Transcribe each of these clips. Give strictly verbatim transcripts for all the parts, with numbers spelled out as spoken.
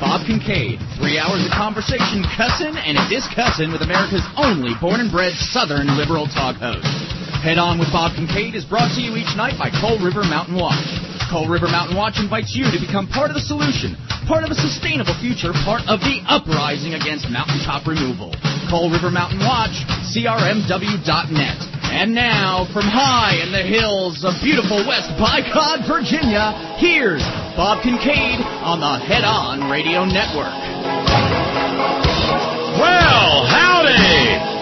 Bob Kincaid. Three hours of conversation, cussin' and discussin' with America's only born-and-bred Southern liberal talk host. Head On with Bob Kincaid is brought to you each night by Coal River Mountain Watch. Coal River Mountain Watch invites you to become part of the solution, part of a sustainable future, part of the uprising against mountaintop removal. Coal River Mountain Watch, C R M W dot net. And now, from high in the hills of beautiful West Bycod, Virginia, here's Bob Kincaid on the Head On Radio Network. Well, howdy!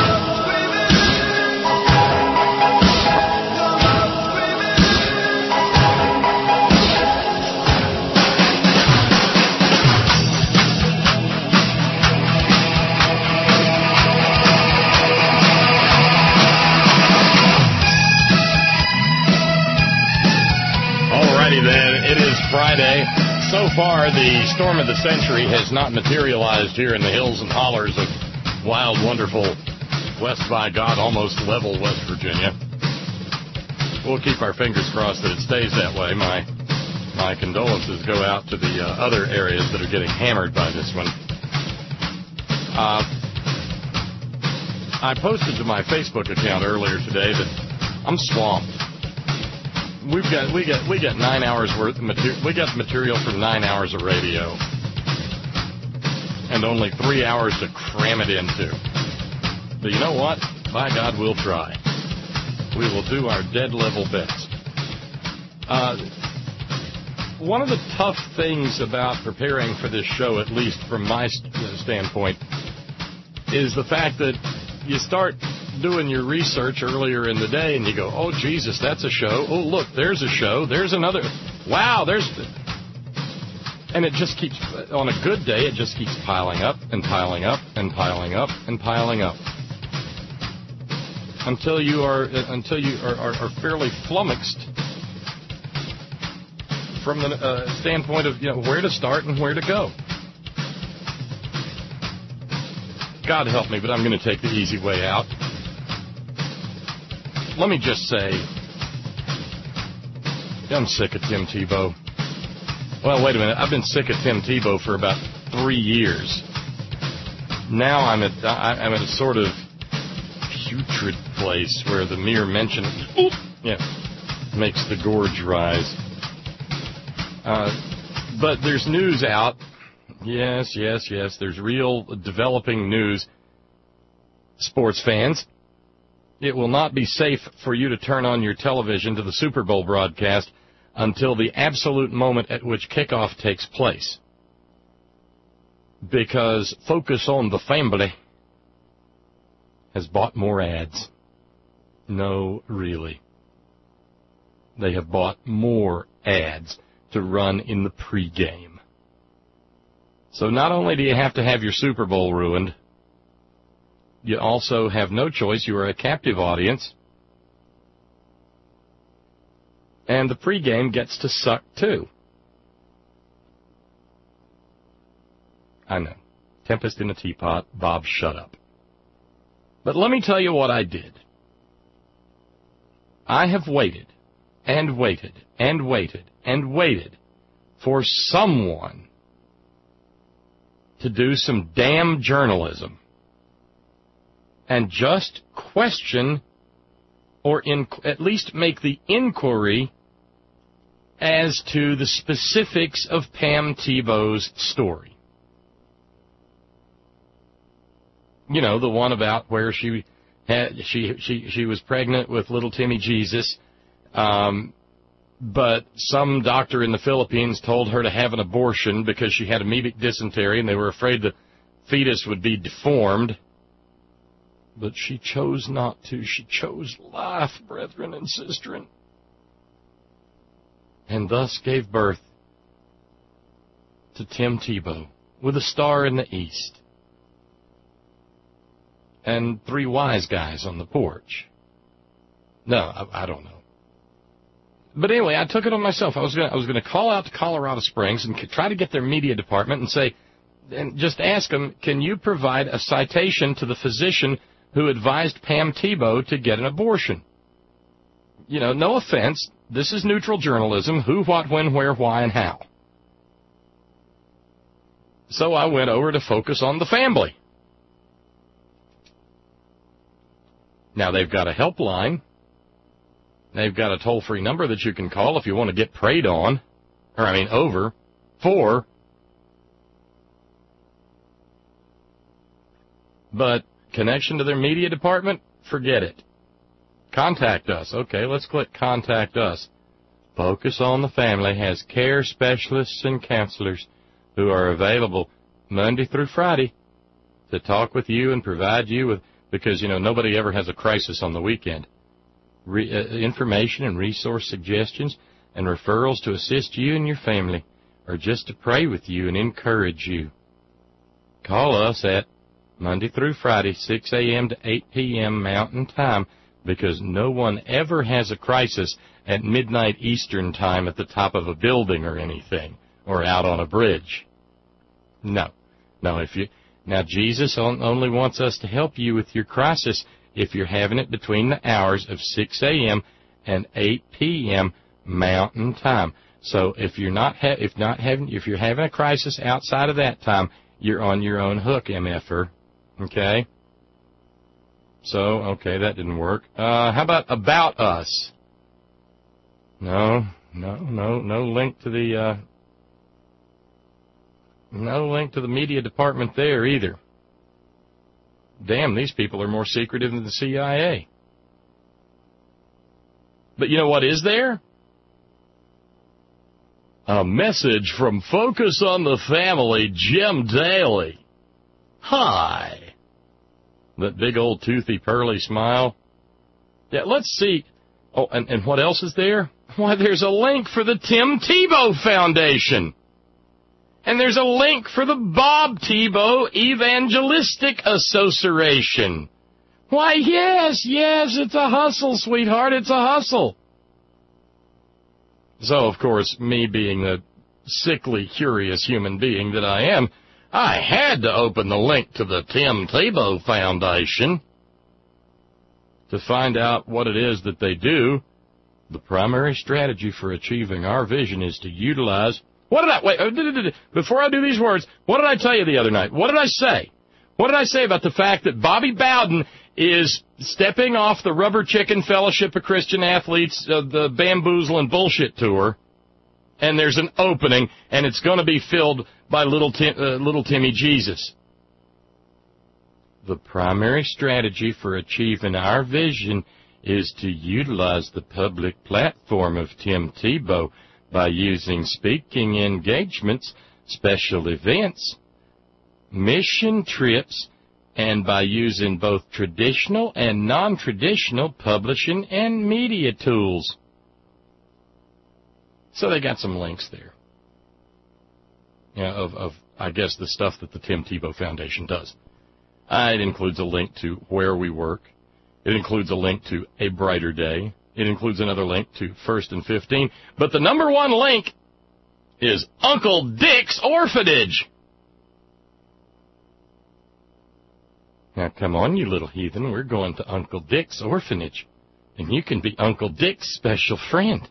Then it is Friday. So far, the storm of the century has not materialized here in the hills and hollers of wild, wonderful West by God, almost level West Virginia. We'll keep our fingers crossed that it stays that way. My my condolences go out to the uh, other areas that are getting hammered by this one. Uh, I posted to my Facebook account earlier today that I'm swamped. We've got we got we got nine hours worth of material. We got material for nine hours of radio, and only three hours to cram it into. But you know what? By God, we'll try. We will do our dead level best. Uh, one of the tough things about preparing for this show, at least from my standpoint, is the fact that you start doing your research earlier in the day, and you go, oh, Jesus, that's a show. Oh, look, there's a show. There's another. Wow, there's... And it just keeps, on a good day, it just keeps piling up and piling up and piling up and piling up. Until you are until you are, are, are fairly flummoxed from the uh, standpoint of, you know, where to start and where to go. God help me, but I'm going to take the easy way out. Let me just say, I'm sick of Tim Tebow. Well, wait a minute. I've been sick of Tim Tebow for about three years. Now I'm at I'm at a sort of putrid place where the mere mention, yeah, makes the gorge rise. Uh, but there's news out. Yes, yes, yes. There's real developing news. Sports fans, it will not be safe for you to turn on your television to the Super Bowl broadcast until the absolute moment at which kickoff takes place. Because Focus on the Family has bought more ads. No, really. They have bought more ads to run in the pregame. So not only do you have to have your Super Bowl ruined, you also have no choice. You are a captive audience. And the pregame gets to suck, too. I know. Tempest in a teapot. Bob, shut up. But let me tell you what I did. I have waited and waited and waited and waited for someone to do some damn journalism and just question or in, at least make the inquiry as to the specifics of Pam Tebow's story. You know, the one about where she had, she she she was pregnant with little Timmy Jesus, um, but some doctor in the Philippines told her to have an abortion because she had amoebic dysentery and they were afraid the fetus would be deformed. But she chose not to. She chose life, brethren and sistren, and thus gave birth to Tim Tebow with a star in the east and three wise guys on the porch. No, I, I don't know. But anyway, I took it on myself. I was going I was going to call out to Colorado Springs and try to get their media department and say, and just ask them, can you provide a citation to the physician who advised Pam Tebow to get an abortion? You know, no offense. This is neutral journalism. Who, what, when, where, why, and how. So I went over to Focus on the Family. Now, they've got a helpline. They've got a toll-free number that you can call if you want to get prayed on, or I mean over, for. But connection to their media department, forget it. Contact us. Okay, let's click Contact Us. Focus on the Family has care specialists and counselors who are available Monday through Friday to talk with you and provide you with, because, you know, nobody ever has a crisis on the weekend. Re, uh, information and resource suggestions and referrals to assist you and your family, or just to pray with you and encourage you. Call us at Monday through Friday, six a.m. to eight p.m. Mountain Time, because no one ever has a crisis at midnight Eastern Time at the top of a building or anything, or out on a bridge. No. No, if you... Now, Jesus only wants us to help you with your crisis if you're having it between the hours of six a.m. and eight p.m. Mountain Time. So if you're not ha- if not having if you're having a crisis outside of that time, you're on your own hook, M F er. Okay? So, okay, that didn't work. Uh, how about About Us? No, no, no, no link to the, uh, no link to the media department there either. Damn, these people are more secretive than the C I A. But you know what is there? A message from Focus on the Family, Jim Daly. Hi. That big old toothy pearly smile. Yeah, let's see. Oh, and, and what else is there? Why, there's a link for the Tim Tebow Foundation. And there's a link for the Bob Tebow Evangelistic Association. Why, yes, yes, it's a hustle, sweetheart, it's a hustle. So, of course, me being the sickly, curious human being that I am, I had to open the link to the Tim Tebow Foundation to find out what it is that they do. The primary strategy for achieving our vision is to utilize... What did I... Wait, before I do these words, what did I tell you the other night? What did I say? What did I say about the fact that Bobby Bowden is stepping off the Rubber Chicken Fellowship of Christian Athletes, uh, the Bamboozle and Bullshit Tour, and there's an opening, and it's going to be filled by little, Tim, uh, little Timmy Jesus? The primary strategy for achieving our vision is to utilize the public platform of Tim Tebow by using speaking engagements, special events, mission trips, and by using both traditional and non-traditional publishing and media tools. So they got some links there. You know, of, of, I guess, the stuff that the Tim Tebow Foundation does. Uh, it includes a link to where we work. It includes a link to A Brighter Day. It includes another link to First and fifteen. But the number one link is Uncle Dick's Orphanage. Now, come on, you little heathen. We're going to Uncle Dick's Orphanage. And you can be Uncle Dick's special friend.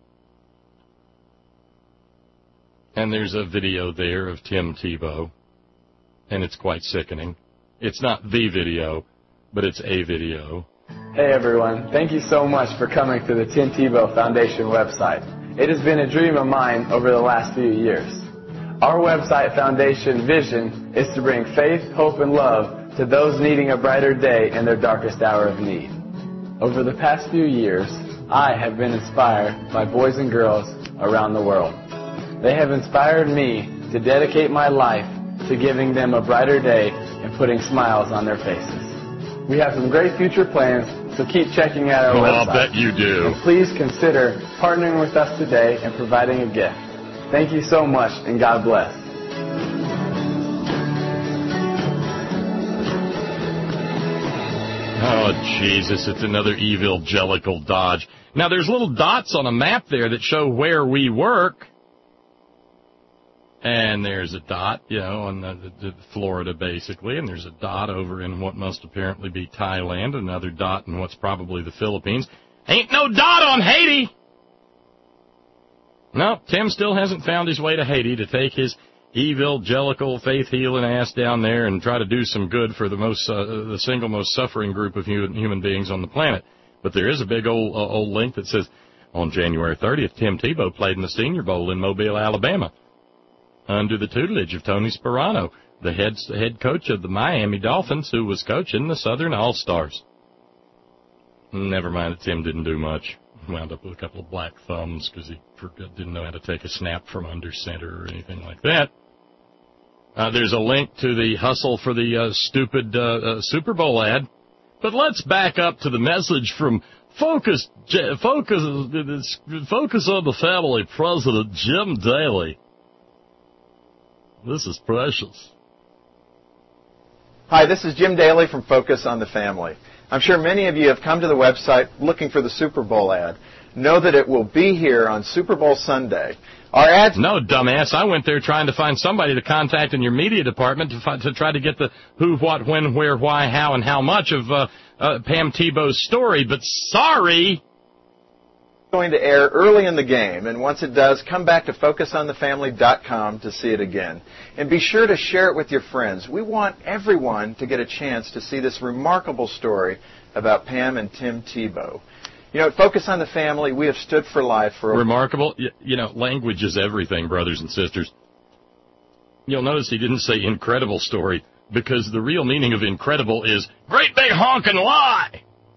And there's a video there of Tim Tebow. And it's quite sickening. It's not the video, but it's a video. Hey everyone, thank you so much for coming to the Tim Tebow Foundation website. It has been a dream of mine over the last few years. Our website foundation vision is to bring faith, hope, and love to those needing a brighter day in their darkest hour of need. Over the past few years, I have been inspired by boys and girls around the world. They have inspired me to dedicate my life to giving them a brighter day and putting smiles on their faces. We have some great future plans, so keep checking out our oh, website. I'll bet you do. And please consider partnering with us today and providing a gift. Thank you so much, and God bless. Oh, Jesus, it's another evangelical dodge. Now, there's little dots on a map there that show where we work. And there's a dot, you know, on the, the Florida, basically, and there's a dot over in what must apparently be Thailand, another dot in what's probably the Philippines. Ain't no dot on Haiti! No, Tim still hasn't found his way to Haiti to take his evangelical, faith-healing ass down there and try to do some good for the most, uh, the single most suffering group of human, human beings on the planet. But there is a big old, uh, old link that says, on January thirtieth, Tim Tebow played in the Senior Bowl in Mobile, Alabama, under the tutelage of Tony Sparano, the head, head coach of the Miami Dolphins, who was coaching the Southern All-Stars. Never mind that Tim didn't do much. Wound up with a couple of black thumbs because he forgot, didn't know how to take a snap from under center or anything like that. Uh, there's a link to the hustle for the uh, stupid uh, uh, Super Bowl ad. But let's back up to the message from Focus, Focus, Focus on the Family President Jim Daly. This is precious. Hi, this is Jim Daly from Focus on the Family. I'm sure many of you have come to the website looking for the Super Bowl ad. Know that it will be here on Super Bowl Sunday. Our ads... No, dumbass. I went there trying to find somebody to contact in your media department to, fi- to try to get the who, what, when, where, why, how, and how much of uh, uh, Pam Tebow's story. But sorry... going to air early in the game, and once it does, come back to focus on the family dot com to see it again. And be sure to share it with your friends. We want everyone to get a chance to see this remarkable story about Pam and Tim Tebow. You know, at Focus on the Family, we have stood for life for... Remarkable? You know, language is everything, brothers and sisters. You'll notice he didn't say incredible story, because the real meaning of incredible is great big honkin' lie!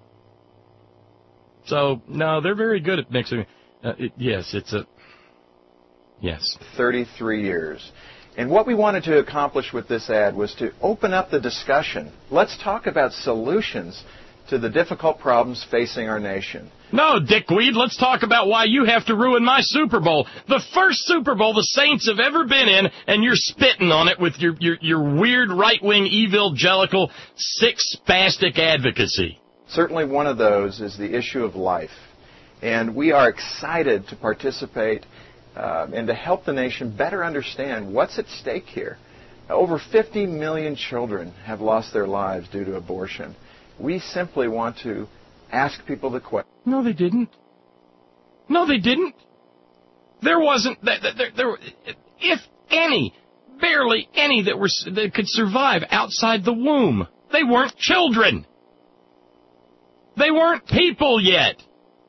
So, no, they're very good at mixing. Uh, it, yes, it's a... Yes. thirty-three years. And what we wanted to accomplish with this ad was to open up the discussion. Let's talk about solutions to the difficult problems facing our nation. No, dickweed, let's talk about why you have to ruin my Super Bowl. The first Super Bowl the Saints have ever been in, and you're spitting on it with your, your, your weird right-wing evangelical sick spastic advocacy. Certainly one of those is the issue of life. And we are excited to participate uh, and to help the nation better understand what's at stake here. Over fifty million children have lost their lives due to abortion. We simply want to ask people the question. No, they didn't. No, they didn't. There wasn't, there, there, there, if any, barely any that were that could survive outside the womb. They weren't children. They weren't people yet.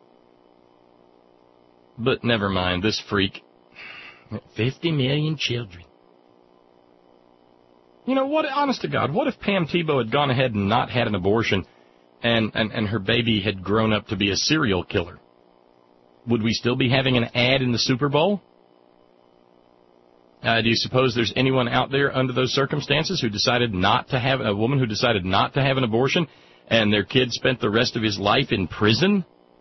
But never mind, this freak. Fifty million children. You know, what? Honest to God, what if Pam Tebow had gone ahead and not had an abortion and, and, and her baby had grown up to be a serial killer? Would we still be having an ad in the Super Bowl? Uh, do you suppose there's anyone out there under those circumstances who decided not to have, a woman who decided not to have an abortion and their kid spent the rest of his life in prison?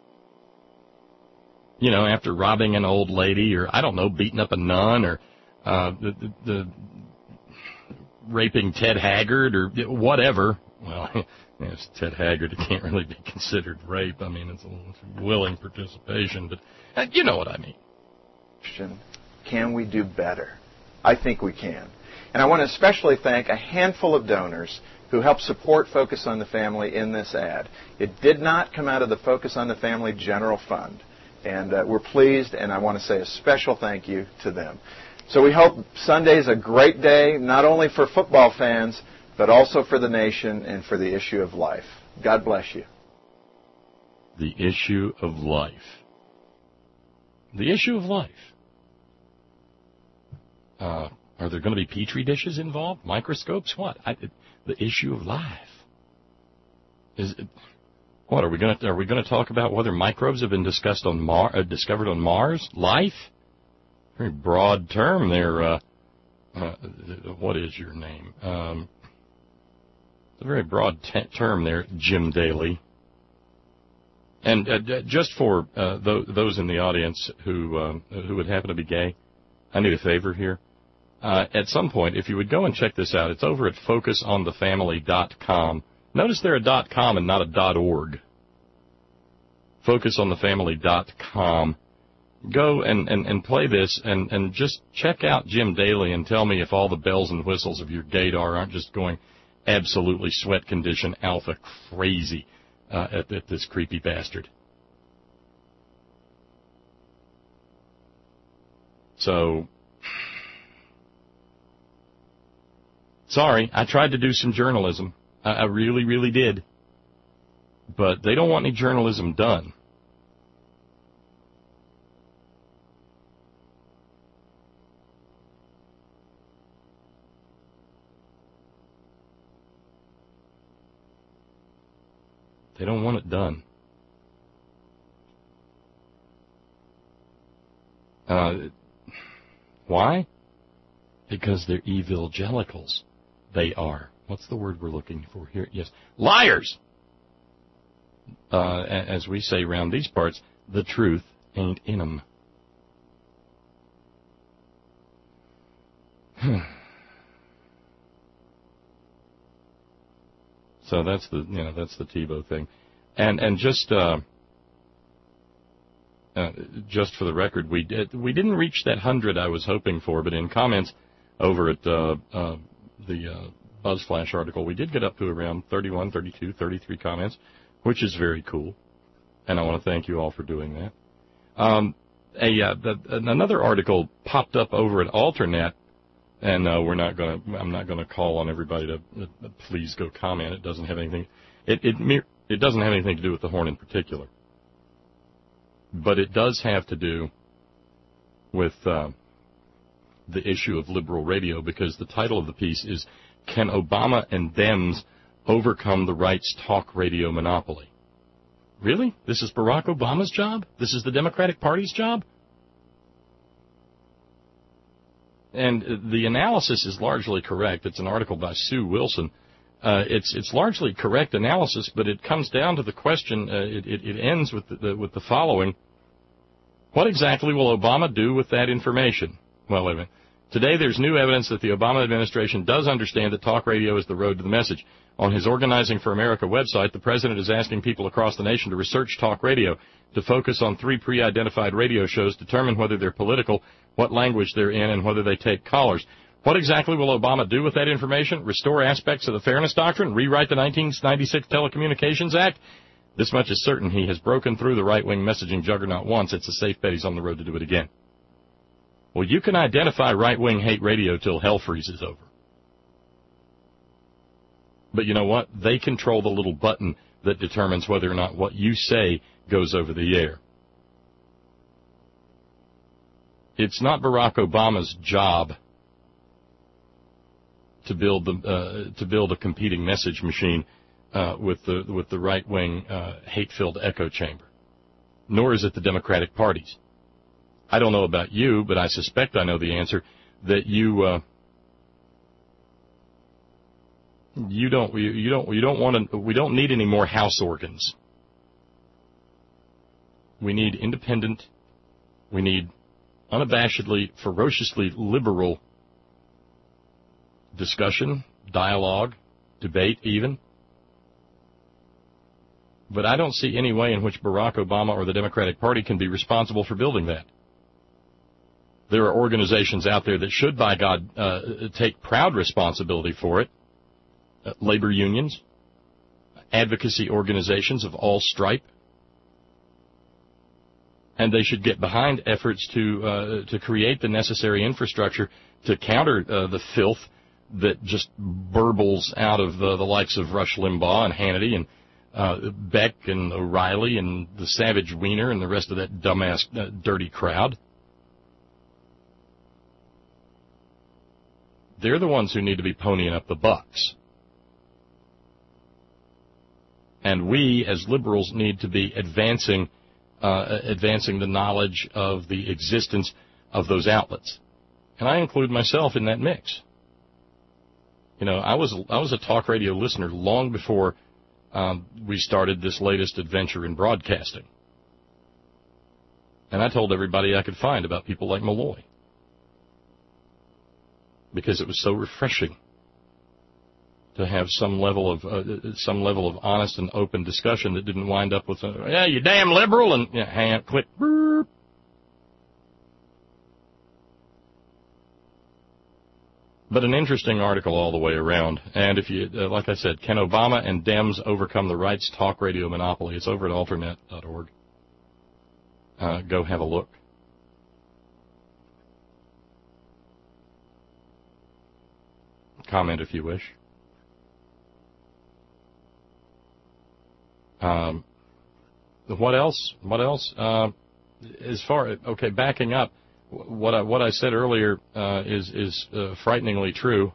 You know, after robbing an old lady or, I don't know, beating up a nun or uh, the, the, the raping Ted Haggard or whatever. Well, it's Ted Haggard. It can't really be considered rape. I mean, it's a willing participation, but uh, you know what I mean. Can we do better? I think we can. And I want to especially thank a handful of donors who helped support Focus on the Family in this ad. It did not come out of the Focus on the Family General Fund. And uh, we're pleased, and I want to say a special thank you to them. So we hope Sunday's a great day, not only for football fans, but also for the nation and for the issue of life. God bless you. The issue of life. The issue of life. Uh, are there going to be petri dishes involved? Microscopes? What? I, the issue of life. Is it, what are we going to? Are we going to talk about whether microbes have been discussed on Mar, uh, discovered on Mars? Life? Very broad term there. Uh, uh, what is your name? Um, it's a very broad t- term there, Jim Daly. And uh, just for uh, th- those in the audience who um, who would happen to be gay, I need a favor here. Uh, at some point, if you would go and check this out, it's over at focus on the family dot com. Notice they're a .com and not a .org. focus on the family dot com. Go and, and, and play this and, and just check out Jim Daly and tell me if all the bells and whistles of your gaydar aren't just going absolutely sweat condition alpha crazy uh, at, at this creepy bastard. So, Sorry, I tried to do some journalism. I, I really, really did. But they don't want any journalism done. They don't want it done. Uh, why? Because they're evangelicals. They are. What's the word we're looking for here? Yes. Liars! Uh, as we say around these parts, the truth ain't in 'em. So that's the, you know, that's the Tebow thing. And, and just, uh, uh, just for the record, we did, we didn't reach that hundred I was hoping for, but in comments over at, uh, uh, the, uh, BuzzFlash article, we did get up to around thirty-one, thirty-two, thirty-three comments, which is very cool. And I want to thank you all for doing that. Um, a, uh, the, another article popped up over at Alternet, and uh, we're not going to, I'm not going to call on everybody to uh, please go comment. It doesn't have anything, it, it, it doesn't have anything to do with the Horn in particular. But it does have to do with uh, the issue of liberal radio, because the title of the piece is, Can Obama and Dems Overcome the Right's Talk Radio Monopoly? Really? This is Barack Obama's job? This is the Democratic Party's job? And the analysis is largely correct. It's an article by Sue Wilson. Uh, it's it's largely correct analysis, but it comes down to the question. Uh, it, it, it ends with the, the, with the following: what exactly will Obama do with that information? Well, wait a minute. Today, there's new evidence that the Obama administration does understand that talk radio is the road to the message. On his Organizing for America website, the president is asking people across the nation to research talk radio, to focus on three pre-identified radio shows, determine whether they're political, what language they're in, and whether they take callers. What exactly will Obama do with that information? Restore aspects of the Fairness Doctrine? Rewrite the nineteen ninety-six Telecommunications Act? This much is certain. He has broken through the right-wing messaging juggernaut once. It's a safe bet he's on the road to do it again. Well, you can identify right-wing hate radio till hell freezes over. But you know what? They control the little button that determines whether or not what you say goes over the air. It's not Barack Obama's job to build the uh, to build a competing message machine uh, with the with the right-wing uh, hate-filled echo chamber. Nor is it the Democratic Party's. I don't know about you, but I suspect I know the answer. That you uh, you don't you, you don't you don't want to. We don't need any more house organs. We need independent. We need unabashedly, ferociously liberal discussion, dialogue, debate even. But I don't see any way in which Barack Obama or the Democratic Party can be responsible for building that. There are organizations out there that should, by God, uh, take proud responsibility for it. Uh, labor unions, advocacy organizations of all stripe. And they should get behind efforts to uh, to create the necessary infrastructure to counter uh, the filth that just burbles out of uh, the likes of Rush Limbaugh and Hannity and uh, Beck and O'Reilly and the Savage Wiener and the rest of that dumbass, uh, dirty crowd. They're the ones who need to be ponying up the bucks. And we, as liberals, need to be advancing uh, advancing the knowledge of the existence of those outlets. And I include myself in that mix. You know, I was I was a talk radio listener long before um, we started this latest adventure in broadcasting. And I told everybody I could find about people like Malloy. Because it was so refreshing to have some level of uh, some level of honest and open discussion that didn't wind up with, uh, yeah, you damn liberal, and yeah, hand, click, burp. But an interesting article all the way around. And if you, uh, like I said, Can Obama and Dems Overcome the Right's Talk Radio Monopoly? It's over at alternet dot org. Uh, go have a look. comment if you wish. Um, what else? What else? Uh, as far okay, backing up, what I what I said earlier uh, is is uh, frighteningly true.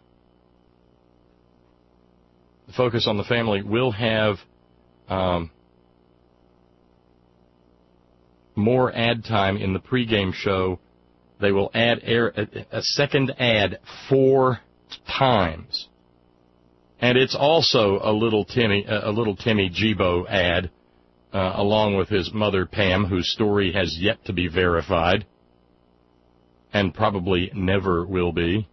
The Focus on the Family will have um, more ad time in the pregame show. They will add air a, a second ad four times. And it's also a little Timmy, a little Timmy Gebo ad, uh, along with his mother Pam, whose story has yet to be verified, and probably never will be.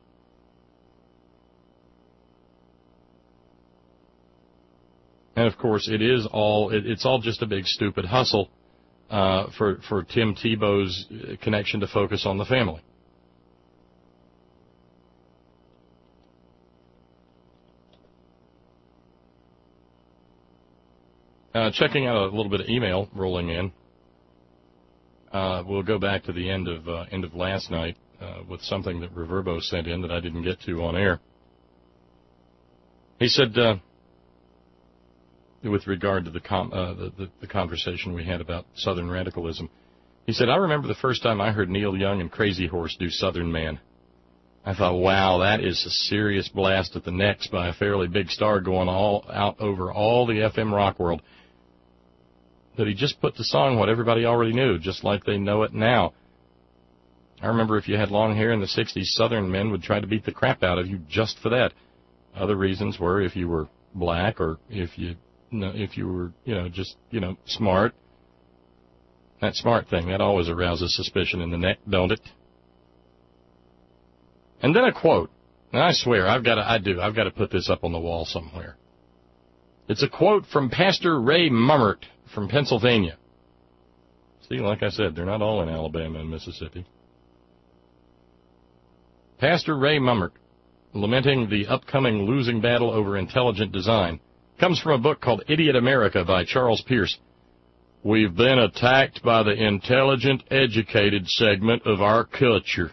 And of course, it is all it, it's all just a big stupid hustle uh, for for Tim Tebow's connection to Focus on the Family. Uh, checking out a little bit of email rolling in. Uh, we'll go back to the end of uh, end of last night uh, with something that Reverbo sent in that I didn't get to on air. He said, uh, with regard to the, com- uh, the, the the conversation we had about Southern radicalism, he said, I remember the first time I heard Neil Young and Crazy Horse do Southern Man. I thought, wow, that is a serious blast at the necks by a fairly big star going all out over all the F M rock world. That he just put the song what everybody already knew, just like they know it now. I remember if you had long hair in the sixties, Southern men would try to beat the crap out of you just for that. Other reasons were if you were black or if you, if you were, you know, just, you know, smart. That smart thing, that always arouses suspicion in the neck, don't it? And then a quote. And I swear, I've got to, I do, I've got to put this up on the wall somewhere. It's a quote from Pastor Ray Mummert from Pennsylvania. See, like I said, they're not all in Alabama and Mississippi. Pastor Ray Mummert, lamenting the upcoming losing battle over intelligent design, comes from a book called Idiot America by Charles Pierce. We've been attacked by the intelligent, educated segment of our culture.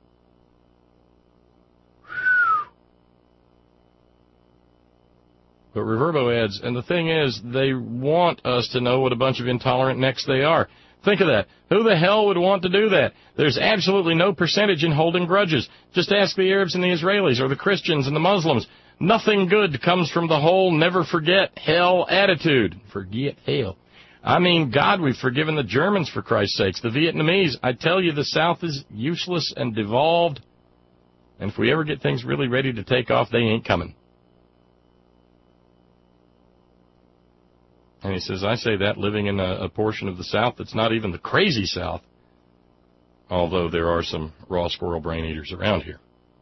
But Reverbo adds, and the thing is, they want us to know what a bunch of intolerant necks they are. Think of that. Who the hell would want to do that? There's absolutely no percentage in holding grudges. Just ask the Arabs and the Israelis or the Christians and the Muslims. Nothing good comes from the whole never forget hell attitude. Forget hell. I mean, God, we've forgiven the Germans, for Christ's sakes. The Vietnamese, I tell you, the South is useless and devolved. And if we ever get things really ready to take off, they ain't coming. And he says, I say that living in a, a portion of the South that's not even the crazy South, although there are some raw squirrel brain eaters around here.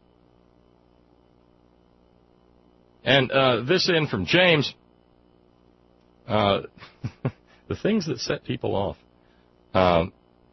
And uh, this in from James, uh, the things that set people off. Uh,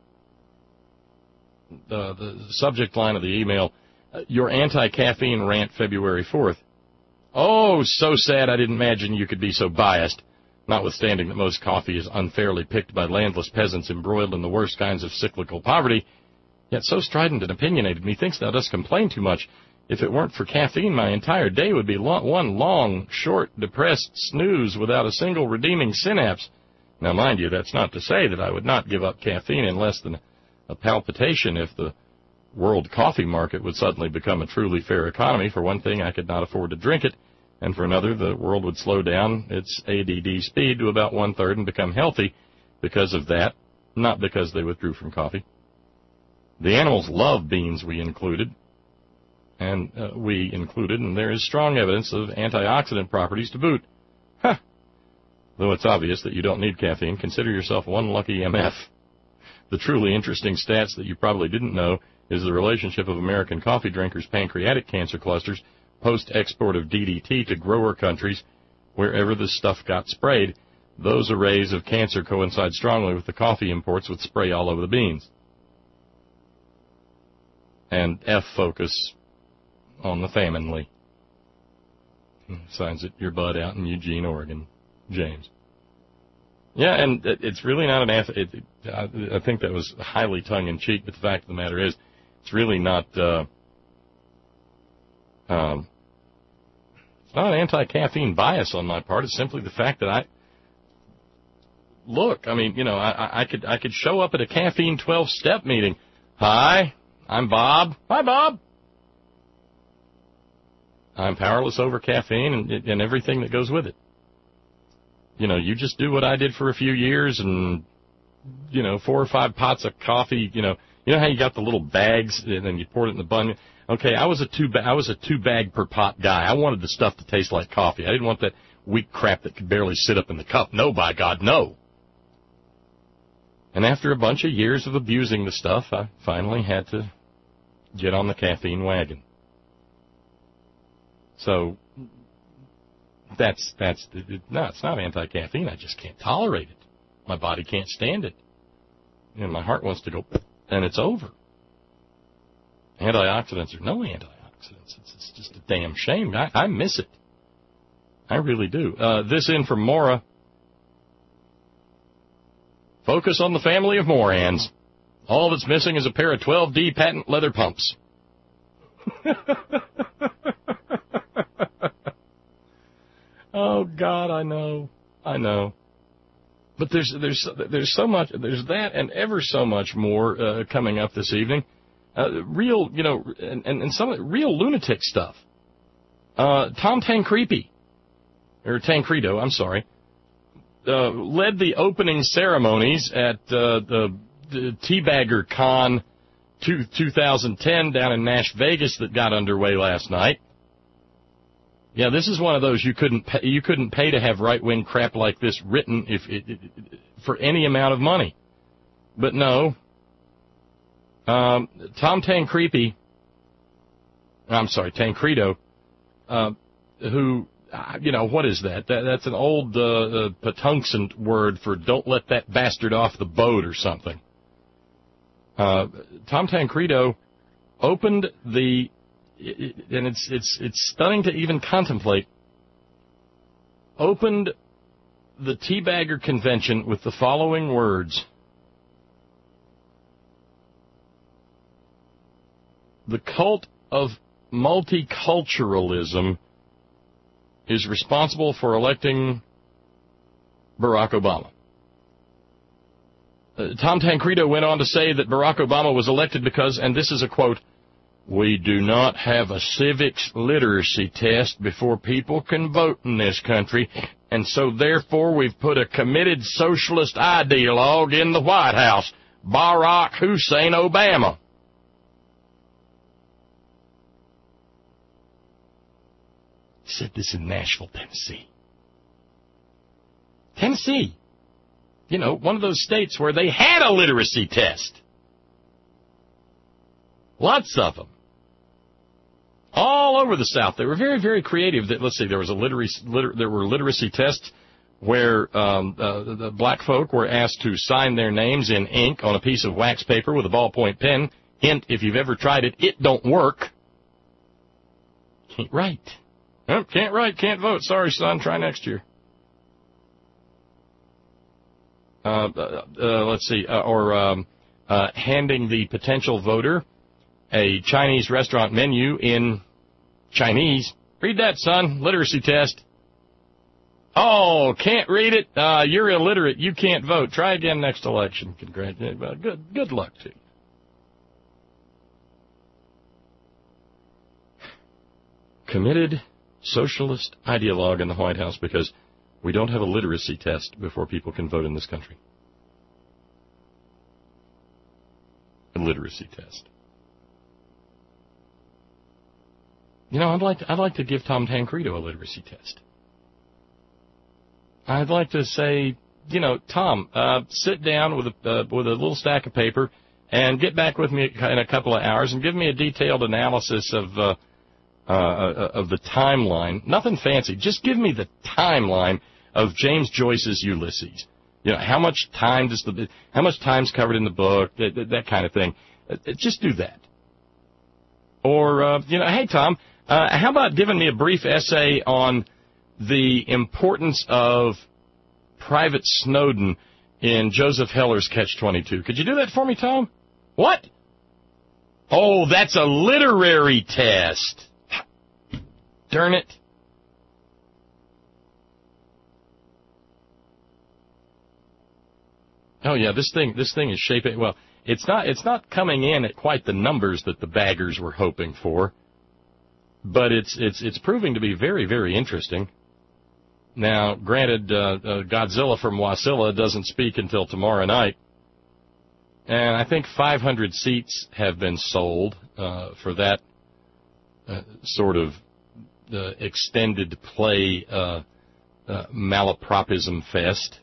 the, the subject line of the email, uh, your anti-caffeine rant February fourth. Oh, so sad I didn't imagine you could be so biased. Notwithstanding that most coffee is unfairly picked by landless peasants embroiled in the worst kinds of cyclical poverty, yet so strident and opinionated, methinks thou dost complain too much. If it weren't for caffeine, my entire day would be lo- one long, short, depressed snooze without a single redeeming synapse. Now, mind you, that's not to say that I would not give up caffeine in less than a palpitation if the world coffee market would suddenly become a truly fair economy. For one thing, I could not afford to drink it. And for another, the world would slow down its A D D speed to about one-third and become healthy because of that, not because they withdrew from coffee. The animals love beans, we included, and uh, we included, and there is strong evidence of antioxidant properties to boot. Huh. Though it's obvious that you don't need caffeine, consider yourself one lucky M F. The truly interesting stats that you probably didn't know is the relationship of American coffee drinkers' pancreatic cancer clusters post-export of D D T to grower countries wherever this stuff got sprayed. Those arrays of cancer coincide strongly with the coffee imports with spray all over the beans. And F focus on the family. Signs it, your bud out in Eugene, Oregon, James. Yeah, and it's really not an F. It, it, I, I think that was highly tongue-in-cheek, but the fact of the matter is, it's really not... Uh, Um, It's not an anti-caffeine bias on my part. It's simply the fact that I, look, I mean, you know, I, I could I could show up at a caffeine twelve-step meeting. Hi, I'm Bob. Hi, Bob. I'm powerless over caffeine and, and everything that goes with it. You know, you just do what I did for a few years and, you know, four or five pots of coffee, you know. You know how you got the little bags and then you poured it in the bun? Okay, I was a two ba- I was a two bag per pot guy. I wanted the stuff to taste like coffee. I didn't want that weak crap that could barely sit up in the cup. No, by God, no. And after a bunch of years of abusing the stuff, I finally had to get on the caffeine wagon. So that's, that's, no, it's not anti-caffeine. I just can't tolerate it. My body can't stand it. And my heart wants to go, and it's over. Antioxidants are no antioxidants. It's, it's just a damn shame. I, I miss it. I really do. Uh, this in from Mora. Focus on the family of Morans. All that's missing is a pair of twelve D patent leather pumps. Oh, God, I know. I know. But there's there's there's so much, there's that and ever so much more uh, coming up this evening. Uh, real, you know, and, and, and some real lunatic stuff. Uh, Tom Tancredo, or Tancredo, I'm sorry, uh, led the opening ceremonies at uh, the, the Teabagger Con two, twenty ten down in Nash Vegas that got underway last night. Yeah, this is one of those you couldn't pay, you couldn't pay to have right-wing crap like this written if it, it, for any amount of money. But no, um, Tom Tancredo, I'm sorry, Tancredo, uh, who, uh, you know, what is that? that that's an old uh, uh, Patuxent word for don't let that bastard off the boat or something. Uh, Tom Tancredo opened the, and it's it's it's stunning to even contemplate, opened the Teabagger Convention with the following words: the cult of multiculturalism is responsible for electing Barack Obama. Uh, Tom Tancredo went on to say that Barack Obama was elected because, and this is a quote, "We do not have a civics literacy test before people can vote in this country, and so therefore we've put a committed socialist ideologue in the White House, Barack Hussein Obama." He said this in Nashville, Tennessee. Tennessee. You know, one of those states where they had a literacy test. Lots of them. All over the South. They were very, very creative. That, let's see, there was a literacy, liter, there were literacy tests where um, uh, the, the black folk were asked to sign their names in ink on a piece of wax paper with a ballpoint pen. Hint, if you've ever tried it, it don't work. Can't write. Oh, can't write, can't vote. Sorry, son, try next year. Uh, uh, uh, let's see, uh, or um, uh, handing the potential voter a Chinese restaurant menu in Chinese. Read that, son. Literacy test. Oh, can't read it? Uh, you're illiterate. You can't vote. Try again next election. Congratulations. Well, good, good luck to you. Committed socialist ideologue in the White House because we don't have a literacy test before people can vote in this country. A literacy test. You know, I'd like to, I'd like to give Tom Tancredo a literacy test. I'd like to say, you know, Tom, uh, sit down with a uh, with a little stack of paper and get back with me in a couple of hours and give me a detailed analysis of uh, uh, of the timeline. Nothing fancy. Just give me the timeline of James Joyce's Ulysses. You know, how much time does the how much time's covered in the book? That, that kind of thing. Uh, just do that. Or uh, you know, hey Tom. Uh, how about giving me a brief essay on the importance of Private Snowden in Joseph Heller's Catch twenty-two? Could you do that for me, Tom? What? Oh, that's a literary test. Darn it. Oh yeah, this thing this thing is shaping well. It's not it's not coming in at quite the numbers that the baggers were hoping for, but it's it's it's proving to be very very interesting. Now, granted, uh, uh, Godzilla from Wasilla doesn't speak until tomorrow night, and I think five hundred seats have been sold uh, for that uh, sort of uh, extended play uh, uh, malapropism fest.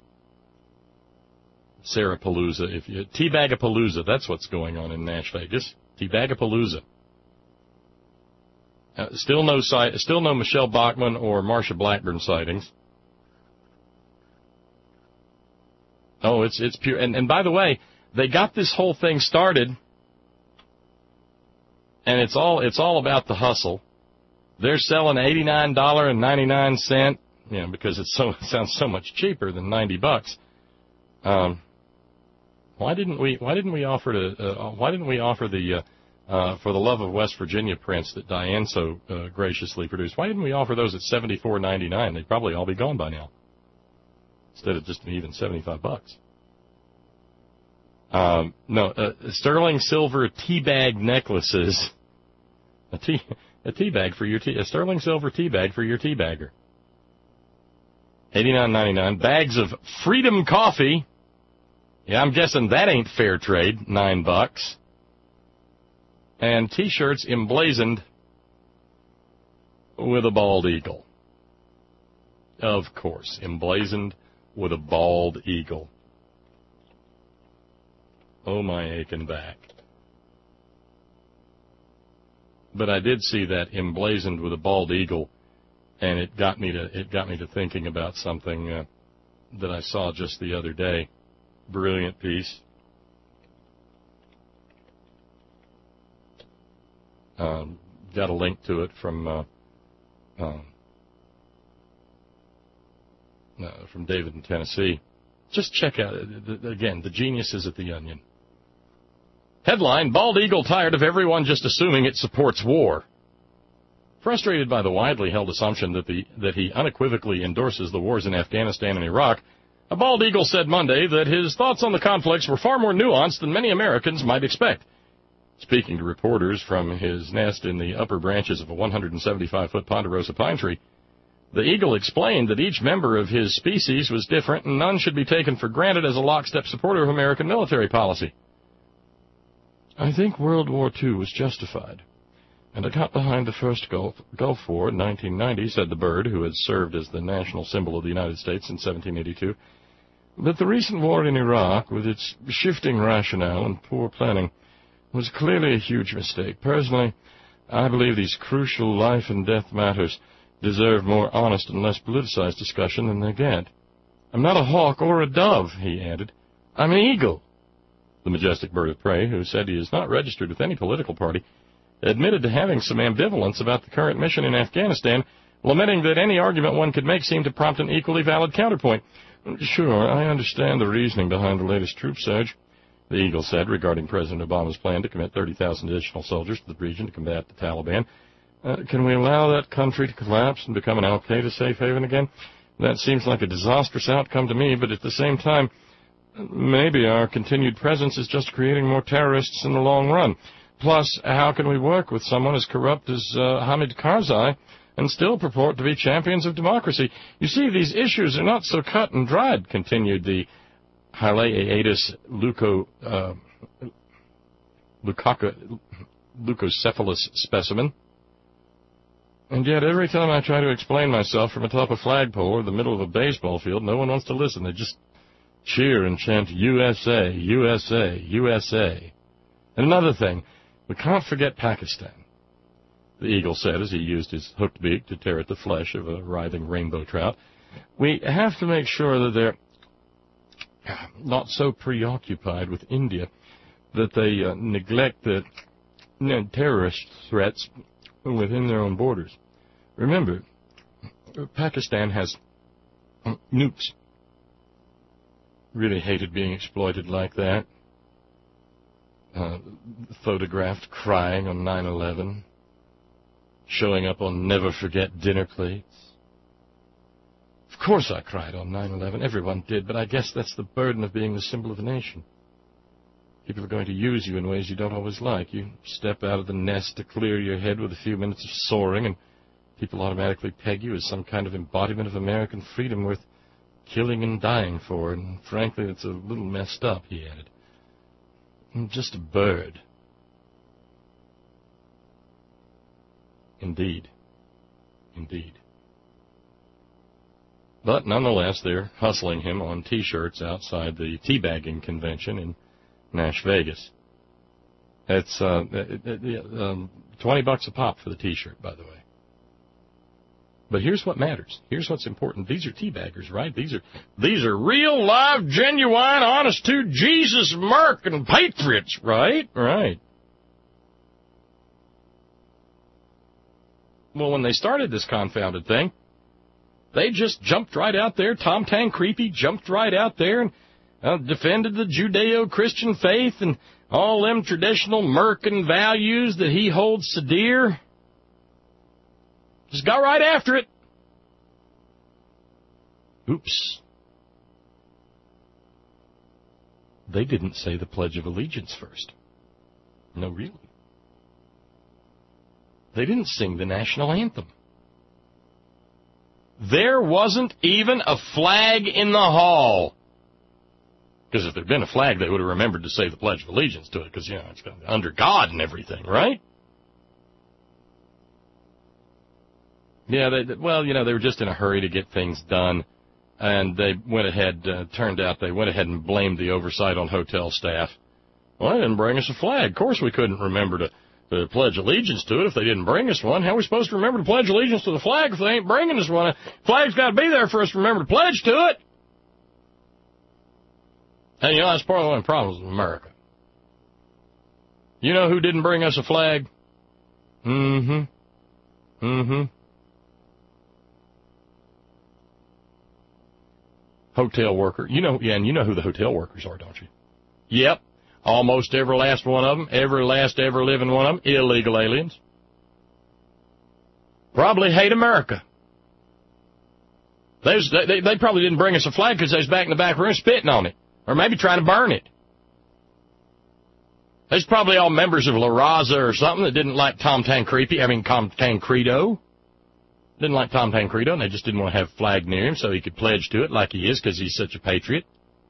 Sarapalooza, if you Teabagapalooza, that's what's going on in Nash Vegas. Teabagapalooza. Uh, still no sight, still no Michelle Bachmann or Marsha Blackburn sightings. Oh, it's it's pure. And, and by the way, they got this whole thing started, and it's all it's all about the hustle. They're selling eighty-nine dollars and ninety-nine cents, you know, because it's so it sounds so much cheaper than ninety bucks. Um, why didn't we why didn't we offer to uh, why didn't we offer the uh, uh, For the Love of West Virginia prints that Diane so uh, graciously produced? Why didn't we offer those at seventy-four ninety-nine? They'd probably all be gone by now, instead of just even seventy-five bucks. Um, no, uh, sterling silver tea bag necklaces, a tea a tea bag for your tea, a sterling silver tea bag for your tea bagger. eighty-nine ninety-nine. Bags of Freedom coffee. Yeah, I'm guessing that ain't fair trade. Nine bucks. And T-shirts emblazoned with a bald eagle. Of course, emblazoned with a bald eagle. Oh, my aching back. But I did see that emblazoned with a bald eagle, and it got me to it got me to thinking about something uh, that I saw just the other day. Brilliant piece. Um, got a link to it from uh, uh, uh, from David in Tennessee. Just check out it. Again, the geniuses at the Onion. Headline: Bald Eagle tired of everyone just assuming it supports war. Frustrated by the widely held assumption that the that he unequivocally endorses the wars in Afghanistan and Iraq, a bald eagle said Monday that his thoughts on the conflicts were far more nuanced than many Americans might expect. Speaking to reporters from his nest in the upper branches of a one hundred seventy-five foot ponderosa pine tree, the eagle explained that each member of his species was different and none should be taken for granted as a lockstep supporter of American military policy. I think World War Two was justified, and I got behind the first Gulf, Gulf War in nineteen ninety, said the bird, who had served as the national symbol of the United States in seventeen eighty-two. But the recent war in Iraq, with its shifting rationale and poor planning, was clearly a huge mistake. Personally, I believe these crucial life and death matters deserve more honest and less politicized discussion than they get. I'm not a hawk or a dove, he added. I'm an eagle. The majestic bird of prey, who said he is not registered with any political party, admitted to having some ambivalence about the current mission in Afghanistan, lamenting that any argument one could make seemed to prompt an equally valid counterpoint. Sure, I understand the reasoning behind the latest troop surge, the eagle said regarding President Obama's plan to commit thirty thousand additional soldiers to the region to combat the Taliban. Uh, can we allow that country to collapse and become an al-Qaeda safe haven again? That seems like a disastrous outcome to me, but at the same time, maybe our continued presence is just creating more terrorists in the long run. Plus, how can we work with someone as corrupt as uh, Hamid Karzai and still purport to be champions of democracy? You see, these issues are not so cut and dried, continued the Hylaeatus leuco, uh, leucoca, leucocephalus specimen. And yet, every time I try to explain myself from atop a flagpole or the middle of a baseball field, no one wants to listen. They just cheer and chant, U S A, U S A, U S A. And another thing, we can't forget Pakistan, the eagle said as he used his hooked beak to tear at the flesh of a writhing rainbow trout. We have to make sure that they're not so preoccupied with India that they uh, neglect the you know, terrorist threats within their own borders. Remember, Pakistan has nukes. Really hated being exploited like that. Uh, photographed crying on nine eleven, showing up on never forget dinner plates. Of course I cried on nine eleven. Everyone did, but I guess that's the burden of being the symbol of a nation. People are going to use you in ways you don't always like. You step out of the nest to clear your head with a few minutes of soaring, and people automatically peg you as some kind of embodiment of American freedom worth killing and dying for. And frankly, it's a little messed up, he added. I'm just a bird. Indeed. Indeed. But nonetheless, they're hustling him on T-shirts outside the teabagging convention in Nash Vegas. It's uh, um, twenty bucks a pop for the T-shirt, by the way. But here's what matters. Here's what's important. These are teabaggers, right? These are these are real, live, genuine, honest to Jesus American patriots, right? Right. Well, when they started this confounded thing, they just jumped right out there. Tom Tang Creepy jumped right out there and uh, defended the Judeo-Christian faith and all them traditional American values that he holds so dear. Just got right after it. Oops. They didn't say the Pledge of Allegiance first. No, really. They didn't sing the national anthem. There wasn't even a flag in the hall. Because if there'd been a flag, they would have remembered to say the Pledge of Allegiance to it, because, you know, it's under God and everything, right? Yeah, they, well, you know, they were just in a hurry to get things done, and they went ahead, uh, turned out they went ahead and blamed the oversight on hotel staff. Well, they didn't bring us a flag. Of course we couldn't remember to, to pledge allegiance to it if they didn't bring us one. How are we supposed to remember to pledge allegiance to the flag if they ain't bringing us one? The flag's got to be there for us to remember to pledge to it. And, you know, that's part of one of the problems with America. You know who didn't bring us a flag? Mm-hmm. Mm-hmm. Hotel worker. You know, yeah, and you know who the hotel workers are, don't you? Yep. Almost every last one of them, every last ever living one of them, illegal aliens. Probably hate America. They, was, they, they probably didn't bring us a flag because they was back in the back room spitting on it. Or maybe trying to burn it. There's probably all members of La Raza or something that didn't like Tom Tancredo. I mean, Tom Tancredo. Didn't like Tom Tancredo, and they just didn't want to have a flag near him so he could pledge to it like he is because he's such a patriot.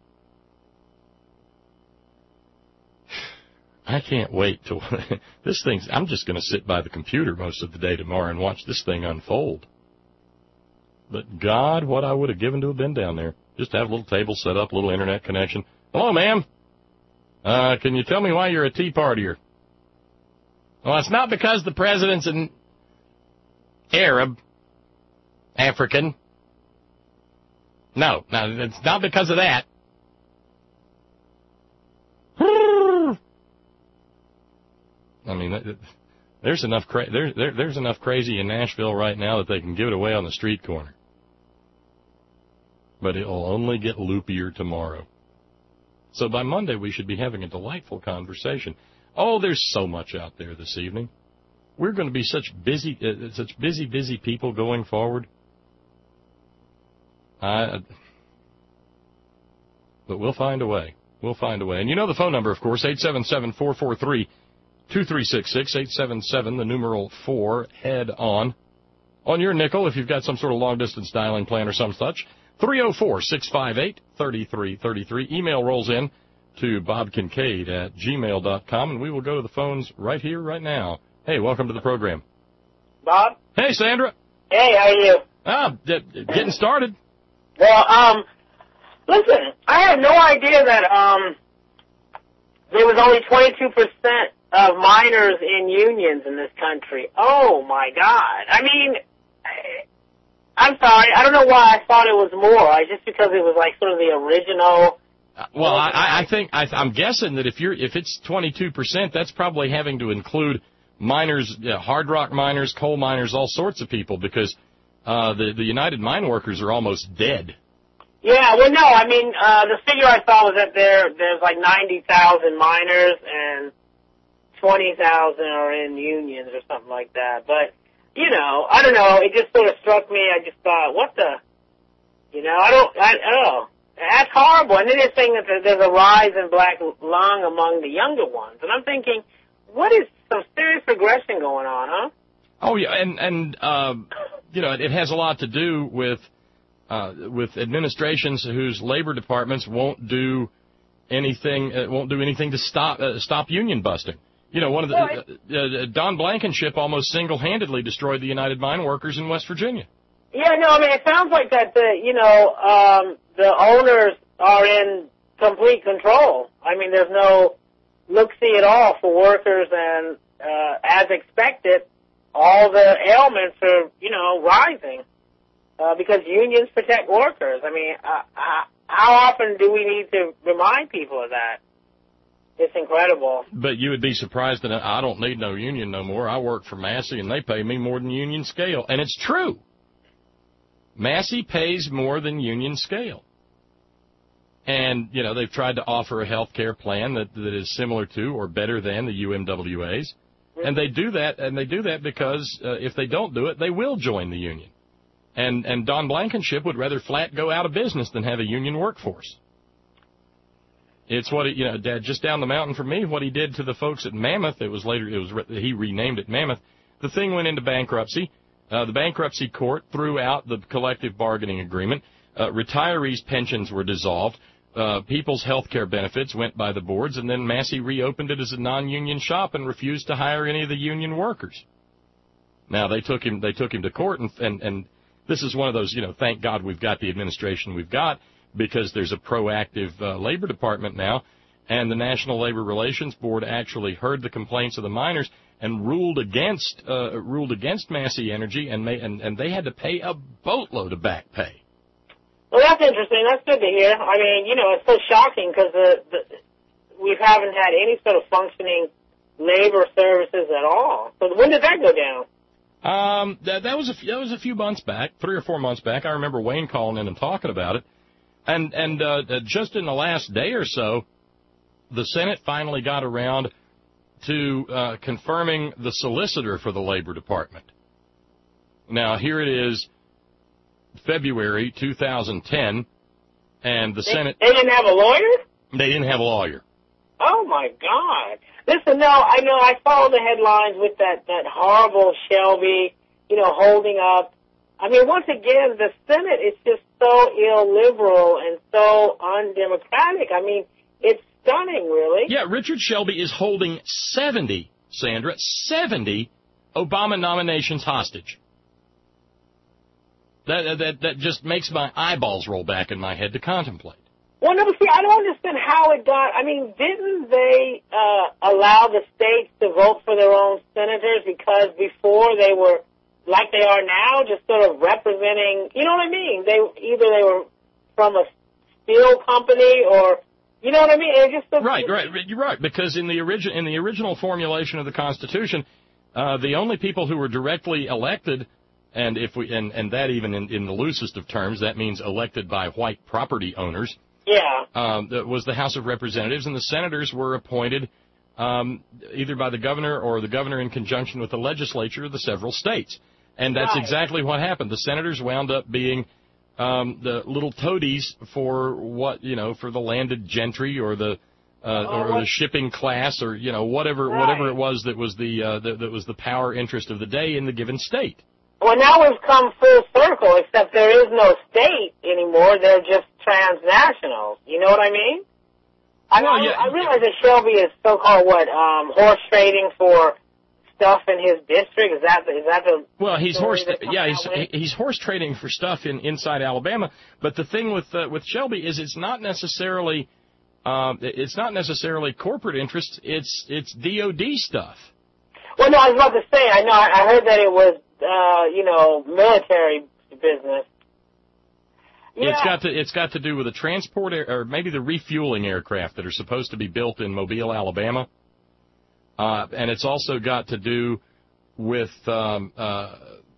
I can't wait till this thing's. I'm just going to sit by the computer most of the day tomorrow and watch this thing unfold. But God, what I would have given to have been down there. Just have a little table set up, a little internet connection. Hello, ma'am. Uh, can you tell me why you're a Tea Partier? Well, it's not because the president's an Arab, African. No, no, it's not because of that. I mean, there's enough cra- there, there, there's enough crazy in Nashville right now that they can give it away on the street corner. But it'll only get loopier tomorrow. So by Monday, we should be having a delightful conversation. Oh, there's so much out there this evening. We're going to be such busy, uh, such busy, busy people going forward. Uh, but we'll find a way. We'll find a way. And you know the phone number, of course, eight seven seven, four four three, two three six six, eight seven seven, the numeral four, head on. On your nickel, if you've got some sort of long-distance dialing plan or some such. three oh four, six five eight, three three three three. Email rolls in to bob kincaid at gmail dot com, and we will go to the phones right here, right now. Hey, welcome to the program. Bob? Hey, Sandra. Hey, how are you? Ah, d- getting started. Well, um, listen, I had no idea that, um, there was only twenty-two percent of miners in unions in this country. Oh, my God. I mean, I'm sorry, I don't know why I thought it was more. I just because it was like sort of the original. Uh, well, I, I think I, I'm guessing that if you're if it's twenty-two percent, that's probably having to include miners, uh, hard rock miners, coal miners, all sorts of people, because uh, the the United Mine Workers are almost dead. Yeah, well, no, I mean uh, the figure I saw was that there there's like ninety thousand miners and twenty thousand are in unions or something like that, but. You know, I don't know, it just sort of struck me, I just thought, what the, You know, I don't, I, oh, that's horrible. And then they're saying that there's a rise in black lung among the younger ones. And I'm thinking, what is some serious regression going on, huh? Oh, yeah, and, and uh, you know, it has a lot to do with uh, with administrations whose labor departments won't do anything, uh, won't do anything to stop uh, stop union busting. You know, one of the uh, uh, Don Blankenship almost single-handedly destroyed the United Mine Workers in West Virginia. Yeah, no, I mean, it sounds like that the, you know, um, the owners are in complete control. I mean, there's no look-see at all for workers, and uh, as expected, all the ailments are, you know, rising uh, because unions protect workers. I mean, uh, how often do we need to remind people of that? It's incredible. But you would be surprised that I don't need no union no more. I work for Massey, and they pay me more than union scale. And it's true. Massey pays more than union scale. And, you know, they've tried to offer a health care plan that, that is similar to or better than the U M W A's. And they do that, and they do that because uh, if they don't do it, they will join the union. And, and Don Blankenship would rather flat go out of business than have a union workforce. It's what, it, you know, Dad, just down the mountain from me, what he did to the folks at Mammoth. It was later, it was he renamed it Mammoth. The thing went into bankruptcy. Uh, the bankruptcy court threw out the collective bargaining agreement. Uh, retirees' pensions were dissolved. Uh, people's health care benefits went by the boards, and then Massey reopened it as a non-union shop and refused to hire any of the union workers. Now, they took him, they took him to court, and, and, and this is one of those, you know, thank God we've got the administration we've got, because there's a proactive uh, Labor Department now, and the National Labor Relations Board actually heard the complaints of the miners and ruled against uh, ruled against Massey Energy, and, may, and and they had to pay a boatload of back pay. Well, that's interesting. That's good to hear. I mean, you know, it's so shocking because the, the, we haven't had any sort of functioning labor services at all. So when did that go down? Um, that, that was a that was a few months back, three or four months back. I remember Wayne calling in and talking about it. And and uh, just in the last day or so, the Senate finally got around to uh, confirming the solicitor for the Labor Department. Now, here it is, February two thousand ten, and the they, Senate... They didn't have a lawyer? They didn't have a lawyer. Oh, my God. Listen, no, I know I follow the headlines with that, that horrible Shelby, you know, holding up. I mean, once again, the Senate is just so illiberal and so undemocratic. I mean, it's stunning, really. Yeah, Richard Shelby is holding seventy, Sandra, seventy Obama nominations hostage. That, that, that just makes my eyeballs roll back in my head to contemplate. Well, no, but see, I don't understand how it got, I mean, didn't they uh, allow the states to vote for their own senators because before they were, like they are now, just sort of representing, you know what I mean? They either they were from a steel company or, you know what I mean? It just right, right, you're right. Because in the origin in the original formulation of the Constitution, uh, the only people who were directly elected, and if we and, and that even in, in the loosest of terms, that means elected by white property owners. Yeah. Um, that was the House of Representatives, and the senators were appointed um, either by the governor or the governor in conjunction with the legislature of the several states. And that's right. exactly what happened. The senators wound up being um, the little toadies for what, you know, for the landed gentry or the uh, oh, or the shipping class or, you know, whatever right. whatever it was that was the, uh, the that was the power interest of the day in the given state. Well, now we've come full circle, except there is no state anymore. They're just transnationals. You know what I mean? I, well, I, yeah. I realize that Shelby is so-called, what, um, horse trading for stuff in his district. Is that, is that the... Well, he's horse, yeah, he's, with? he's horse trading for stuff in inside Alabama. But the thing with, uh, with Shelby is it's not necessarily, um, it's not necessarily corporate interests. It's, it's D O D stuff. Well, no, I was about to say, I know, I heard that it was, uh, you know, military business. Yeah. It's got to it's got to do with the transport air, or maybe the refueling aircraft that are supposed to be built in Mobile, Alabama, uh, and it's also got to do with um, uh,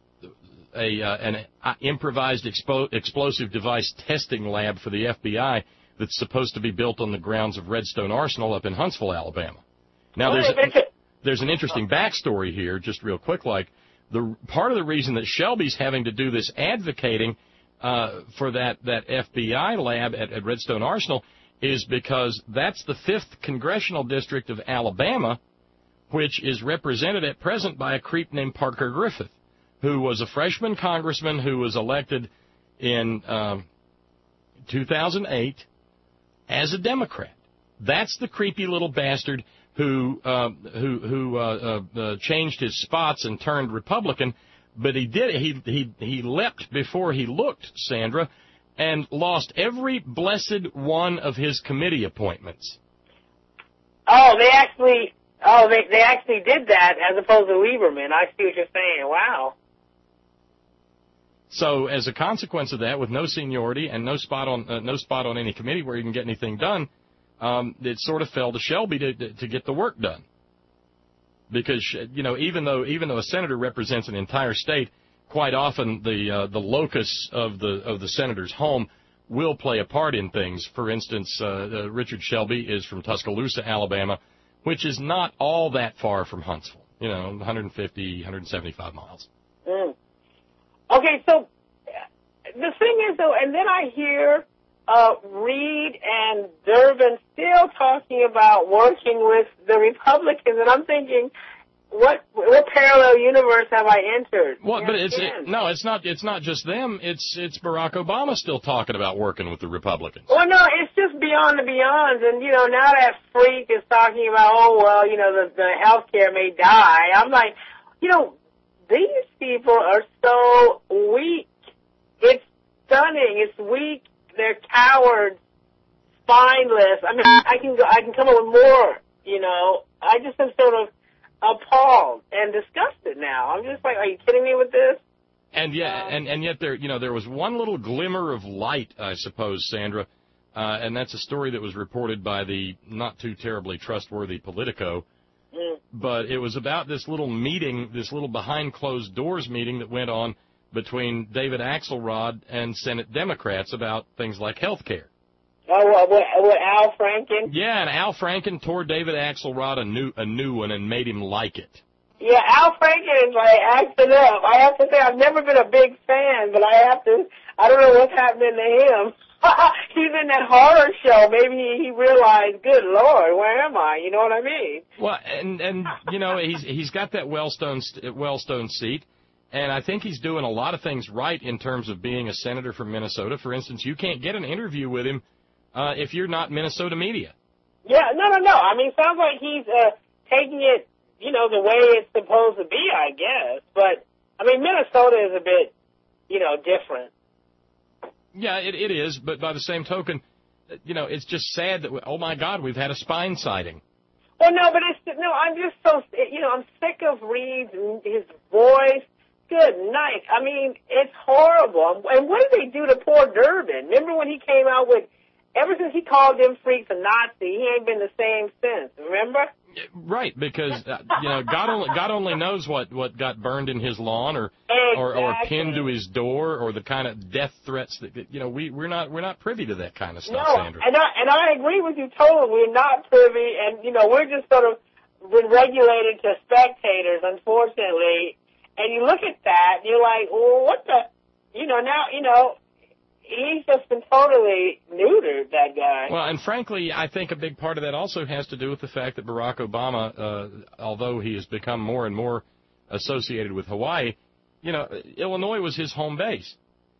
a uh, an improvised expo- explosive device testing lab for the F B I that's supposed to be built on the grounds of Redstone Arsenal up in Huntsville, Alabama. Now there's a, there's an interesting backstory here, just real quick, like the part of the reason that Shelby's having to do this advocating uh, for that, that F B I lab at, at Redstone Arsenal is because that's the fifth congressional district of Alabama, which is represented at present by a creep named Parker Griffith, who was a freshman congressman who was elected in um, two thousand eight as a Democrat. That's the creepy little bastard who uh, who who uh, uh, uh, changed his spots and turned Republican. But he did he he he leapt before he looked, Sandra, and lost every blessed one of his committee appointments. Oh, they actually oh they they actually did that as opposed to Lieberman. I see what you're saying. Wow. So as a consequence of that, with no seniority and no spot on uh, no spot on any committee where he can get anything done, um, it sort of fell to Shelby to, to to get the work done. Because you know, even though even though a senator represents an entire state, quite often the uh, the locus of the of the senator's home will play a part in things. For instance, uh, uh, Richard Shelby is from Tuscaloosa, Alabama, which is not all that far from Huntsville. You know, one hundred fifty, one hundred seventy-five miles. Mm. Okay, so the thing is, though, and then I hear uh, Reed and Durbin still talking about working with the Republicans, and I'm thinking, what what parallel universe have I entered? Well, but it's it, no, it's not. It's not just them. It's it's Barack Obama still talking about working with the Republicans. Well, no, it's just beyond the beyonds, and you know, now that freak is talking about, oh well, you know, the the healthcare may die. I'm like, you know, these people are so weak. It's stunning. It's weak. They're cowards, spineless. I mean, I can go, I can come up with more. You know, I just am sort of appalled and disgusted now. I'm just like, are you kidding me with this? And yeah, um, and and yet there, you know, there was one little glimmer of light, I suppose, Sandra, uh, and that's a story that was reported by the not too terribly trustworthy Politico. Mm. But it was about this little meeting, this little behind closed doors meeting that went on between David Axelrod and Senate Democrats about things like health care. Oh, what, what, what, Al Franken? Yeah, and Al Franken tore David Axelrod a new a new one and made him like it. Yeah, Al Franken is like acting up. I have to say, I've never been a big fan, but I have to, I don't know what's happening to him. He's in that horror show. Maybe he, he realized, good Lord, where am I? You know what I mean? Well, and, and you know, he's he's got that Wellstone, Wellstone seat, and I think he's doing a lot of things right in terms of being a senator from Minnesota. For instance, you can't get an interview with him uh, if you're not Minnesota media. Yeah, no, no, no. I mean, sounds like he's uh, taking it, you know, the way it's supposed to be, I guess. But, I mean, Minnesota is a bit, you know, different. Yeah, it, it is, but by the same token, you know, it's just sad that, we, oh, my God, we've had a spine sighting. Well, no, but it's, no, I'm just so, you know, I'm sick of Reed's, his voice. Good night. I mean, it's horrible. And what did they do to poor Durbin? Remember when he came out with, ever since he called them freaks a Nazi, he ain't been the same since, remember? Right, because, uh, you know, God only God only knows what, what got burned in his lawn or, exactly. or or pinned to his door or the kind of death threats that, you know, we, we're not we're not privy to that kind of stuff, no, Sandra. And I, and I agree with you totally. We're not privy, and, you know, we're just sort of been regulated to spectators, unfortunately. And you look at that, and you're like, well, what the, you know, now, you know, he's just been totally neutered, that guy. Well, and frankly, I think a big part of that also has to do with the fact that Barack Obama, uh, although he has become more and more associated with Hawaii, you know, Illinois was his home base.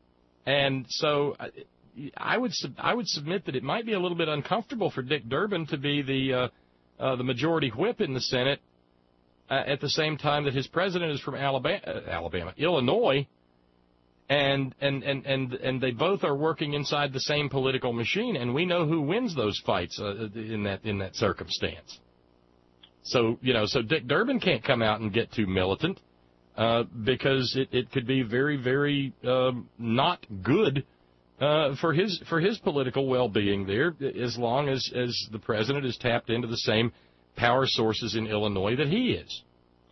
And so I would sub- I would submit that it might be a little bit uncomfortable for Dick Durbin to be the uh, uh, the majority whip in the Senate uh, at the same time that his president is from Alabama, uh, Alabama, Illinois. And, and, and, and, and they both are working inside the same political machine, and we know who wins those fights uh, in that in that circumstance. So, you know, so Dick Durbin can't come out and get too militant uh, because it, it could be very, very um, not good uh, for his for his political well-being there, as long as, as the president is tapped into the same power sources in Illinois that he is.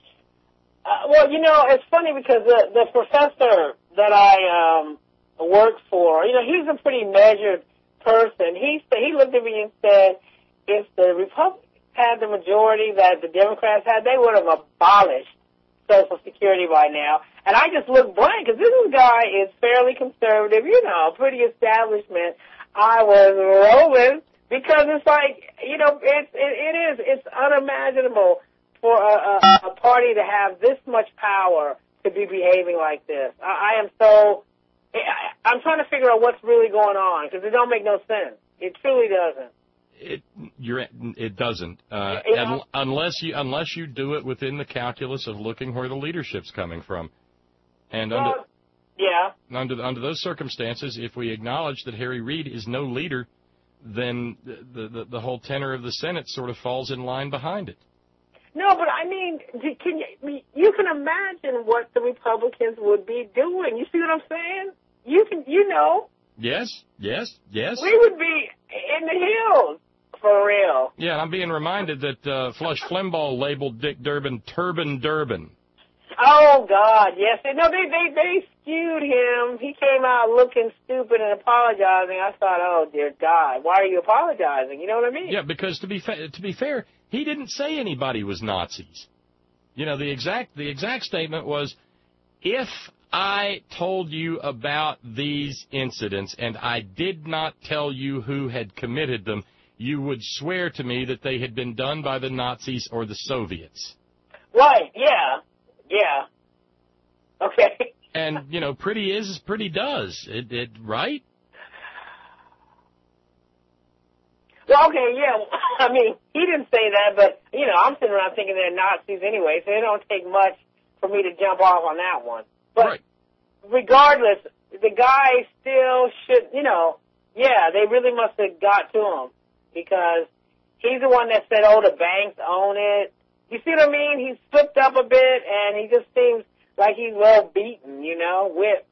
Uh, well, you know, it's funny because the, the professor that I um, work for, you know, he's a pretty measured person. He he looked at me and said, if the Republicans had the majority that the Democrats had, they would have abolished Social Security by now. And I just look blank because this guy is fairly conservative, you know, pretty establishment. I was rolling because it's like, you know, it's, it, it is, it's unimaginable for a, a, a party to have this much power to be behaving like this. I, I am so, I, I'm trying to figure out what's really going on because it don't make no sense. It truly doesn't. It you're it doesn't uh, you know, un, unless you unless you do it within the calculus of looking where the leadership's coming from, and well, under yeah under under those circumstances, if we acknowledge that Harry Reid is no leader, then the the, the whole tenor of the Senate sort of falls in line behind it. No, but I mean, can you you can imagine what the Republicans would be doing? You see what I'm saying? You can you know. Yes, yes, yes. We would be in the hills. For real. Yeah, and I'm being reminded that uh, Flush Flimbaugh labeled Dick Durbin Turban Durbin. Oh, God, yes. No, they, they, they skewed him. He came out looking stupid and apologizing. I thought, oh, dear God, why are you apologizing? You know what I mean? Yeah, because to be fa- to be fair, he didn't say anybody was Nazis. You know, the exact the exact statement was, if I told you about these incidents and I did not tell you who had committed them, you would swear to me that they had been done by the Nazis or the Soviets. Right, yeah, yeah. Okay. And, you know, pretty is, pretty does. It, it right? Well, okay, yeah. I mean, he didn't say that, but, you know, I'm sitting around thinking they're Nazis anyway, so it don't take much for me to jump off on that one. But right. Regardless, the guy still should, you know, yeah, they really must have got to him. Because he's the one that said, oh, the banks own it. You see what I mean? He's flipped up a bit, and he just seems like he's well beaten, you know, whipped.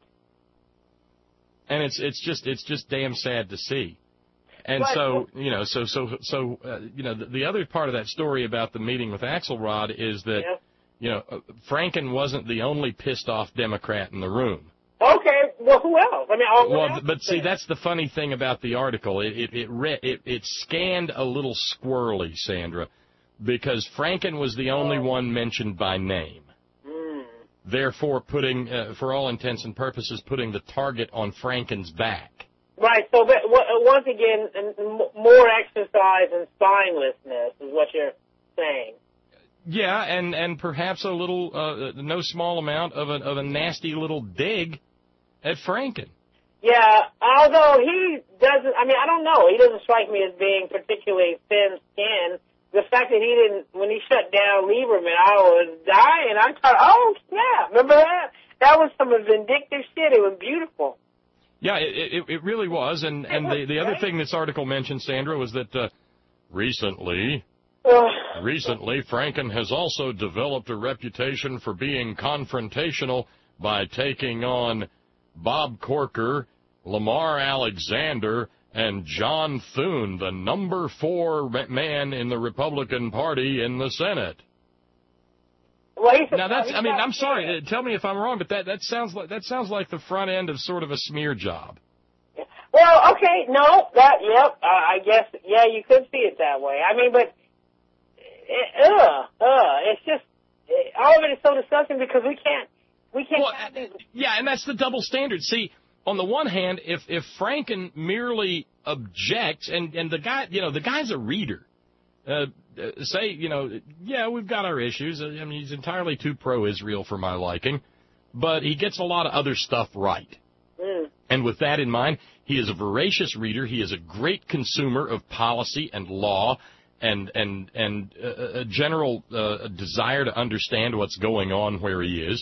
And it's it's just it's just damn sad to see. And but, so, you know, so, so, so uh, you know, the, the other part of that story about the meeting with Axelrod is that, yeah. you know, uh, Franken wasn't the only pissed-off Democrat in the room. Okay, well, who else? I mean, all well, else but see, that's the funny thing about the article. It it it, re- it it scanned a little squirrely, Sandra, because Franken was the only oh. one mentioned by name. Mm. Therefore, putting, uh, for all intents and purposes, putting the target on Franken's back. Right. So, but, once again, more exercise and spinelessness is what you're saying. Yeah, and and perhaps a little, uh, no small amount of a of a nasty little dig at Franken. Yeah, although he doesn't, I mean, I don't know. He doesn't strike me as being particularly thin-skinned. The fact that he didn't, when he shut down Lieberman, I was dying. I thought, oh, snap. Remember that? That was some vindictive shit. It was beautiful. Yeah, it it, it really was. And, and the, the other thing this article mentioned, Sandra, was that uh, recently... Recently, Franken has also developed a reputation for being confrontational by taking on Bob Corker, Lamar Alexander, and John Thune, the number four man in the Republican Party in the Senate. Well, now that's, I mean, I'm sorry, tell me if I'm wrong, but that, that sounds like, that sounds like the front end of sort of a smear job. Well, okay, no, that, yep, uh, I guess, yeah, you could see it that way. I mean, but, it, uh, uh, it's just, it, all of it is so disgusting because we can't, we can't. Well, yeah, and that's the double standard. See, on the one hand, if, if Franken merely objects, and, and the guy, you know, the guy's a reader, uh, say, you know, yeah, we've got our issues. I mean, he's entirely too pro-Israel for my liking, but he gets a lot of other stuff right. Mm. And with that in mind, he is a voracious reader. He is a great consumer of policy and law and and and uh, a general uh, desire to understand what's going on where he is.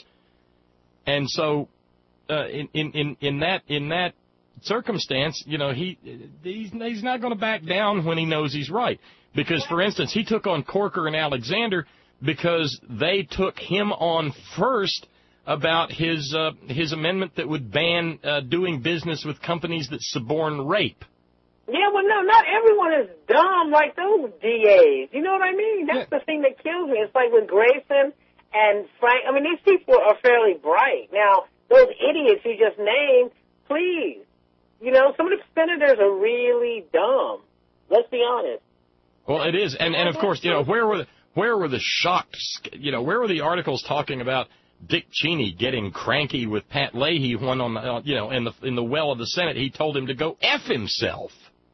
And so, uh, in, in in that in that circumstance, you know, he he's, he's not going to back down when he knows he's right. Because, for instance, he took on Corker and Alexander because they took him on first about his uh, his amendment that would ban uh, doing business with companies that suborn rape. Yeah, well, no, not everyone is dumb like those D As. You know what I mean? That's yeah. the thing that kills me. It's like with Grayson and Frank. I mean, these people are fairly bright. Now, those idiots you just named, please. You know, some of the senators are really dumb. Let's be honest. Well, it is. And, and of course, you know, where were the, Where were the shocked, you know, where were the articles talking about Dick Cheney getting cranky with Pat Leahy when on, the, you know, in the in the well of the Senate, he told him to go F himself.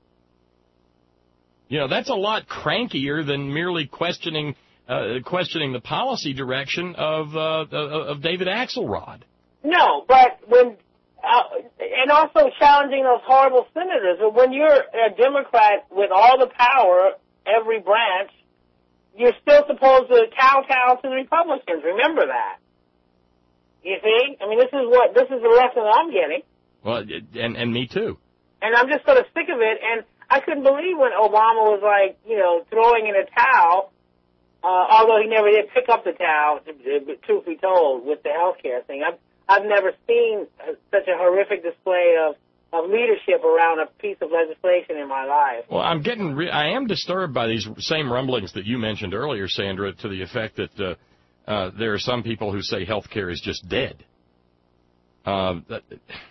You know, that's a lot crankier than merely questioning uh, questioning the policy direction of uh, of David Axelrod. No, but when uh, and also challenging those horrible senators. When you're a Democrat with all the power, every branch, you're still supposed to kowtow to the Republicans. Remember that. You see? I mean, this is what this is the lesson I'm getting. Well, and and me too. And I'm just sort of sick of it. And I couldn't believe when Obama was like, you know, throwing in a towel. Uh, although he never did pick up the towel, truth be told, with the health care thing. I've I've never seen such a horrific display of of leadership around a piece of legislation in my life. Well, I'm getting, re- I am disturbed by these same rumblings that you mentioned earlier, Sandra, to the effect that uh, uh, there are some people who say health care is just dead. Uh, that,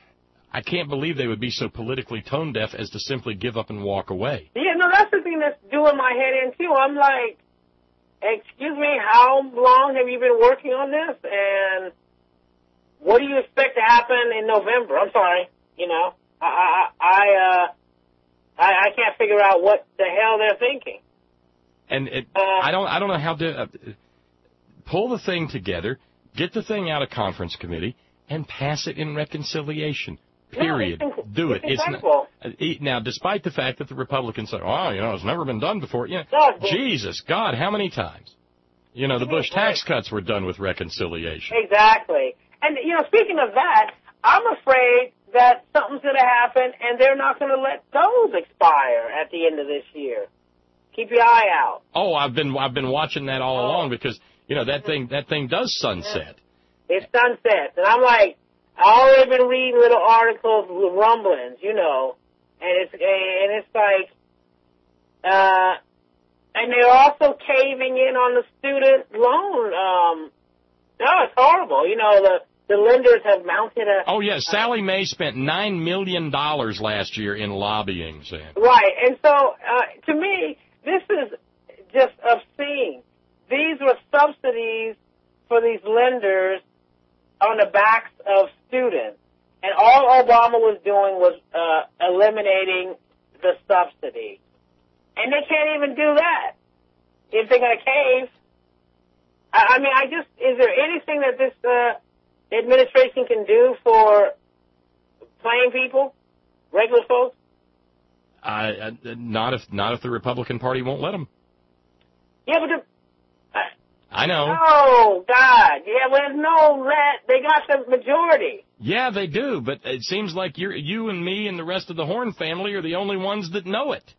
I can't believe they would be so politically tone deaf as to simply give up and walk away. Yeah, no, that's the thing that's doing my head in, too. I'm like, excuse me, how long have you been working on this? And what do you expect to happen in November? I'm sorry, you know. I I I, uh, I I can't figure out what the hell they're thinking. And it, uh, I don't I don't know how to uh, pull the thing together, get the thing out of conference committee, and pass it in reconciliation. Period. No, it's inc- Do it's it. It's incredible. not, uh, now, despite the fact that the Republicans say, "Oh, you know, it's never been done before." You know, no, Jesus, God, how many times? You know, the Bush tax cuts were done with reconciliation. Exactly. And you know, speaking of that, I'm afraid that something's going to happen, and they're not going to let those expire at the end of this year. Keep your eye out. Oh, I've been I've been watching that all oh. along because you know that thing that thing does sunset. It sunsets, and I'm like, I already been reading little articles with rumblings, you know, and it's and it's like, uh, and they're also caving in on the student loan. Um, no, it's horrible. You know the. The lenders have mounted a... Oh, yeah. Sally Mae spent nine million dollars last year in lobbying, Sam. Right. And so, uh, to me, this is just obscene. These were subsidies for these lenders on the backs of students. And all Obama was doing was uh, eliminating the subsidy. And they can't even do that if they're going to cave. I, I mean, I just... Is there anything that this... Uh, The administration can do for plain people, regular folks? Uh, not if not if the Republican Party won't let them. Yeah, but the, uh, I know. Oh God! Yeah, well, there's no let. They got the majority. Yeah, they do, but it seems like you you and me and the rest of the Horn family are the only ones that know it.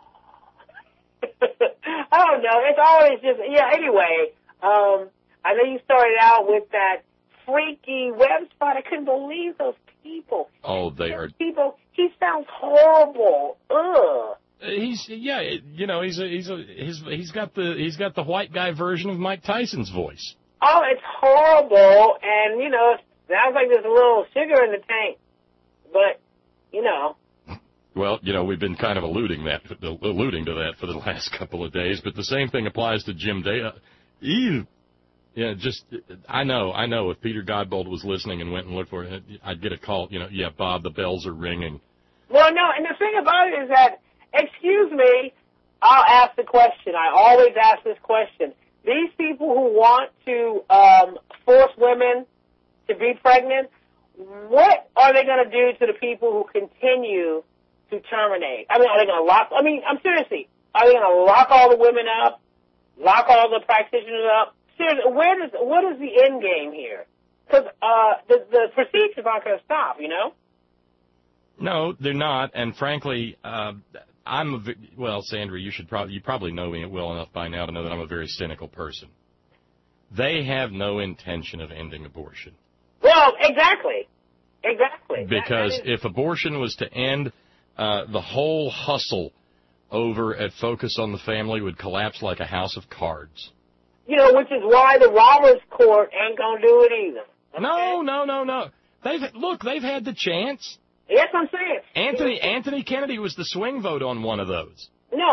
I don't know. It's always just yeah. Anyway, um, I know you started out with that freaky website. I couldn't believe those people. Oh, they those are people. He sounds horrible. Ugh. He's yeah, you know, he's a, he's a, he's he's got the he's got the white guy version of Mike Tyson's voice. Oh, it's horrible, and you know, it sounds like there's a little sugar in the tank, but you know. Well, you know, we've been kind of alluding that alluding to that for the last couple of days, but the same thing applies to Jim Day. Ew. Yeah, just, I know, I know. If Peter Godbold was listening and went and looked for it, I'd get a call, you know, yeah, Bob, the bells are ringing. Well, no, and the thing about it is that, excuse me, I'll ask the question. I always ask this question. These people who want to um, force women to be pregnant, what are they going to do to the people who continue to terminate? I mean, are they going to lock, I mean, I'm seriously, are they going to lock all the women up, lock all the practitioners up? Seriously, where does what is the end game here? Because uh, the the procedures aren't going to stop, you know. No, they're not, and frankly, uh, I'm a well, Sandra. You should probably you probably know me well enough by now to know that I'm a very cynical person. They have no intention of ending abortion. Well, exactly, exactly. Because that, that is... if abortion was to end, uh, the whole hustle over at Focus on the Family would collapse like a house of cards. You know, which is why the Roberts Court ain't gonna do it either. Okay? No, no, no, no. They've look, they've had the chance. Yes, I'm saying. Anthony Anthony Kennedy was the swing vote on one of those. No,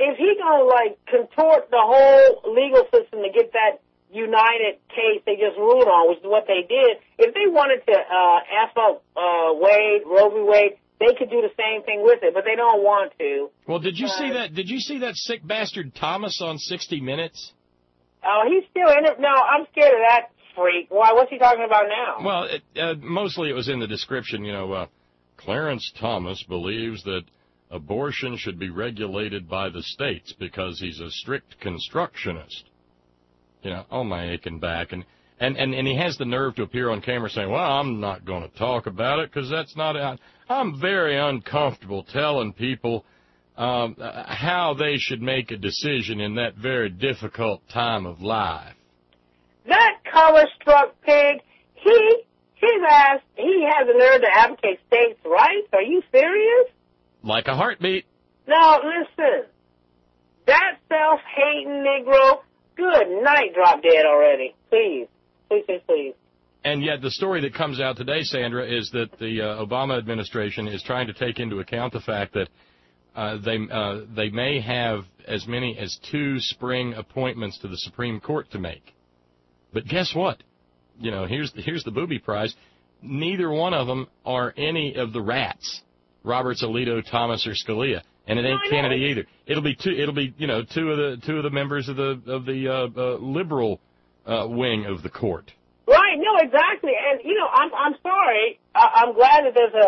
is he going to, like, contort the whole legal system to get that United case they just ruled on, which is what they did? If they wanted to uh, F up uh, Wade, Roe v. Wade, they could do the same thing with it, but they don't want to. Well, did you uh, see that? Did you see that sick bastard Thomas on sixty minutes? Oh, uh, he's still in it. No, I'm scared of that freak. Why? What's he talking about now? Well, it, uh, mostly it was in the description. You know, uh, Clarence Thomas believes that abortion should be regulated by the states because he's a strict constructionist. You know, oh my aching back. And, and, and, and he has the nerve to appear on camera saying, well, I'm not going to talk about it because that's not, I, I'm very uncomfortable telling people um, how they should make a decision in that very difficult time of life. That color-struck pig, he, his ass, he has the nerve to advocate states' rights. Are you serious? Like a heartbeat. Now, listen, that self-hating Negro, good night, drop dead already. Please, please, please, please. And yet the story that comes out today, Sandra, is that the uh, Obama administration is trying to take into account the fact that uh, they uh, they may have as many as two spring appointments to the Supreme Court to make. But guess what? You know, here's the, here's the booby prize. Neither one of them are any of the rats. Roberts, Alito, Thomas, or Scalia, and it ain't no, Kennedy either. It'll be two. It'll be you know two of the two of the members of the of the uh, uh, liberal uh, wing of the court. Right. No, exactly. And you know, I'm I'm sorry. I, I'm glad that there's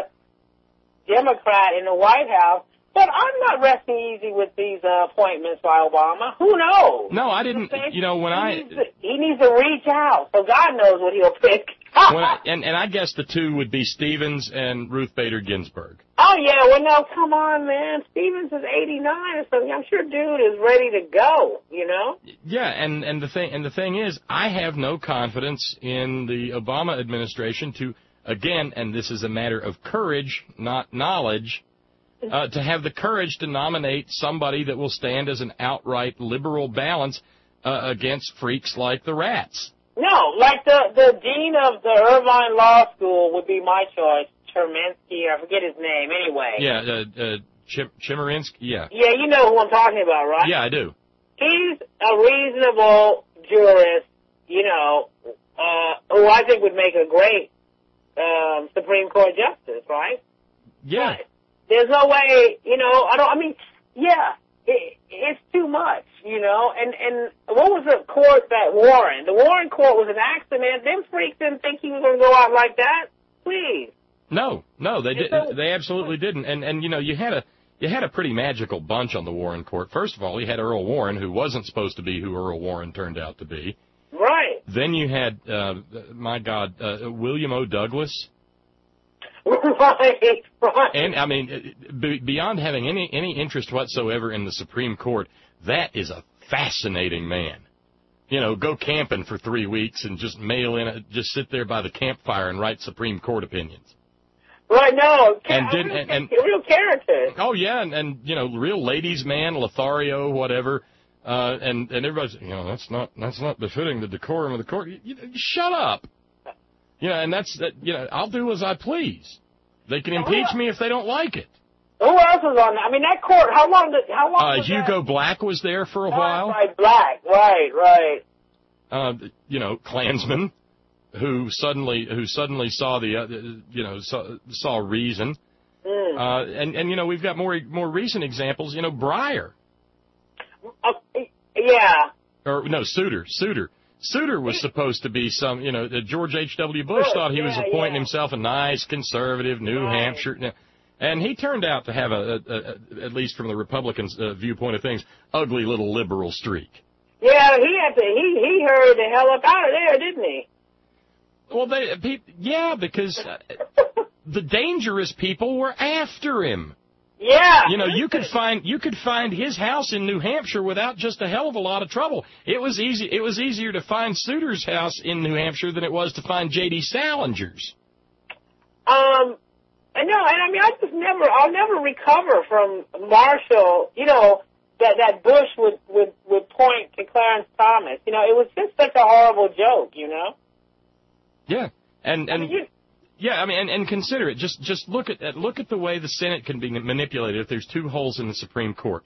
a Democrat in the White House, but I'm not resting easy with these uh, appointments by Obama. Who knows? No, I didn't. You know, when he I needs to, he needs to reach out, so God knows what he'll pick. when I, and and I guess the two would be Stevens and Ruth Bader Ginsburg. Oh, yeah, well, no, come on, man. Stevens is eighty-nine or something. I'm sure dude is ready to go, you know? Yeah, and, and the thing and the thing is, I have no confidence in the Obama administration to, again, and this is a matter of courage, not knowledge, uh, to have the courage to nominate somebody that will stand as an outright liberal balance uh, against freaks like the rats. No, like the, the dean of the Irvine Law School would be my choice. Cherminsky, I forget his name, anyway. Yeah, uh, uh, Chim- Chemerinsky, yeah. Yeah, you know who I'm talking about, right? Yeah, I do. He's a reasonable jurist, you know, uh, who I think would make a great um, Supreme Court justice, right? Yeah. But there's no way, you know, I don't, I mean, yeah, it, it's too much, you know, and, and what was the court that Warren? The Warren court was an accident. Them freaks didn't think he was going to go out like that. Please. No, no, they did. They absolutely didn't. And and you know, you had a you had a pretty magical bunch on the Warren court. First of all, you had Earl Warren, who wasn't supposed to be who Earl Warren turned out to be. Right. Then you had, uh, my God, uh, William O. Douglas. Right. Right. And I mean, b- beyond having any any interest whatsoever in the Supreme Court, that is a fascinating man. You know, go camping for three weeks and just mail in, a, just sit there by the campfire and write Supreme Court opinions. Right, no, and a did real, and, and a real character. Oh yeah, and, and you know, real ladies' man, Lothario, whatever, uh, and and everybody's, you know, that's not that's not befitting the decorum of the court. You, you, shut up. You know, and that's that. You know, I'll do as I please. They can impeach me if they don't like it. Who else was on that? I mean, that court. How long did? How long? Uh, was Hugo that? Black was there for a Right, while. Right, Black. Right, right. Uh, you know, Klansman, who suddenly who suddenly saw the uh, you know saw, saw reason. Mm. Uh, and and you know, we've got more more recent examples. You know, Breyer. Uh, yeah. Or no, Souter. Souter. Souter was supposed to be some, you know, George H W. Bush thought he was yeah, appointing yeah. himself a nice conservative New Right. Hampshire. And he turned out to have, a, a, a at least from the Republicans' uh, viewpoint of things, ugly little liberal streak. Yeah, he had to. He he hurried the hell up out of there, didn't he? Well, they, pe- yeah, because uh, the dangerous people were after him. Yeah. You know, you could find you could find his house in New Hampshire without just a hell of a lot of trouble. It was easy. It was easier to find Souter's house in New Hampshire than it was to find J D. Salinger's. Um, I know, and I mean, I just never, I'll never recover from Marshall. You know, that that Bush would would would point to Clarence Thomas. You know, it was just such a horrible joke. You know. Yeah, and and. I mean, you, Yeah, I mean, and, and consider it. Just just look at look at the way the Senate can be manipulated if there's two holes in the Supreme Court. Oh,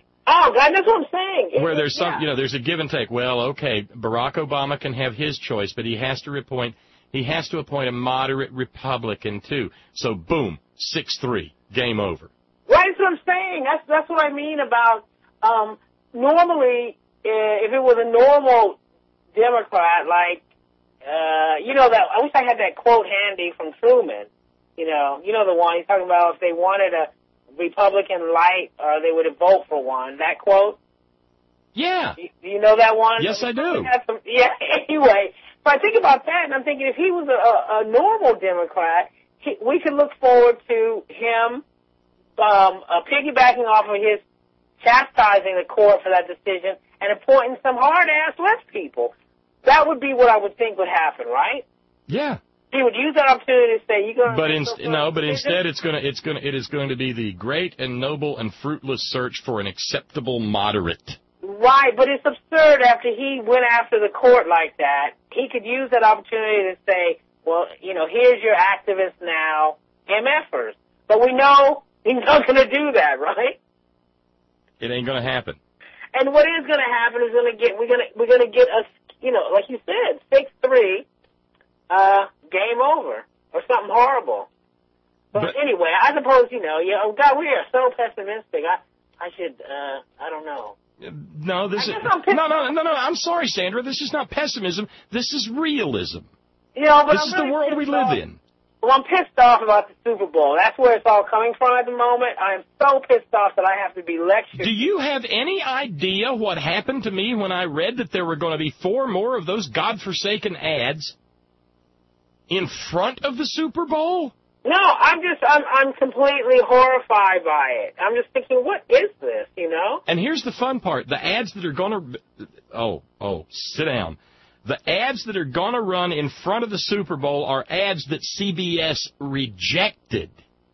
wrong. God, that's what I'm saying. Where there's some, yeah. you know, there's a give and take. Well, okay, Barack Obama can have his choice, but he has to appoint, he has to appoint a moderate Republican too. So, boom, six three, game over. Right, that's what I'm saying. That's that's what I mean about um, normally, uh, if it was a normal Democrat, like, uh, you know, that I wish I had that quote handy from Truman. You know, you know the one he's talking about. If they wanted a Republican light, or they would vote for one. That quote. Yeah. Do you know that one? Yes, I do. Some, yeah. Anyway, so I think about that, and I'm thinking if he was a, a normal Democrat, he, we could look forward to him um, uh, piggybacking off of his chastising the court for that decision and appointing some hard-ass left people. That would be what I would think would happen, right? Yeah. He would use that opportunity to say, "You going?" But inst- no, but instead, it's going to, it's going to, it is going to be the great and noble and fruitless search for an acceptable moderate. Right, but it's absurd. After he went after the court like that, he could use that opportunity to say, "Well, you know, here's your activists now, M Fers." But we know he's not going to do that, right? It ain't going to happen. And what is going to happen is going to get we're going to we're going to get a, you know, like you said, six three. Uh, game over, or something horrible. But, but anyway, I suppose, you know, yeah, oh God, we are so pessimistic. I, I should, uh, I don't know. No, this is, no, no, no, no, I'm sorry, Sandra, this is not pessimism, this is realism. You know, but this I'm is really the world we live off. in. Well, I'm pissed off about the Super Bowl. That's where it's all coming from at the moment. I'm so pissed off that I have to be lectured. Do you have any idea what happened to me when I read that there were going to be four more of those godforsaken ads in front of the Super Bowl? No, I'm just, I'm, I'm completely horrified by it. I'm just thinking, what is this, you know? And here's the fun part. The ads that are going to, oh, oh, sit down. The ads that are going to run in front of the Super Bowl are ads that C B S rejected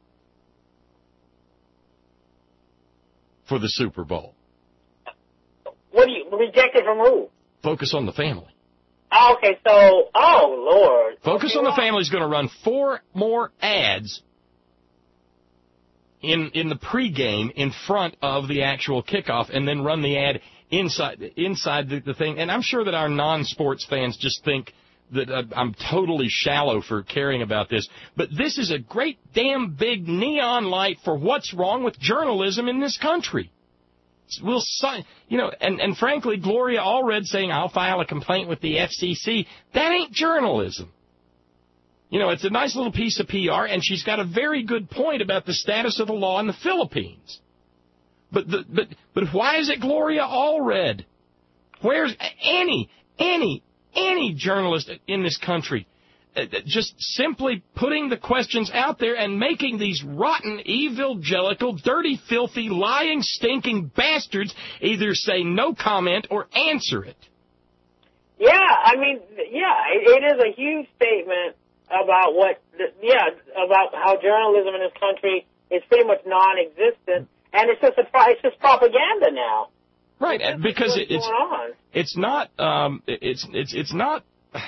for the Super Bowl. What do you, rejected from who? Focus on the Family. Oh, okay, so, oh, Lord. Focus okay, on the well, Family is going to run four more ads in in the pregame in front of the actual kickoff, and then run the ad inside inside the, the thing. And I'm sure that our non-sports fans just think that uh, I'm totally shallow for caring about this. But this is a great damn big neon light for what's wrong with journalism in this country. We'll sign, you know, and, and frankly, Gloria Allred saying, I'll file a complaint with the F C C, that ain't journalism. You know, it's a nice little piece of P R, and she's got a very good point about the status of the law in the Philippines. But the, but but why is it Gloria Allred? Where's any, any, any journalist in this country just simply putting the questions out there and making these rotten, evangelical, dirty, filthy, lying, stinking bastards either say no comment or answer it? Yeah, I mean, yeah, it, it is a huge statement about what, yeah, about how journalism in this country is pretty much non-existent, and it's just a, it's just propaganda now. Right, it's because what's it, it's going on. it's not um it's it's it's not.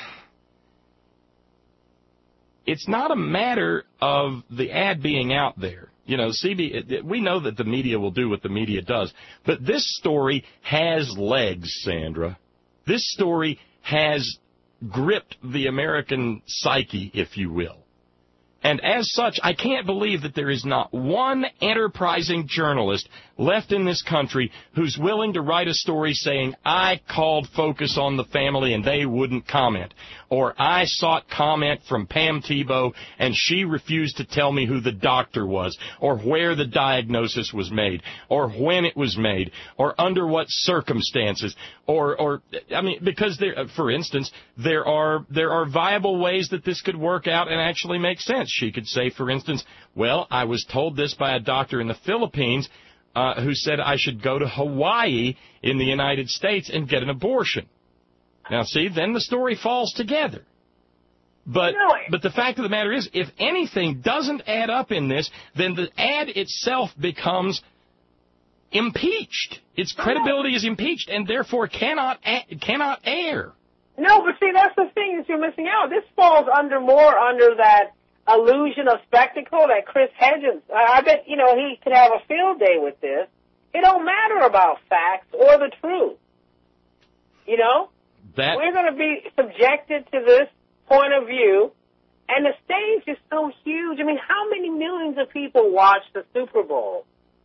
It's not a matter of the ad being out there. You know, C B, we know that the media will do what the media does. But this story has legs, Sandra. This story has gripped the American psyche, if you will. And as such, I can't believe that there is not one enterprising journalist left in this country who's willing to write a story saying, I called Focus on the Family and they wouldn't comment. Or I sought comment from Pam Tebow and she refused to tell me who the doctor was, or where the diagnosis was made, or when it was made, or under what circumstances, or, or I mean, because there, for instance, there are, there are viable ways that this could work out and actually make sense. She could say, for instance, well, I was told this by a doctor in the Philippines uh, who said I should go to Hawaii in the United States and get an abortion. Now, see, then the story falls together. But No. but the fact of the matter is, if anything doesn't add up in this, then the ad itself becomes impeached. Its credibility is impeached and therefore cannot a- cannot air. No, but see, that's the thing that you're missing out. This falls under more under that illusion of spectacle that Chris Hedges, I bet, you know, he could have a field day with this It don't matter about facts or the truth. You know? That We're going to be subjected to this point of view, and the stage is so huge. I mean, how many millions of people watch the Super Bowl?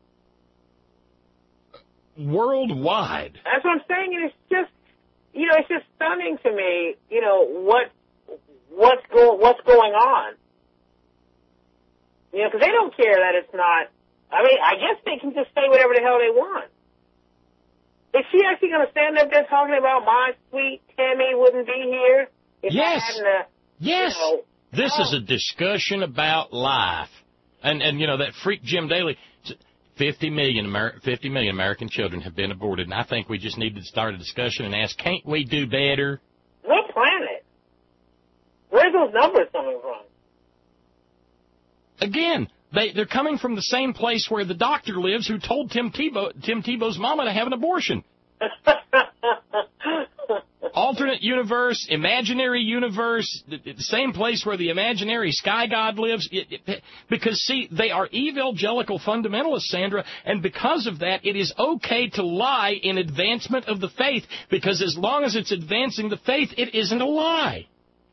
worldwide. That's what I'm saying, and it's just, you know, it's just stunning to me, you know, what what's go what's going on. You know, because they don't care that it's not. I mean, I guess they can just say whatever the hell they want. Is she actually going to stand up there talking about my sweet Tammy wouldn't be here? If Yes. I hadn't, uh, Yes. You know, This oh. is a discussion about life. And, and you know, that freak Jim Daly, fifty million, Amer- fifty million American children have been aborted, and I think we just need to start a discussion and ask, can't we do better? What planet? Where's those numbers coming from? Again, they, they're coming from the same place where the doctor lives who told Tim Tebow, Tim Tebow's mama to have an abortion. Alternate universe, imaginary universe, the, the same place where the imaginary sky god lives. It, it, because, see, they are evangelical fundamentalists, Sandra, and because of that, it is okay to lie in advancement of the faith, because as long as it's advancing the faith, it isn't a lie.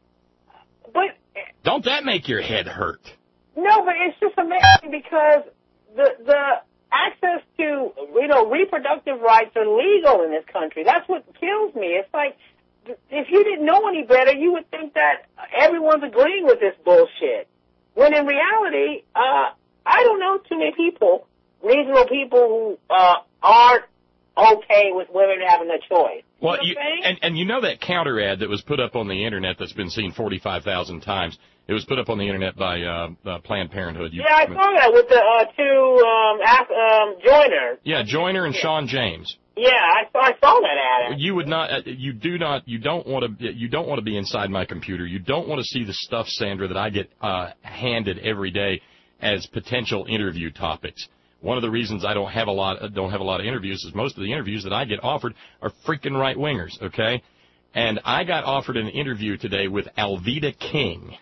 But Don't that make your head hurt? no, but it's just amazing because the the access to, you know, reproductive rights are legal in this country. That's what kills me. It's like, if you didn't know any better, you would think that everyone's agreeing with this bullshit. When in reality, uh, I don't know too many people, reasonable people who uh, aren't okay with women having a choice. Well, you you, know what I'm saying? and, and you know that counter ad that was put up on the Internet that's been seen forty-five thousand times? It was put up on the Internet by uh, uh, Planned Parenthood. You, yeah, I saw that with the uh, two um, af- um, Joyner. Yeah, Joyner and Yeah. Sean James. Yeah, I saw, I saw that ad. You would not, uh, you do not, you don't want to, you don't want to be inside my computer. You don't want to see the stuff, Sandra, that I get uh, handed every day as potential interview topics. One of the reasons I don't have a lot, don't have a lot of interviews is most of the interviews that I get offered are freaking right wingers. Okay, and I got offered an interview today with Alveda King.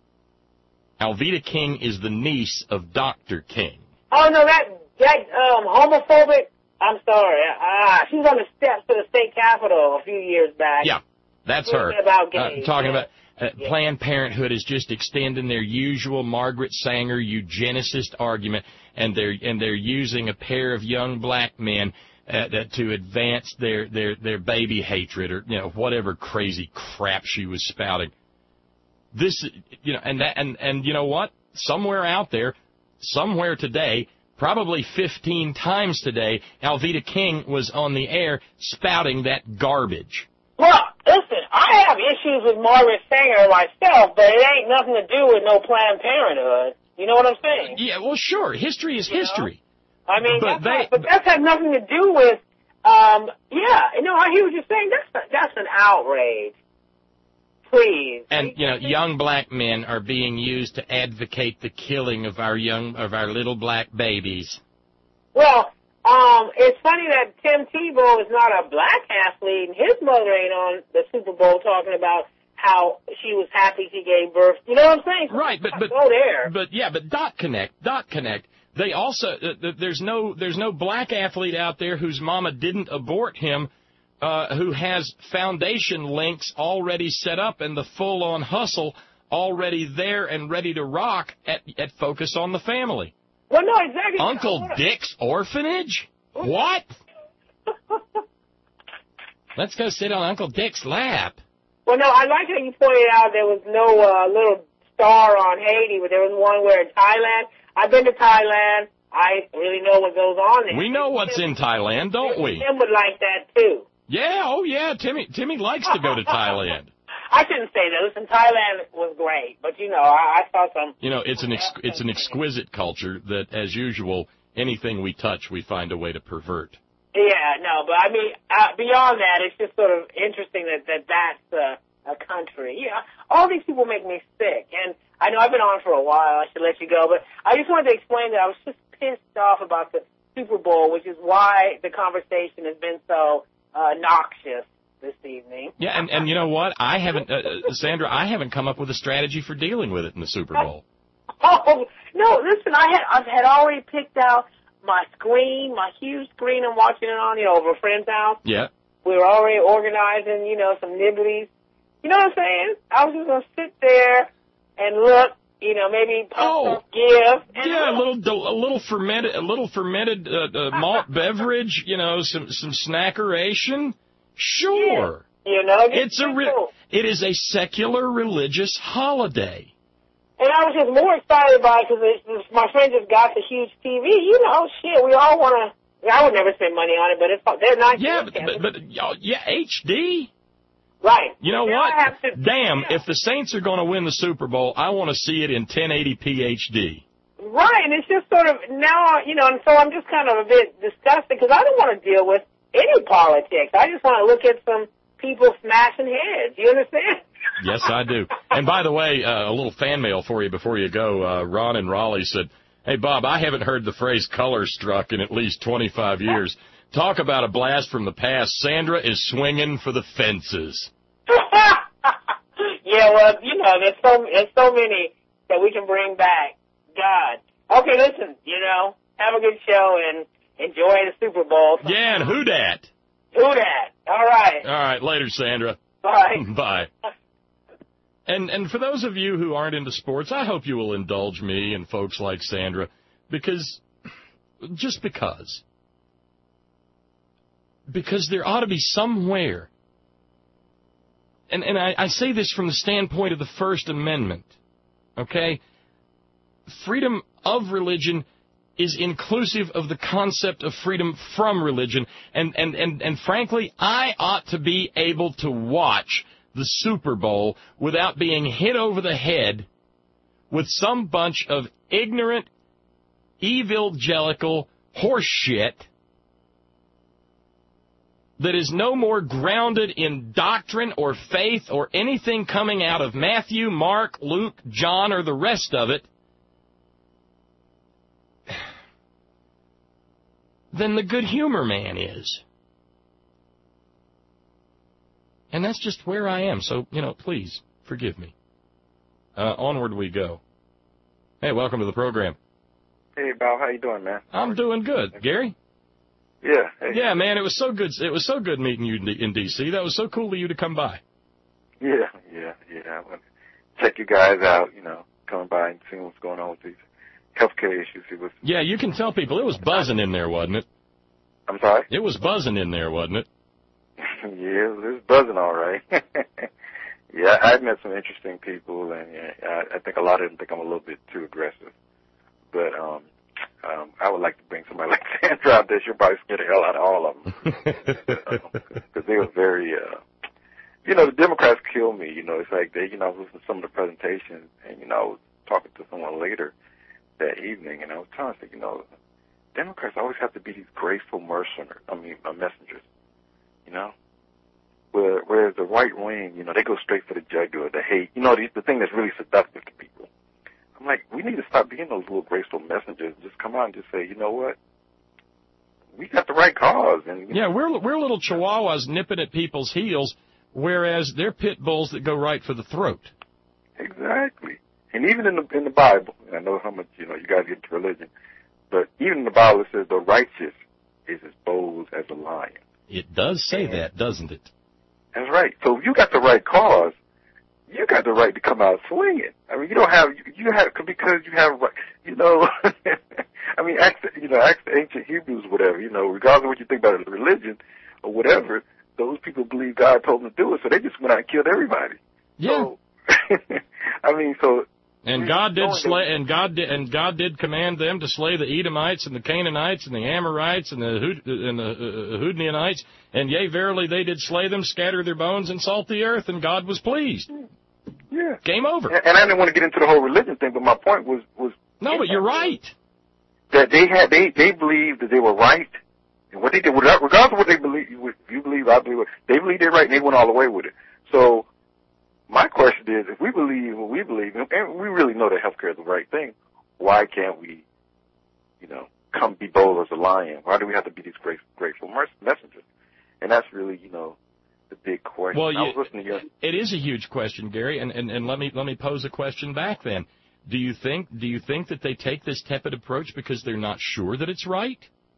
Alveda King is the niece of Doctor King. Oh, no, that, that um, homophobic, I'm sorry, ah, she was on the steps to the state capitol a few years back. Yeah, that's Talking her. about gays, uh, talking yeah. about uh, Yeah. Planned Parenthood is just extending their usual Margaret Sanger eugenicist argument, and they're and they're using a pair of young black men uh, that, to advance their, their, their baby hatred, or you know whatever crazy crap she was spouting. This, you know, and that, and and you know what? Somewhere out there, somewhere today, probably fifteen times today, Alveda King was on the air spouting that garbage. Well, listen, I have issues with Margaret Sanger myself, but it ain't nothing to do with no Planned Parenthood. You know what I'm saying? Yeah, well, sure, history is You know? history. I mean, But that's they- not, but that has nothing to do with, um, yeah, no, I hear what you're saying. That's a, that's an outrage. Please. And you know, young black men are being used to advocate the killing of our young, of our little black babies. Well, um, it's funny that Tim Tebow is not a black athlete, and his mother ain't on the Super Bowl talking about how she was happy she gave birth. You know what I'm saying? So Right, but but go there. but yeah, but Dot Connect, Dot Connect. They also uh, there's no there's no black athlete out there whose mama didn't abort him, uh, who has foundation links already set up and the full on hustle already there and ready to rock at at Focus on the Family. Well, no, exactly. Uncle Dick's orphanage? What? Let's go sit on Uncle Dick's lap. Well, no, I like how you pointed out there was no uh, little star on Haiti, but there was one where in Thailand. I've been to Thailand. I really know what goes on there. We know what's in Thailand, don't we? Tim would like that, too. Yeah, oh yeah, Timmy Timmy likes to go to Thailand. I shouldn't say that. Listen, Thailand was great, but, you know, I, I saw some... You know, it's an ex- it's an exquisite culture that, as usual, anything we touch, we find a way to pervert. Yeah, no, but I mean, uh, beyond that, it's just sort of interesting that, that that's uh, a country. Yeah, all these people make me sick, and I know I've been on for a while. I should let you go, but I just wanted to explain that I was just pissed off about the Super Bowl, which is why the conversation has been so uh, noxious this evening. Yeah, and, and you know what? I haven't, uh, Sandra, I haven't come up with a strategy for dealing with it in the Super Bowl. Oh, no, listen, I had I had already picked out my screen, my huge screen I'm watching it on, you know, over a friend's house. Yeah. We were already organizing, you know, some nibblies. You know what I'm saying? I was just going to sit there and look, you know, maybe oh, give. And yeah, look. a little, a little fermented, a little fermented uh, uh, malt beverage. You know, some some snackeration. Sure. Yeah. You know, it's a re- it is a secular religious holiday. And I was just more excited about it because my friend just got the huge T V. You know, shit, we all want to. I would never spend money on it, but it's they're nice. Yeah, but, but, but yeah, H D. Right. You know now what? I have to, Damn, yeah. if the Saints are going to win the Super Bowl, I want to see it in ten eighty p H D. Right, and it's just sort of now, you know, and so I'm just kind of a bit disgusted because I don't want to deal with any politics. I just want to look at some people smashing heads. You understand? Yes, I do. And by the way, uh, a little fan mail for you before you go. Uh, Ron in Raleigh said, "Hey, Bob, I haven't heard the phrase color struck in at least twenty-five years. Talk about a blast from the past. Sandra is swinging for the fences." Yeah, well, you know, there's so, there's so many that we can bring back. God. Okay, listen, you know, have a good show and enjoy the Super Bowl. Yeah, and who dat? Who dat? All right. All right, later, Sandra. Bye. Bye. And and for those of you who aren't into sports, I hope you will indulge me and folks like Sandra, because, just because, because there ought to be somewhere, and, and I, I say this from the standpoint of the First Amendment, okay? Freedom of religion is inclusive of the concept of freedom from religion, and, and, and, and frankly, I ought to be able to watch the Super Bowl without being hit over the head with some bunch of ignorant, evangelical horse shit that is no more grounded in doctrine or faith or anything coming out of Matthew, Mark, Luke, John, or the rest of it than the Good Humor Man is. And that's just where I am. So, you know, please forgive me. Uh, onward we go. Hey, welcome to the program. Hey, Bob, how you doing, man? I'm doing good. Gary? Yeah. Hey. Yeah, man, it was so good. It was so good meeting you in D C. That was so cool of you to come by. Yeah, yeah, yeah. I want to check you guys out, you know, coming by and seeing what's going on with these healthcare issues. It was, yeah, you can tell people it was buzzing in there, wasn't it? I'm sorry? It was buzzing in there, wasn't it? Yeah, it was buzzing all right. Yeah, I've met some interesting people, and yeah, I, I think a lot of them think I'm a little bit too aggressive. But um, um, I would like to bring somebody like Sandra out there. She'll probably scare the hell out of all of them. Because they were very, uh, you know, the Democrats kill me. You know, it's like they, you know, I was listening to some of the presentations, and, you know, I was talking to someone later that evening, and I was telling them, you know, Democrats always have to be these graceful mercenaries, I mean, uh, messengers, you know? Where, whereas the right wing, you know, they go straight for the jugular, the hate, you know, the, the thing that's really seductive to people. I'm like, we need to stop being those little graceful messengers and just come out and just say, you know what? We got the right cause. And yeah, we're we're little chihuahuas nipping at people's heels, whereas they're pit bulls that go right for the throat. Exactly. And even in the in the Bible, and I know how much, you know, you guys get into religion, but even in the Bible it says the righteous is as bold as a lion. It does say and, that, doesn't it? That's right. So if you got the right cause, you got the right to come out swinging. I mean, you don't have, you, you have, because you have, you know, I mean, ask, you know, ask the ancient Hebrews, whatever, you know, regardless of what you think about religion or whatever, those people believe God told them to do it, so they just went out and killed everybody. Yeah. So, I mean, so. And God did slay, and God did, and God did command them to slay the Edomites and the Canaanites and the Amorites and the Hud, and the uh, Houdnianites, and yea, verily they did slay them, scatter their bones, and salt the earth, and God was pleased. Yeah. Game over. And, and I didn't want to get into the whole religion thing, but my point was was. No, but you're right. That they had, they they believed that they were right, and what they did, regardless of what they believe, you believe, I believe, they believe they're right, and they went all the way with it. So. My question is, if we believe what we believe, and we really know that healthcare is the right thing, why can't we, you know, come be bold as a lion? Why do we have to be these great, grateful messengers? And that's really, you know, the big question. Well, you, I was listening to you. It is a huge question, Gary, and, and, and let me let me pose a question back then. Do you think do you think that they take this tepid approach because they're not sure that it's right?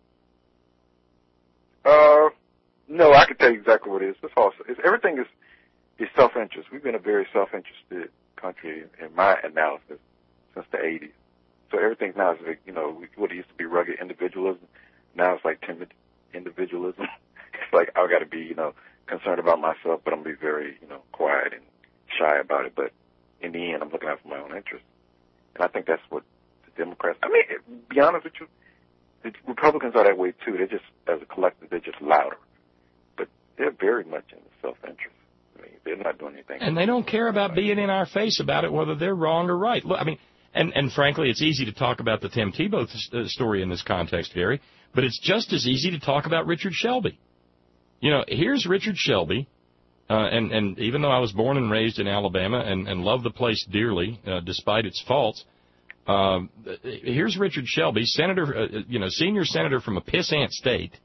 Uh, no, I can tell you exactly what it is. It's also, it's, everything is, is self-interest. We've been a very self-interested country in my analysis since the eighties. So everything now is, like, you know, what it used to be rugged individualism, now it's like timid individualism. It's like I've got to be, you know, concerned about myself, but I'm going to be very, you know, quiet and shy about it. But in the end, I'm looking out for my own interests. And I think that's what the Democrats, I mean, to be honest with you, the Republicans are that way too. They're just, as a collective, they're just louder. But they're very much in the self-interest. I mean, they're not doing anything. And they don't care about being in our face about it, whether they're wrong or right. Look, I mean, and, and frankly, it's easy to talk about the Tim Tebow th- story in this context, Gary, but it's just as easy to talk about Richard Shelby. You know, here's Richard Shelby, uh, and, and even though I was born and raised in Alabama and, and love the place dearly, uh, despite its faults, um, here's Richard Shelby, senator, uh, you know, senior senator from a pissant state,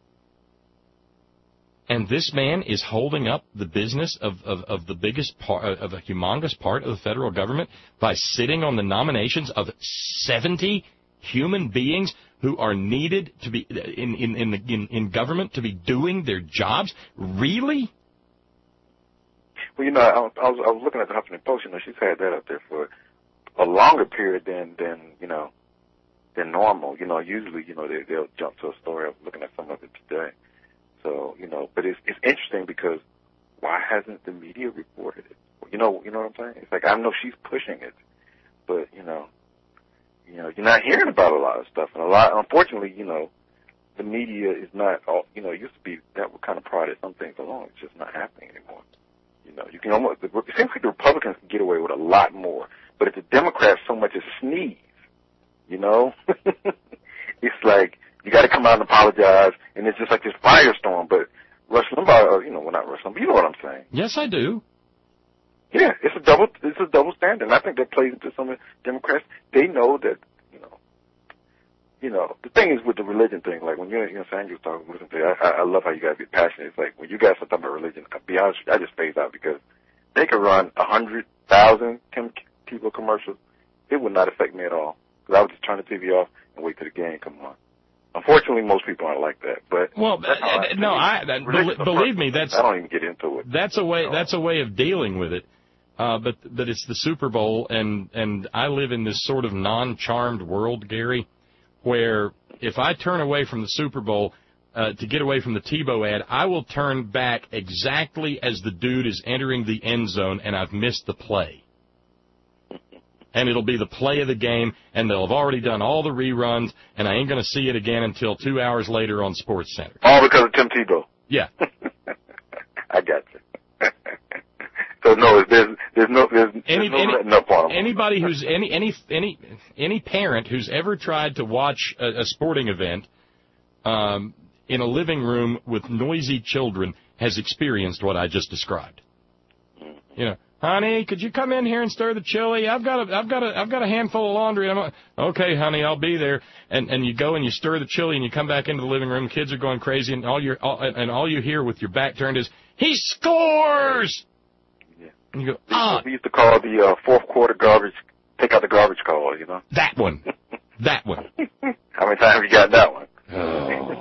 and this man is holding up the business of, of, of the biggest part, of a humongous part of the federal government by sitting on the nominations of seventy human beings who are needed to be in in in, the, in in government to be doing their jobs. Really? Well, you know, I, I was I was looking at the Huffington Post. You know, she's had that up there for a longer period than than you know than normal. You know, usually you know they, they'll jump to a story. I was looking at some of it today. So you know, but it's it's interesting because why hasn't the media reported it? You know, you know what I'm saying? It's like I know she's pushing it, but you know. You know, you're not hearing about a lot of stuff, and a lot. Unfortunately, you know, the media is not. All, you know, it used to be that would kind of prodded some things along. It's just not happening anymore. You know, you can almost. It seems like the Republicans can get away with a lot more, but if the Democrats so much as sneeze, you know, it's like you got to come out and apologize, and it's just like this firestorm. But Rush Limbaugh, or, you know, well not Rush Limbaugh, but you know what I'm saying? Yes, I do. Yeah, it's a double, it's a double standard. And I think that plays into some of the Democrats. They know that, you know, you know, the thing is with the religion thing, like when you're, you know, Sandy was talking, listen to you, I, I love how you guys get passionate. It's like when you guys are talking about religion, I'll be honest with you, I just phase out because they could run a hundred thousand Tim Tebow commercials. It would not affect me at all. Because I would just turn the T V off and wait till the game come on. Unfortunately, most people aren't like that. But well, I, no, I, I believe, believe me, that's I don't even get into it. That's a way. You know? That's a way of dealing with it. Uh, but but it's the Super Bowl, and, and I live in this sort of non-charmed world, Gary, where if I turn away from the Super Bowl uh, to get away from the Tebow ad, I will turn back exactly as the dude is entering the end zone, and I've missed the play. And it'll be the play of the game, and they'll have already done all the reruns, and I ain't going to see it again until two hours later on SportsCenter. All because of Tim Tebow. Yeah. I got you. So no, there's there's no there's, any, there's no any, letting up on them. Anybody who's any any any any parent who's ever tried to watch a, a sporting event um, in a living room with noisy children has experienced what I just described. You know, honey, could you come in here and stir the chili? I've got a I've got a I've got a handful of laundry. I'm a, okay, honey, I'll be there. And and you go and you stir the chili and you come back into the living room. Kids are going crazy, and all you all, and all you hear with your back turned is he scores. And you go, ah. We used to call the uh, fourth quarter garbage, take out the garbage call, you know? That one. That one. How many times have you got that one? Oh.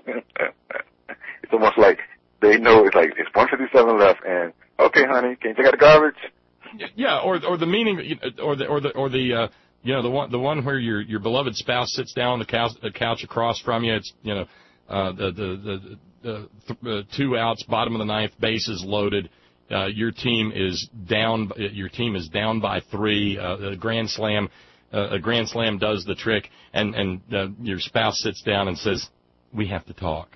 It's almost like they know it's like, it's one fifty-seven left, and, okay, honey, can you take out the garbage? Yeah, or or the meaning, or the, or the, or the, uh, you know, the one, the one where your, your beloved spouse sits down on the couch, the couch across from you. It's, you know, uh, the, the, the, the, the two outs, bottom of the ninth, bases loaded. Uh, your team is down. Your team is down by three. Uh, a grand slam, uh, a grand slam does the trick, and and uh, your spouse sits down and says, "We have to talk."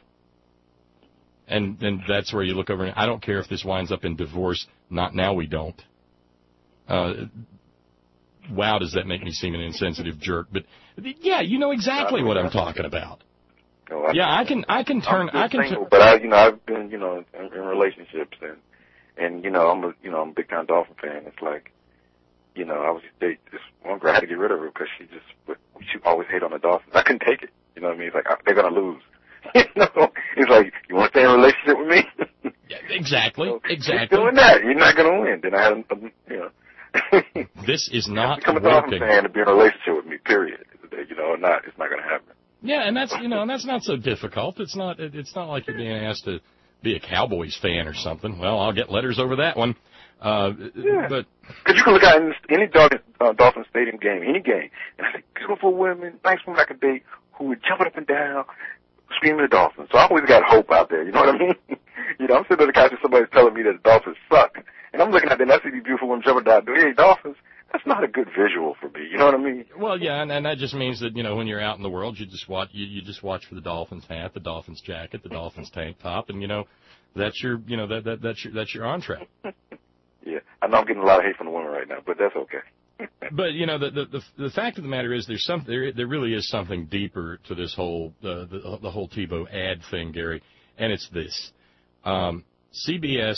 And then that's where you look over. And I don't care if this winds up in divorce. Not now. We don't. Uh, wow, does that make me seem an insensitive jerk? But yeah, you know exactly what I'm talking about. No, I, yeah, I can. I can turn. I'm I can. single, T- but I, you know, I've been, you know, in, in relationships and. And, you know, I'm a, you know, I'm a big time Dolphin fan. It's like, you know, I was, they, this one girl, I had to get rid of her because she just, she always hate on the Dolphins. I couldn't take it. You know what I mean? It's like, they're going to lose. You know? It's like, you want to stay in a relationship with me? Yeah, exactly. So, exactly. Keep doing that. You're not going to win. Then I had, you know. This is not become a working. Dolphin fan to be in a relationship with me, period. You know, not, it's not going to happen. Yeah, and that's, you know, and that's not so difficult. It's not, it's not like you're being asked to be a Cowboys fan or something. Well, I'll get letters over that one. Uh, yeah. But because you can look at any Dolphin, uh, Dolphin Stadium game, any game, and I say, beautiful women, nice women I could date, who would jump up and down, screaming the Dolphins. So I always got hope out there. You know what I mean? You know, I'm sitting on the couch and somebody's telling me that the Dolphins suck, and I'm looking at them and I see these beautiful women jumping down, hey, Dolphins. That's not a good visual for me. You know what I mean? Well, yeah, and, and that just means that, you know, when you're out in the world, you just watch you, you just watch for the Dolphins hat, the Dolphins jacket, the Dolphins tank top, and you know, that's your you know that, that that's your that's your entree. Yeah, I know I'm getting a lot of hate from the women right now, but that's okay. But you know, the, the the the fact of the matter is, there's some there there really is something deeper to this whole uh, the the whole Tebow ad thing, Gary, and it's this: um, C B S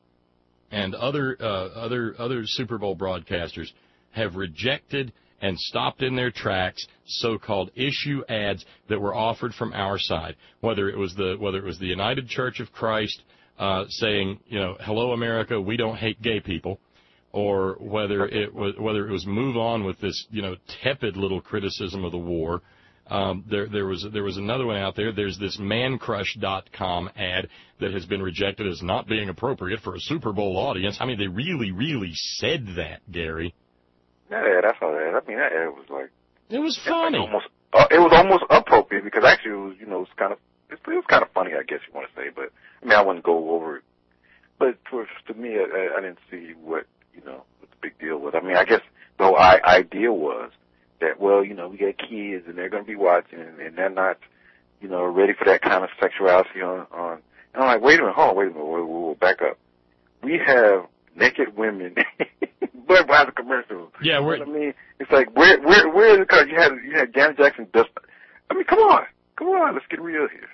and other uh, other other Super Bowl broadcasters have rejected and stopped in their tracks so-called issue ads that were offered from our side, whether it was the whether it was the United Church of Christ uh, saying, you know, hello America, we don't hate gay people, or whether it was whether it was Move On with this, you know, tepid little criticism of the war. Um, there, there was there was another one out there. There's this man crush dot com ad that has been rejected as not being appropriate for a Super Bowl audience. I mean, they really, really said that, Gary. Yeah, that's all that. I mean, that ad was like it was funny. It was almost, uh, it was almost appropriate because actually it was, you know, it was kind of it was kind of funny, I guess you want to say. But I mean, I wouldn't go over it. But for, to me, I, I didn't see what you know what the big deal was. I mean, I guess the whole idea was that, well, you know, we got kids and they're going to be watching and, and they're not, you know, ready for that kind of sexuality on. on. And I'm like, wait a minute, hold on, wait a minute, we'll, we'll back up. We have naked women. But why the commercial? Yeah, we're. You know what I mean, it's like where, where, where is the car? You had, you had Janet Jackson. Dust. I mean, come on, come on, let's get real here.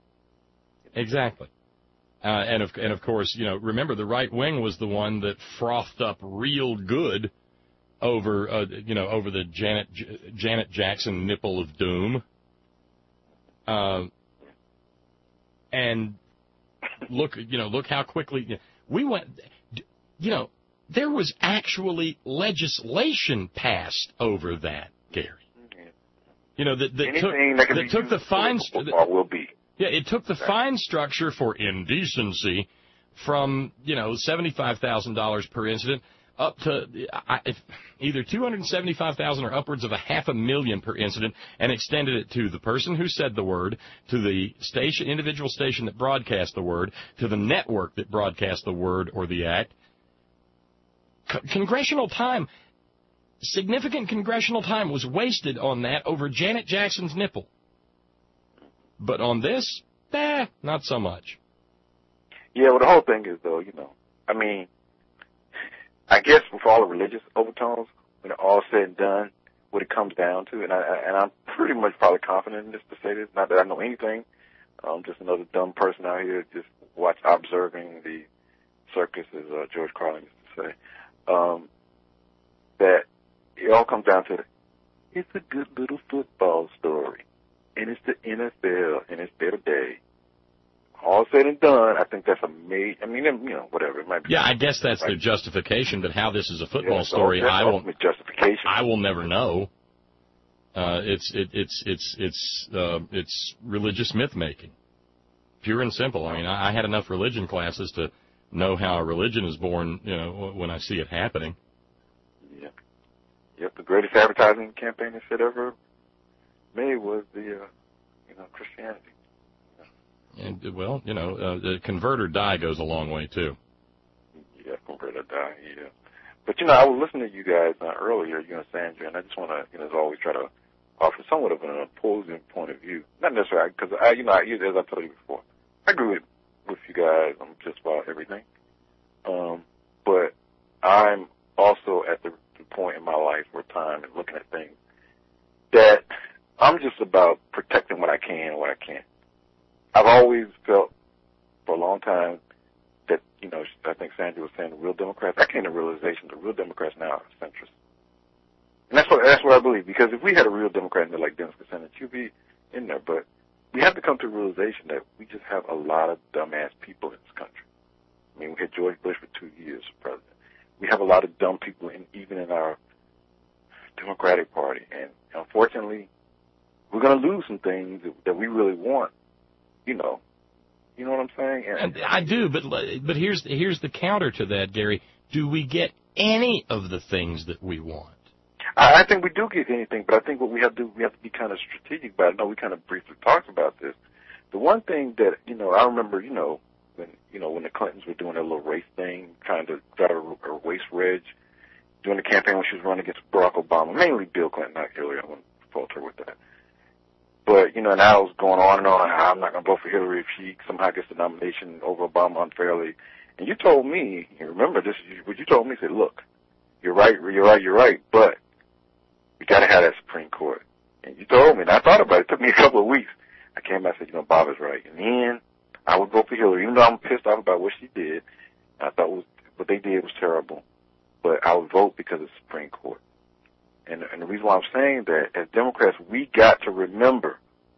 Exactly. Uh, and of and of course, you know, remember the right wing was the one that frothed up real good over, uh, you know, over the Janet J- Janet Jackson nipple of doom. Uh, and look, you know, look how quickly we went. You know. There was actually legislation passed over that, Gary. You know, that, that took, that, that took the fine st- will be. Yeah, it took the fine structure for indecency from, you know, seventy-five thousand dollars per incident up to I, if, either two hundred seventy-five thousand dollars or upwards of a half a million per incident, and extended it to the person who said the word, to the station, individual station that broadcast the word, to the network that broadcast the word or the act. Congressional time, significant congressional time was wasted on that over Janet Jackson's nipple. But on this, eh, not so much. Yeah, well, the whole thing is, though, you know, I mean, I guess with all the religious overtones, when it's all said and done, what it comes down to, and, I, and I'm pretty much probably confident in this to say this, not that I know anything, I'm just another dumb person out here just watch observing the circus, as uh, George Carlin used to say. Um, that it all comes down to, it's a good little football story, and it's the N F L, and it's their day. All said and done, I think that's a major, I mean, you know, whatever. It might be yeah, I guess that's right. Their justification, but how this is a football yeah, story, I will, justification. I will never know. Uh, it's, it, it's, it's, it's, uh, it's religious myth-making. Pure and simple. I mean, I, I had enough religion classes to know how a religion is born, you know, when I see it happening. Yeah. Yep, the greatest advertising campaign this shit ever made was the, uh, you know, Christianity. And, well, you know, uh, the convert or die goes a long way, too. Yeah, convert or die, yeah. But, you know, I was listening to you guys uh, earlier, you and Sandra, and I just want to, you know, as always, try to offer somewhat of an opposing point of view. Not necessarily, because, I, you know, I, as I told you before, I agree with with you guys on just about everything. Um, but I'm also at the, the point in my life where time and looking at things that I'm just about protecting what I can and what I can't. I've always felt for a long time that, you know, I think Sandra was saying the real Democrats, I came to the realization the real Democrats now are centrists. And that's what, that's what I believe, because if we had a real Democrat in there like Dennis Kucinich, you'd be in there, but we have to come to the realization that we just have a lot of dumbass people in this country. I mean, we had George Bush for two years as president. we have a lot of dumb people, in, even in our Democratic Party. And unfortunately, we're going to lose some things that, that we really want, you know. You know what I'm saying? And, and I do, but but here's here's the counter to that, Gary. Do we get any of the things that we want? I, I think we do get anything, but I think what we have to do, we have to be kind of strategic about it. I know we kind of briefly talked about this. The one thing that, you know, I remember, you know, when, you know, when the Clintons were doing their little race thing, trying to drive a, a waist wedge, during the campaign when she was running against Barack Obama, mainly Bill Clinton, not Hillary. I wouldn't fault her with that. But, you know, now it was going on and on. I'm not going to vote for Hillary if she somehow gets the nomination over Obama unfairly. And you told me, you remember this, what you told me, you said, look, you're right, you're right, you're right, but we got to have that Supreme Court. And you told me, and I thought about it. It took me a couple of weeks. I came back and said, you know, Bob is right. And then I would vote for Hillary, even though I'm pissed off about what she did. I thought was, what they did was terrible. But I would vote because of the Supreme Court. And, and the reason why I'm saying that, as Democrats, we got to remember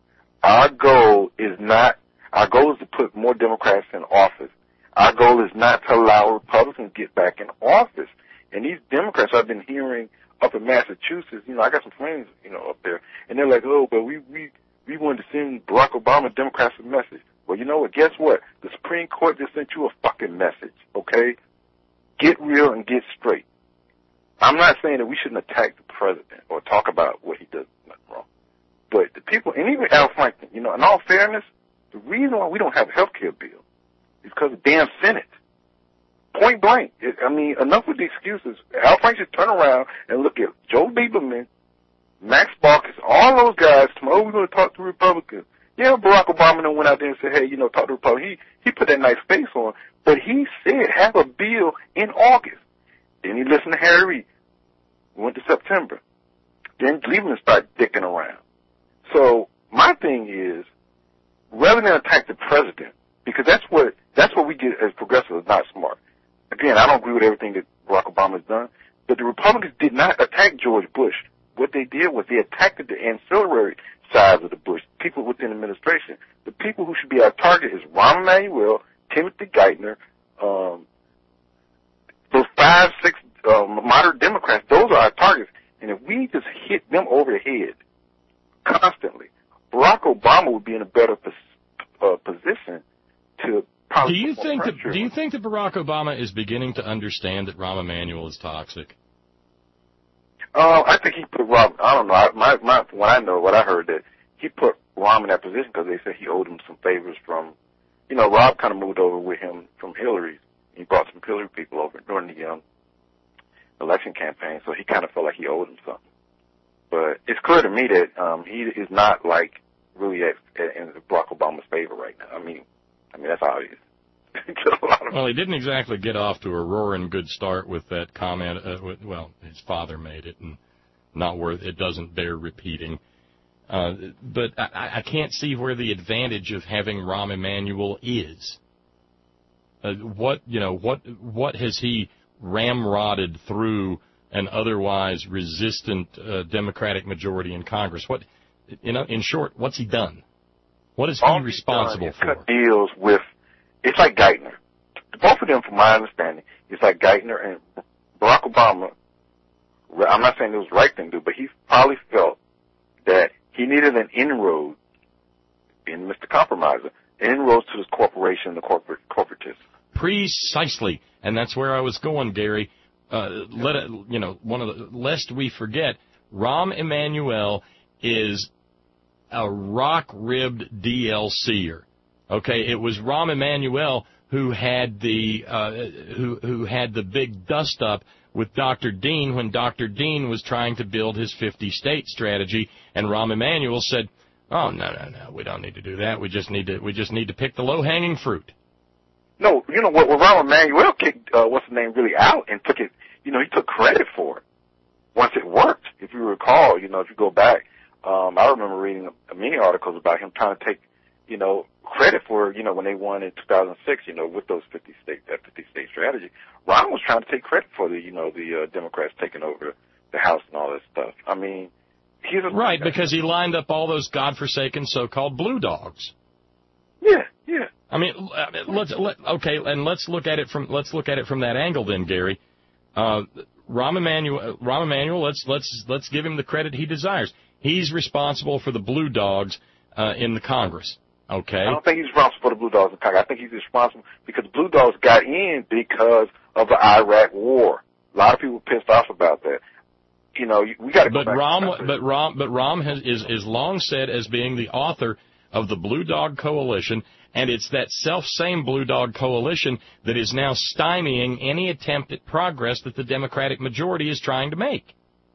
our goal is not, our goal is to put more Democrats in office. Our goal is not to allow Republicans to get back in office. And these Democrats I've been hearing up in Massachusetts, you know, I got some friends, you know, up there, and they're like, oh, but we, we, we wanted to send Barack Obama Democrats a message. Well, you know what? Guess what? The Supreme Court just sent you a fucking message, okay? Get real and get straight. I'm not saying that we shouldn't attack the president or talk about what he does nothing wrong. But the people, and even Al Franken, you know, in all fairness, the reason why we don't have a health care bill is because of the damn Senate. Point blank. It, I mean, enough with the excuses. Al Franken should turn around and look at Joe Lieberman, Max Baucus, all those guys, oh, we're going to talk to Republicans. Yeah, Barack Obama then went out there and said, hey, you know, talk to Republicans. He, he put that nice face on, but he said have a bill in August. Then he listened to Harry Reid. We went to September. Then Lieberman started dicking around. So my thing is, rather than attack the president, because that's what that's what we get as progressives, not smart. Again, I don't agree with everything that Barack Obama has done, but the Republicans did not attack George Bush. What they did was they attacked the ancillary sides of the Bush, people within the administration. The people who should be our target is Rahm Emanuel, Timothy Geithner, um, those five, six um, moderate Democrats. Those are our targets. And if we just hit them over the head constantly, Barack Obama would be in a better pos- uh, position to probably. Do you think that? Do you think that Barack Obama is beginning to understand that Rahm Emanuel is toxic? Uh, I think he put Rob. I don't know. I, my, my, what I know, what I heard that he put Rahm in that position because they said he owed him some favors from. You know, Rob kind of moved over with him from Hillary. He brought some Hillary people over during the um, election campaign, so he kind of felt like he owed him something. But it's clear to me that um, he is not like really at, at, in Barack Obama's favor right now. I mean, I mean that's obvious. Well, he didn't exactly get off to a roaring good start with that comment. Uh, with, well, his father made it, and not worth it. Doesn't bear repeating. Uh, but I, I can't see where the advantage of having Rahm Emanuel is. Uh, what you know, what what has he ramrodded through an otherwise resistant uh, Democratic majority in Congress? What, you know, in short, what's he done? What is he All responsible he's for? Cut deals with. It's like Geithner. Both of them, from my understanding, it's like Geithner and Barack Obama. I'm not saying it was the right thing to do, but he probably felt that he needed an inroad in Mister Compromiser, inroads to this corporation, the corporate corporatists. Precisely, and that's where I was going, Gary. Uh, let it, you know, one of the lest we forget, Rahm Emanuel is a rock-ribbed D L C-er. Okay, it was Rahm Emanuel who had the uh, who who had the big dust-up with Doctor Dean when Doctor Dean was trying to build his fifty-state strategy, and Rahm Emanuel said, "Oh no, no, no, we don't need to do that. We just need to we just need to pick the low-hanging fruit." No, you know what? Well, Rahm Emanuel kicked uh, what's the name really out and took it. You know, he took credit for it once it worked. If you recall, you know, if you go back, um, I remember reading many articles about him trying to take, you know, credit for, you know, when they won in two thousand six, you know, with those fifty state, that fifty state strategy. Ron was trying to take credit for the, you know, the uh, Democrats taking over the House and all that stuff. I mean, he's a right, because he lined up all those godforsaken so-called blue dogs. Yeah, yeah. I mean, let's let okay, and let's look at it from let's look at it from that angle then, Gary. Uh, Rahm Emanuel, Rahm Emanuel, let's let's let's give him the credit he desires. He's responsible for the Blue Dogs uh, in the Congress. Okay. I don't think he's responsible for the Blue Dogs in Congress. I think he's responsible because the Blue Dogs got in because of the Iraq War. A lot of people were pissed off about that. You know, we got to go but back Rahm, to but Rahm, but Rahm has, is is long said as being the author of the Blue Dog Coalition, and it's that self-same Blue Dog Coalition that is now stymieing any attempt at progress that the Democratic majority is trying to make.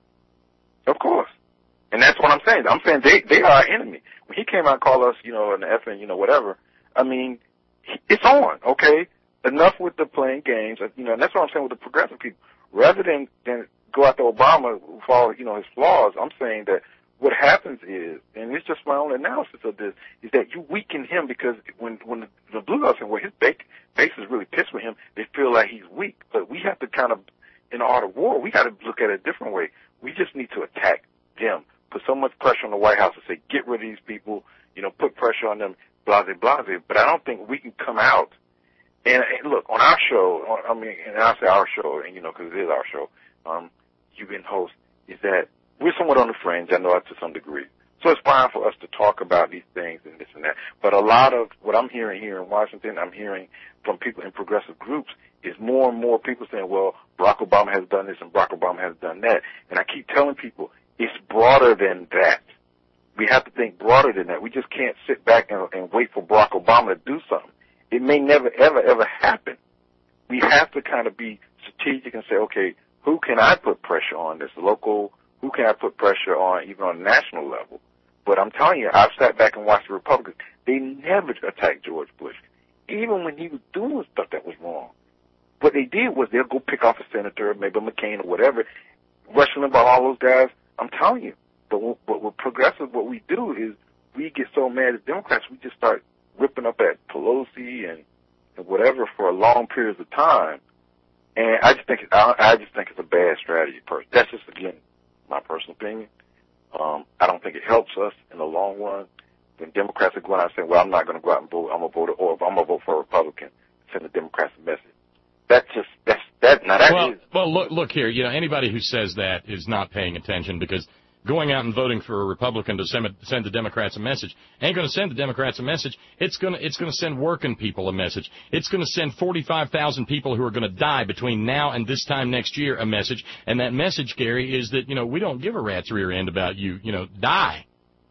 Of course. And that's what I'm saying. I'm saying they they are our enemy. When he came out and called us, you know, an effing, you know, whatever, I mean, it's on, okay? Enough with the playing games, you know, and that's what I'm saying with the progressive people. Rather than, than go after Obama for all, you know, his flaws, I'm saying that what happens is, and it's just my own analysis of this, is that you weaken him because when when the, the Blue Dogs say, well, his base, base is really pissed with him, they feel like he's weak. But we have to kind of, in the art of war, we got to look at it a different way. We just need to attack them, put so much pressure on the White House to say, get rid of these people, you know, put pressure on them, blase, blase. But I don't think we can come out. And, and look, on our show, I mean, and I say our show, and you know, because it is our show, um, you've been host, is that we're somewhat on the fringe, I know that to some degree. So it's fine for us to talk about these things and this and that. But a lot of what I'm hearing here in Washington, I'm hearing from people in progressive groups, is more and more people saying, well, Barack Obama has done this and Barack Obama has done that. And I keep telling people, it's broader than that. We have to think broader than that. We just can't sit back and, and wait for Barack Obama to do something. It may never, ever, ever happen. We have to kind of be strategic and say, okay, who can I put pressure on this local, who can I put pressure on even on a national level? But I'm telling you, I've sat back and watched the Republicans. They never attacked George Bush, even when he was doing stuff that was wrong. What they did was they'll go pick off a senator, maybe McCain or whatever, Rush Limbaugh, all those guys. I'm telling you, but what we're progressive, what we do is we get so mad at Democrats, we just start ripping up at Pelosi and, and whatever for long periods of time. And I just think I, I just think it's a bad strategy. That's just again my personal opinion. Um, I don't think it helps us in the long run. When Democrats are going out and saying, "Well, I'm not going to go out and vote. I'm going to vote, or I'm going to vote for a Republican," send the Democrats a message. That's just that's that. Now that well, is. Well, look, look here. You know, anybody who says that is not paying attention because going out and voting for a Republican to send, send the Democrats a message ain't going to send the Democrats a message. It's going to it's going to send working people a message. It's going to send forty-five thousand people who are going to die between now and this time next year a message. And that message, Gary, is that, you know, we don't give a rat's rear end about you. You know, die.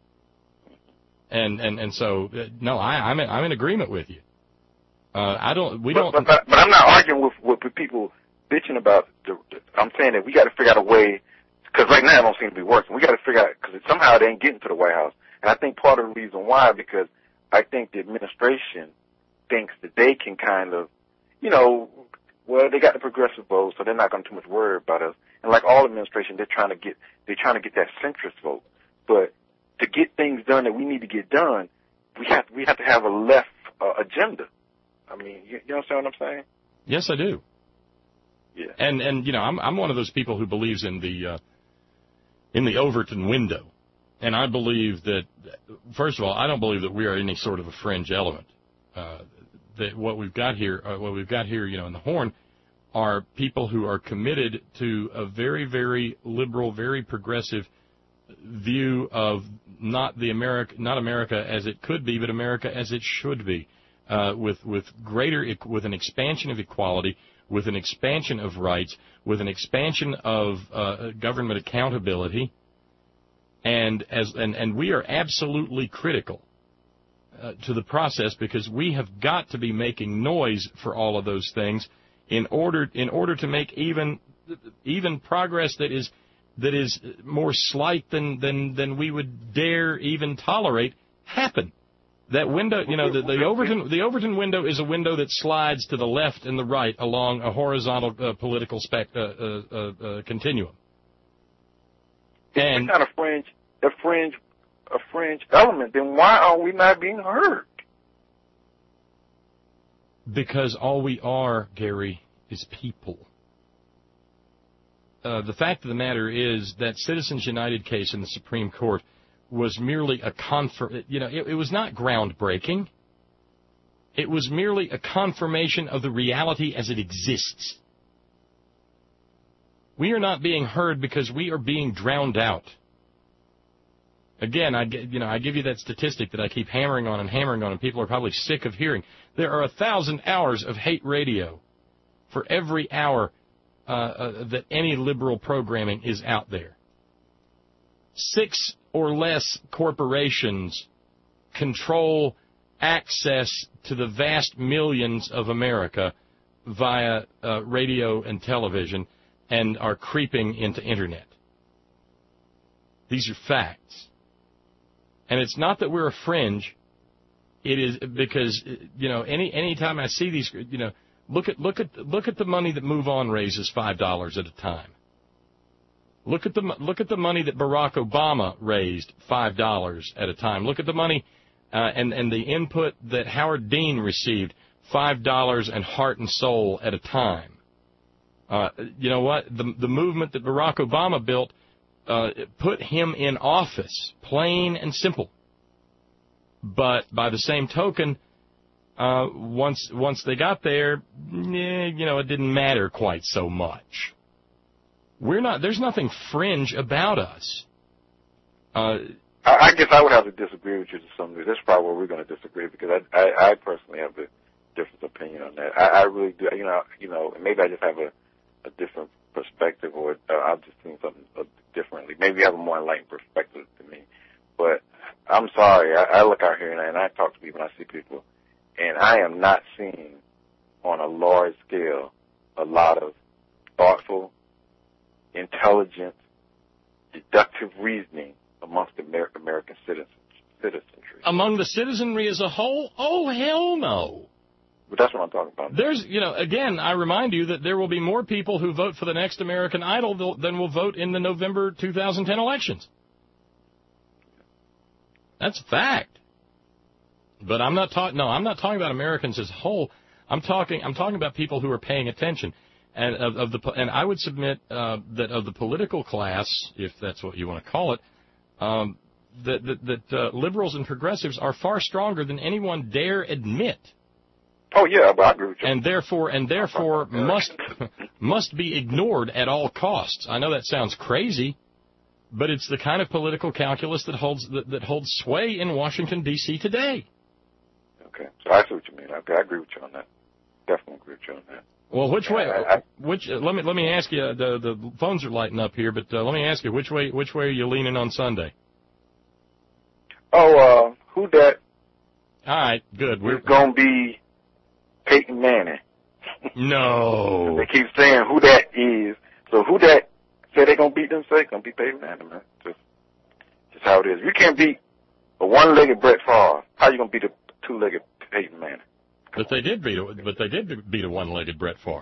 And and and so uh, no, I, I'm in, I'm in agreement with you. Uh, I don't. We don't. But, but, but I'm not arguing with with people bitching about. The, the, I'm saying that we got to figure out a way. Because right now it don't seem to be working. We got to figure out, because somehow it ain't getting to the White House. And I think part of the reason why, because I think the administration thinks that they can kind of, you know, well, they got the progressive vote, so they're not going to too much worry about us. And like all administration, they're trying to get, they're trying to get that centrist vote. But to get things done that we need to get done, we have, we have to have a left uh, agenda. I mean, you, you understand what I'm saying? Yes, I do. Yeah. And, and, you know, I'm, I'm one of those people who believes in the, uh, in the Overton window. And I believe that, first of all, I don't believe that we are any sort of a fringe element. Uh, that what we've got here, uh, what we've got here, you know, in the Horn are people who are committed to a very, very liberal, very progressive view of not the America, not America as it could be, but America as it should be, uh, with, with greater, with an expansion of equality, with an expansion of rights, with an expansion of uh, government accountability, and as and, and we are absolutely critical uh, to the process because we have got to be making noise for all of those things in order in order to make even even progress that is that is more slight than than, than we would dare even tolerate happen. That window, you know, the, the Overton the Overton window is a window that slides to the left and the right along a horizontal uh, political spec, uh, uh, uh, uh, continuum. And if we're not a fringe, a fringe, a fringe element, then why are we not being heard? Because all we are, Gary, is people. Uh, the fact of the matter is that Citizens United case in the Supreme Court was merely a confirm. You know, it, it was not groundbreaking. It was merely a confirmation of the reality as it exists. We are not being heard because we are being drowned out. Again, I, you know, I give you that statistic that I keep hammering on and hammering on, and people are probably sick of hearing. There are a thousand hours of hate radio for every hour uh, uh, that any liberal programming is out there. Six or less corporations control access to the vast millions of America via uh, radio and television and are creeping into Internet. These are facts. And it's not that we're a fringe. It is because, you know, any any time I see these, you know, look at look at look at the money that Move On raises five dollars at a time. Look at the look at the money that Barack Obama raised five dollars at a time. Look at the money uh, and and the input that Howard Dean received, five dollars and heart and soul at a time. Uh, you know what? The the movement that Barack Obama built uh, put him in office, plain and simple. But by the same token, uh, once once they got there, eh, you know, it didn't matter quite so much. We're not. There's nothing fringe about us. Uh, I, I guess I would have to disagree with you to some degree. That's probably where we're going to disagree because I, I, I personally have a different opinion on that. I, I really do. You know, you know, maybe I just have a, a different perspective, or uh, I've just seen something differently. Maybe you have a more enlightened perspective than me, but I'm sorry. I, I look out here and I, and I talk to people and I see people, and I am not seeing on a large scale a lot of thoughtful, intelligent, deductive reasoning amongst the Amer- American citizens, citizenry. Among the citizenry as a whole? Oh, hell no. But that's what I'm talking about. There's, you know, again, I remind you that there will be more people who vote for the next American Idol than will vote in the November two thousand ten elections. That's a fact. But I'm not talking. No, I'm not talking about Americans as a whole. I'm talking. I'm talking about people who are paying attention, and of, of the. And I would submit uh, that of the political class, if that's what you want to call it, um, that that, that uh, liberals and progressives are far stronger than anyone dare admit. Oh yeah, but I agree with you. And therefore, and therefore must must be ignored at all costs. I know that sounds crazy, but it's the kind of political calculus that holds that, that holds sway in Washington D C today. Okay, so I see what you mean. Okay, I agree with you on that. Definitely agree with you on that. Well, which way? I, I, which? Uh, let me let me ask you. Uh, the the phones are lighting up here, but uh, let me ask you which way which way are you leaning on Sunday? Oh, uh, who that? All right, good. We're gonna be Peyton Manning. No. They keep saying who that is. So who that say they're gonna beat them? Say gonna be Peyton Manning, man. Just, just how it is. You can't beat a one-legged Brett Favre. How you gonna beat a two-legged Peyton Manning? But they did beat a, but they did beat a one-legged Brett Favre.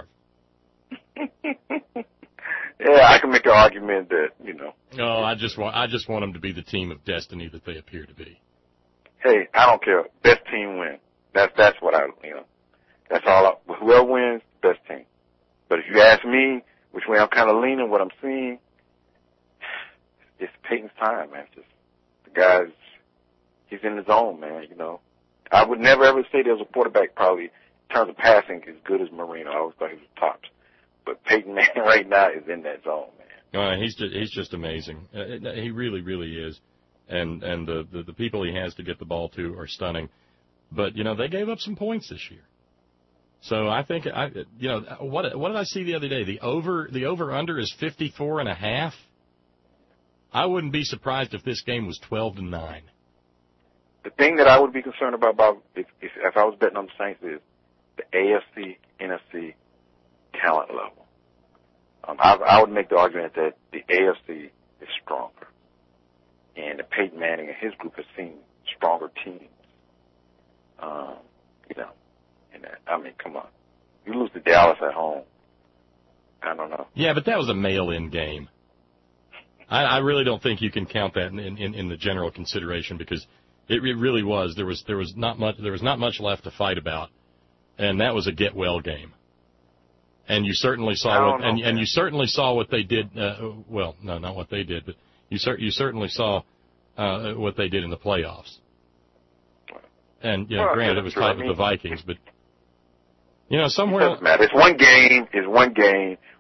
Yeah, I can make an argument that, you know. No, I just want I just want them to be the team of destiny that they appear to be. Hey, I don't care. Best team win. That's that's what I you know. That's all. I, whoever wins, best team. But if you ask me which way I'm kind of leaning, what I'm seeing, it's Peyton's time, man. It's just the guy's he's in his zone, man. You know, I would never ever say there's a quarterback probably in terms of passing as good as Marino. I always thought he was tops. But Peyton Manning right now is in that zone, man. Uh, he's just, he's just amazing. Uh, he really, really is. And and the, the the people he has to get the ball to are stunning. But you know they gave up some points this year. So I think I you know what what did I see the other day? The over the over under is fifty-four and a half. I wouldn't be surprised if this game was twelve to nine. The thing that I would be concerned about, about if, if, if I was betting on the Saints is the A F C, N F C talent level. Um, I, I would make the argument that the A F C is stronger, and that Peyton Manning and his group have seen stronger teams. Um, you know, and that, I mean, come on, you lose to Dallas at home. I don't know. Yeah, but that was a mail-in game. I, I really don't think you can count that in, in, in the general consideration because it, it really was. There was there was not much there was not much left to fight about, and that was a get well game. And you certainly saw what, know, and, and you certainly saw what they did. Uh, well, no, not what they did, but you cer- you certainly saw uh, what they did in the playoffs. And you know, well, granted, it was tight I with mean, the Vikings, but you know, somewhere it doesn't matter. It's one game. It's one game.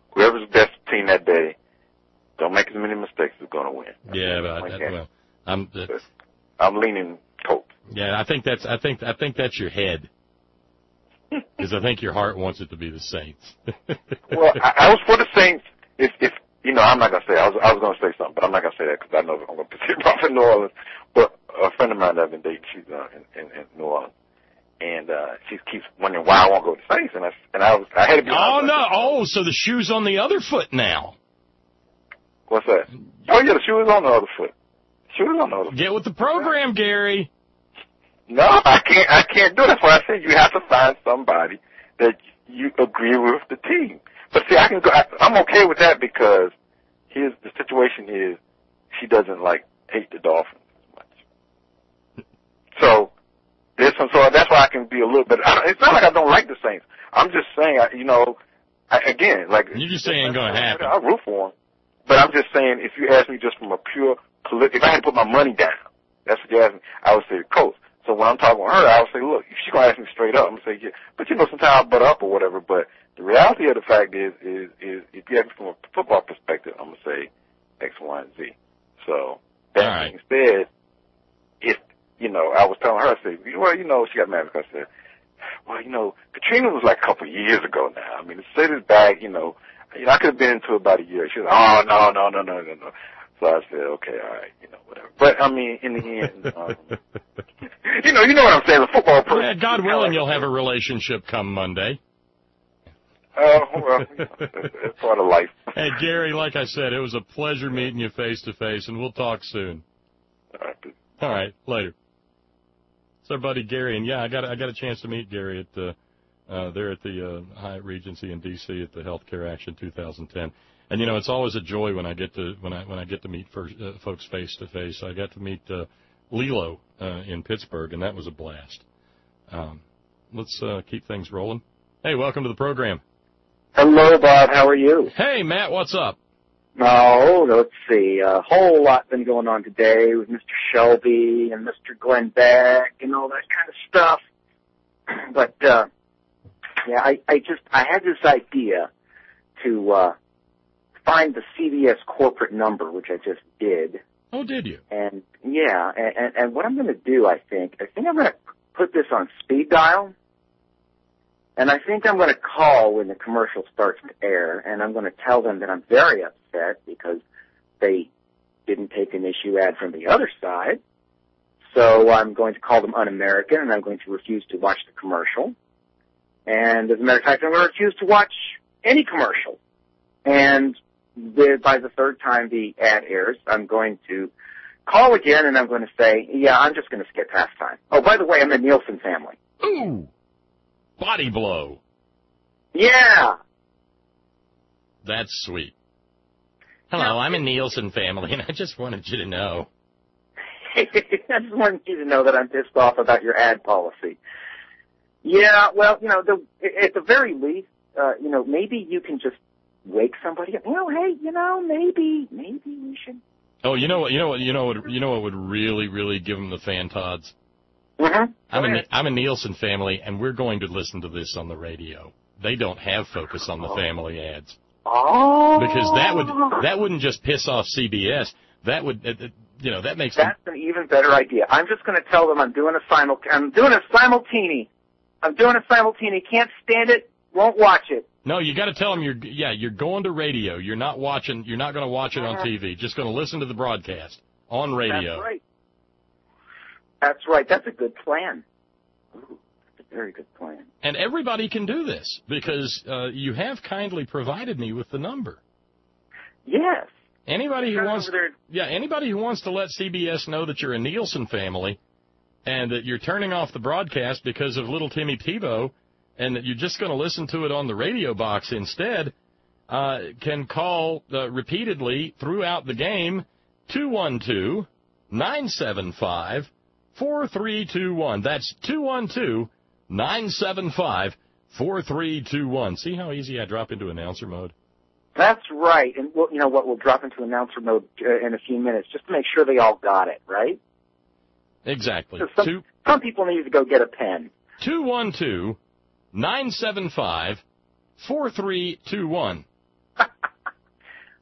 whoever's the best team that day, don't make as many mistakes, is going to win. Yeah, but I, I, well, I'm uh, I'm leaning Colts. Yeah, I think that's I think I think that's your head, because I think your heart wants it to be the Saints. Well, I, I was for the Saints. If if you know, I'm not gonna say. I was I was gonna say something, but I'm not gonna say that because I know I'm gonna piss it off in New Orleans. But a friend of mine that I've been dating, she's uh, in, in, in New Orleans, and uh, she keeps wondering why I won't go to the Saints, and I and I was I had to be. Oh no! Oh, so the shoe's on the other foot now. What's that? Oh yeah, the shoe is on the other foot. Shoe is on the other foot. Get with the program, Gary. No, I can't. I can't do it. That's why I said you have to find somebody that you agree with the team. But see, I can go. I, I'm okay with that because here's the situation is she doesn't like hate the Dolphins as much. So there's some. So that's why I can be a little bit. I don't, it's not like I don't like the Saints. I'm just saying, I, you know, I, again, like you just saying ain't gonna happen. I root for them, but I'm just saying if you ask me just from a pure political, if I had to put my money down, that's what you asked me, I would say the Colts. So when I'm talking with her, I would say, look, if she's going to ask me straight up, I'm going to say, yeah. But, you know, sometimes I'll butt up or whatever. But the reality of the fact is, is, is if you ask me from a football perspective, I'm going to say X, Y, and Z. So that All right. being said, if, you know, I was telling her, I said, well, you know, she got mad because I said, well, you know, Katrina was like a couple of years ago now. I mean, the city's back, you know. You know, I could have been into it about a year. She was, oh, no, no, no, no, no, no. So I said, okay, all right, you know, whatever. But, I mean, in the end, um, you know, you know what I'm saying, the football person. Yeah, God willing, you'll have a relationship come Monday. Oh, uh, well, you know, it's, it's part of life. Hey, Gary, like I said, it was a pleasure meeting you face-to-face, and we'll talk soon. All right. All right, later. It's our buddy Gary, and, yeah, I got I got a chance to meet Gary at the, uh, there at the uh, Hyatt Regency in D C at the Healthcare Action two thousand ten. And you know, it's always a joy when I get to when I when I get to meet first, uh, folks face to face. I got to meet uh, Lilo uh, in Pittsburgh, and that was a blast. Um, let's uh, keep things rolling. Hey, welcome to the program. Hello, Bob. How are you? Hey, Matt. What's up? Oh, let's see. A whole lot been going on today with Mister Shelby and Mister Glenn Beck and all that kind of stuff. But uh, yeah, I, I just I had this idea to. Uh, find the C B S corporate number, which I just did. Oh, did you? And, yeah, and, and what I'm going to do, I think, I think I'm going to put this on speed dial, and I think I'm going to call when the commercial starts to air, and I'm going to tell them that I'm very upset because they didn't take an issue ad from the other side, so I'm going to call them un-American, and I'm going to refuse to watch the commercial. And as a matter of fact, I'm going to refuse to watch any commercial. And The, by the third time the ad airs, I'm going to call again and I'm going to say, yeah, I'm just going to skip halftime. Oh, by the way, I'm the Nielsen family. Ooh, body blow. Yeah. That's sweet. Hello, I'm a Nielsen family, and I just wanted you to know. I just wanted you to know that I'm pissed off about your ad policy. Yeah, well, you know, the, at the very least, uh, you know, maybe you can just wake somebody up. You know, hey, you know, maybe, maybe we should. Oh, you know what? You know what? You know what? You know what would really, really give them the fantods? Mm-hmm. I'm a I'm a Nielsen family, and we're going to listen to this on the radio. They don't have Focus on the Family ads. Oh. Because that would that wouldn't just piss off C B S. That would, uh, you know, that makes. That's them... an even better idea. I'm just going to tell them I'm doing a simul. I'm doing a simultane. I'm doing a simultane. Can't stand it. Won't watch it. No, you got to tell them you're yeah you're going to radio. You're not watching. You're not going to watch it on T V. Just going to listen to the broadcast on radio. That's right. That's right. That's a good plan. Ooh, that's a very good plan. And everybody can do this because uh, you have kindly provided me with the number. Yes. Anybody who wants, yeah, anybody who wants to let C B S know that you're a Nielsen family and that you're turning off the broadcast because of little Timmy Tebow, and that you're just going to listen to it on the radio box instead, uh, can call uh, repeatedly throughout the game, two one two, nine seven five, four three two one. That's two one two, nine seven five, four three two one. See how easy I drop into announcer mode? That's right. And, we'll, you know what, we'll drop into announcer mode uh, in a few minutes just to make sure they all got it, right? Exactly. Some, two, some people need to go get a pen. two one two, nine seven five, four three two one.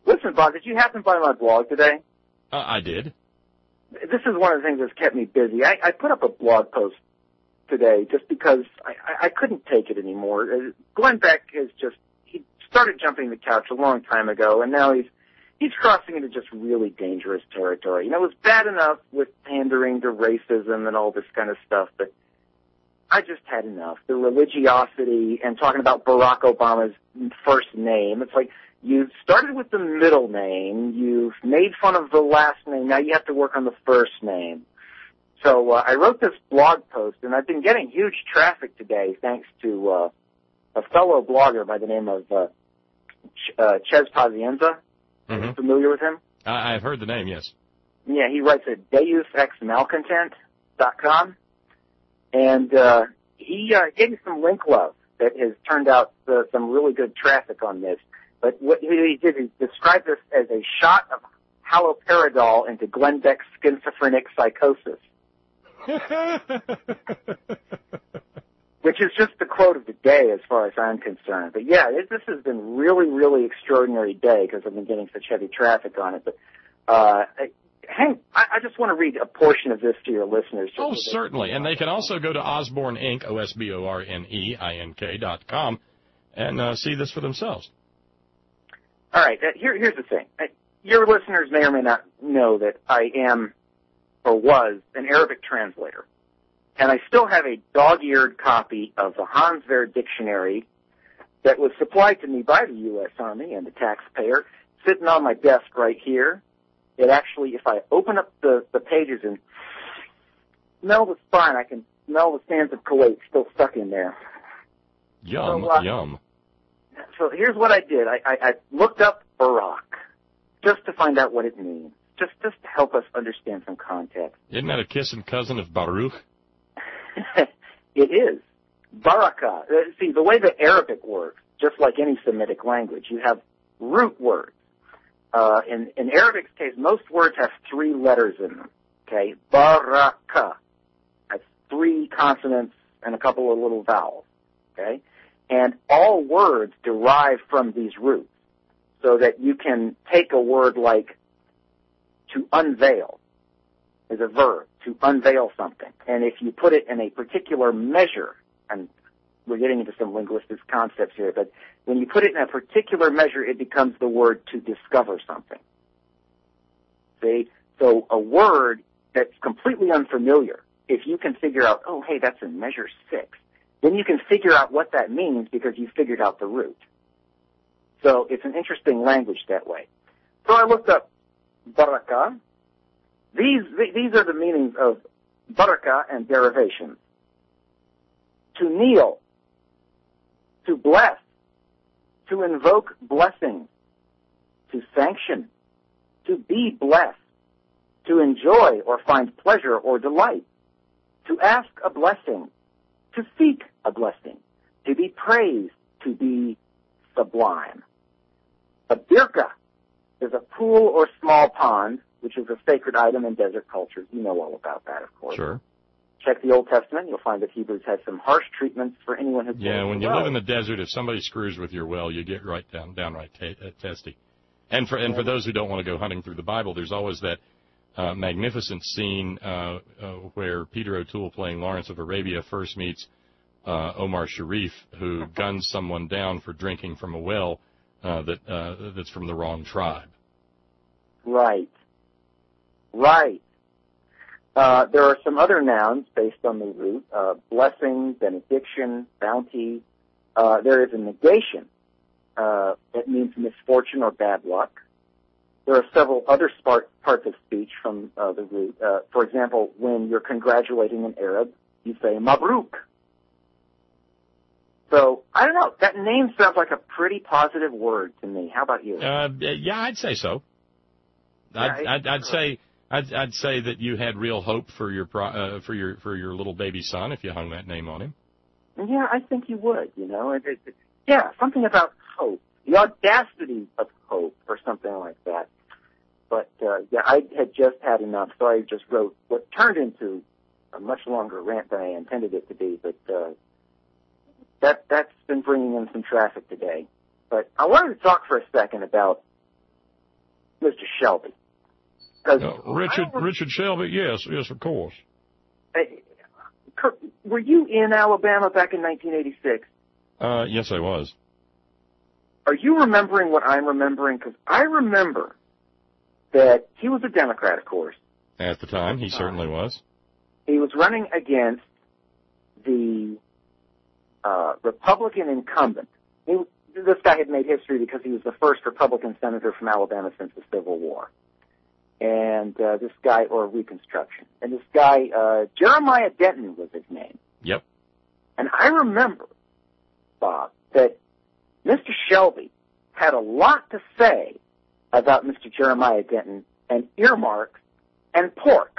Listen, Bob, did you happen by my blog today? Uh, I did. This is one of the things that's kept me busy. I, I put up a blog post today just because I, I, I couldn't take it anymore. Uh, Glenn Beck is just, he started jumping the couch a long time ago, and now he's he's crossing into just really dangerous territory. You know, it was bad enough with pandering to racism and all this kind of stuff, but I just had enough. The religiosity and talking about Barack Obama's first name. It's like, you started with the middle name, you've made fun of the last name, now you have to work on the first name. So uh, I wrote this blog post, and I've been getting huge traffic today thanks to uh, a fellow blogger by the name of uh, Ch- uh, Ches Pazienza. Mm-hmm. Are you familiar with him? I- I've heard the name, yes. Yeah, he writes at deus ex malcontent dot com, and uh, he uh, gave me some link love that has turned out uh, some really good traffic on this. But what he did is describe this as a shot of haloperidol into Glenn Beck's schizophrenic psychosis, which is just the quote of the day as far as I'm concerned. But, yeah, it, this has been really, really extraordinary day because I've been getting such heavy traffic on it. But, uh, Hank, I, I just want to read a portion of this to your listeners. Oh, certainly. And they can also go to Osborne Incorporated, O S B O R N E I N K dot com, and uh, see this for themselves. All right, uh, here, here's the thing. Uh, your listeners may or may not know that I am, or was, an Arabic translator. And I still have a dog-eared copy of the Hanswehr Dictionary that was supplied to me by the U S Army and the taxpayer, sitting on my desk right here. It actually, if I open up the, the pages and smell the spine, I can smell the sands of Kuwait still stuck in there. Yum, so, uh, yum. So here's what I did. I, I, I looked up Barak just to find out what it means, just just to help us understand some context. Isn't that a kissing cousin of Baruch? It is. Baraka. Uh, see, the way the Arabic works, just like any Semitic language, you have root words. Uh, in, in Arabic's case, most words have three letters in them. Okay? Baraka. That's three consonants and a couple of little vowels. Okay? And all words derive from these roots, so that you can take a word like to unveil is a verb, to unveil something. And if you put it in a particular measure, and we're getting into some linguistic concepts here, but when you put it in a particular measure, it becomes the word to discover something. See? So a word that's completely unfamiliar, if you can figure out, oh, hey, that's in measure six, then you can figure out what that means because you figured out the root. So it's an interesting language that way. So I looked up baraka. These these are the meanings of baraka and derivations. To kneel, to bless, to invoke blessing, to sanction, to be blessed, to enjoy or find pleasure or delight, to ask a blessing, to seek a blessing, to be praised, to be sublime. A birka is a pool or small pond, which is a sacred item in desert cultures. You know all about that, of course. Sure. Check the Old Testament. You'll find that Hebrews had some harsh treatments for anyone who... Yeah, when you well. live in the desert, if somebody screws with your well, you get right down, downright t- uh, testy. And for and for those who don't want to go hunting through the Bible, there's always that uh, magnificent scene uh, uh, where Peter O'Toole, playing Lawrence of Arabia, first meets uh, Omar Sharif, who guns someone down for drinking from a well uh, that uh, that's from the wrong tribe. Right. Right. Uh, there are some other nouns based on the root, uh, blessing, benediction, bounty. Uh, there is a negation uh, that means misfortune or bad luck. There are several other spark, parts of speech from uh, the root. Uh, for example, when you're congratulating an Arab, you say mabruk. So, I don't know, that name sounds like a pretty positive word to me. How about you? Uh, yeah, I'd say so. I'd, Yeah, I'd, I'd say I'd, I'd say that you had real hope for your pro, uh, for your for your little baby son if you hung that name on him. Yeah, I think you would. You know, it, it, it, yeah, something about hope, the audacity of hope, or something like that. But uh, yeah, I had just had enough, so I just wrote what turned into a much longer rant than I intended it to be. But uh, that that's been bringing in some traffic today. But I wanted to talk for a second about Mister Shelby. Uh, Richard was, Richard Shelby, yes, yes, of course. Uh, Kurt, were you in Alabama back in nineteen eighty-six? Uh, yes, I was. Are you remembering what I'm remembering? Because I remember that he was a Democrat, of course. At the time, he certainly was. He was running against the uh, Republican incumbent. He, this guy had made history because he was the first Republican senator from Alabama since the Civil War. And uh, this guy, or Reconstruction. And this guy, uh, Jeremiah Denton was his name. Yep. And I remember, Bob, that Mister Shelby had a lot to say about Mister Jeremiah Denton and earmarks and pork.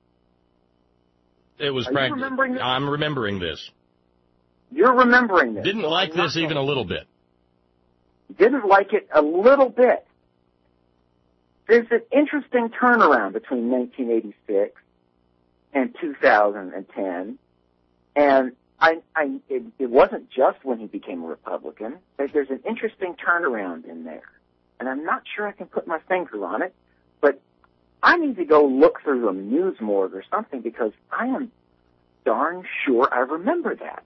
It was Are you remembering this? I'm remembering this. You're remembering this. Didn't like this even a little bit. Didn't like it a little bit. There's an interesting turnaround between nineteen eighty-six and two thousand ten, and I, I, it, it wasn't just when he became a Republican. There's an interesting turnaround in there, and I'm not sure I can put my finger on it, but I need to go look through a news morgue or something because I am darn sure I remember that.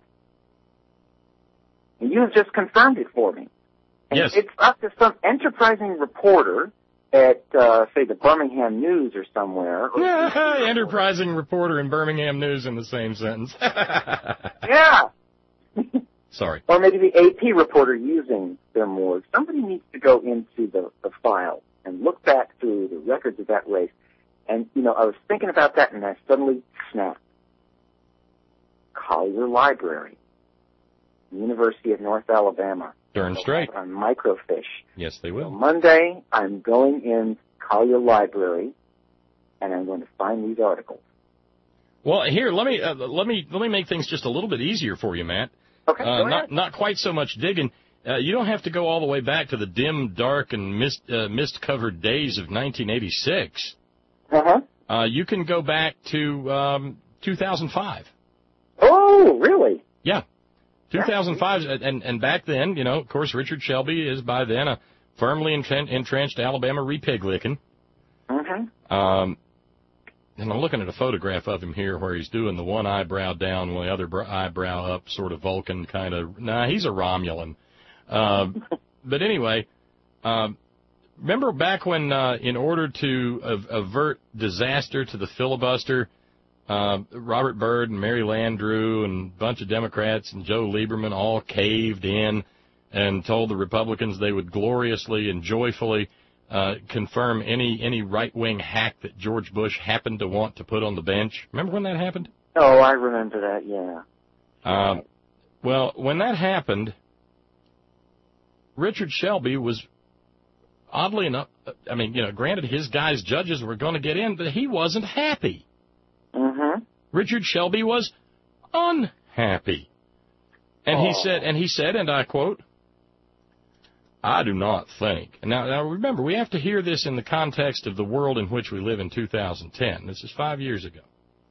And you have just confirmed it for me. And yes. It's up to some enterprising reporter at, uh, say, the Birmingham News or somewhere. Or yeah, enterprising reporter in Birmingham News in the same sentence. Yeah. Sorry. Or maybe the A P reporter using their morgue. Somebody needs to go into the, the file and look back through the records of that race. And, you know, I was thinking about that, and I suddenly snapped. Collier Library, University of North Alabama. Darn straight. On microfiche. Yes, they will. So Monday, I'm going in Collier Library, and I'm going to find these articles. Well, here, let me uh, let me let me make things just a little bit easier for you, Matt. Okay. Uh, not not quite so much digging. Uh, you don't have to go all the way back to the dim, dark, and mist uh, mist-covered days of nineteen eighty-six. Uh-huh. Uh, you can go back to um, two thousand five. Oh, really? Yeah. two thousand five, and, and back then, you know, of course, Richard Shelby is by then a firmly entrenched Alabama repig-licking. Mm-hmm. Um, and I'm looking at a photograph of him here where he's doing the one eyebrow down, the other br- eyebrow up, sort of Vulcan kind of. Nah, he's a Romulan. Uh, but anyway, um, remember back when, uh, in order to av- avert disaster to the filibuster, Uh, Robert Byrd and Mary Landrieu and a bunch of Democrats and Joe Lieberman all caved in and told the Republicans they would gloriously and joyfully uh, confirm any any right-wing hack that George Bush happened to want to put on the bench. Remember when that happened? Oh, I remember that, yeah. Um, well, when that happened, Richard Shelby was, oddly enough, I mean, you know, granted his guys, judges, were going to get in, but he wasn't happy. Mm-hmm. Richard Shelby was unhappy. And oh. he said, and he said, and I quote, I do not think. Now, now remember, we have to hear this in the context of the world in which we live in two thousand ten. This is five years ago.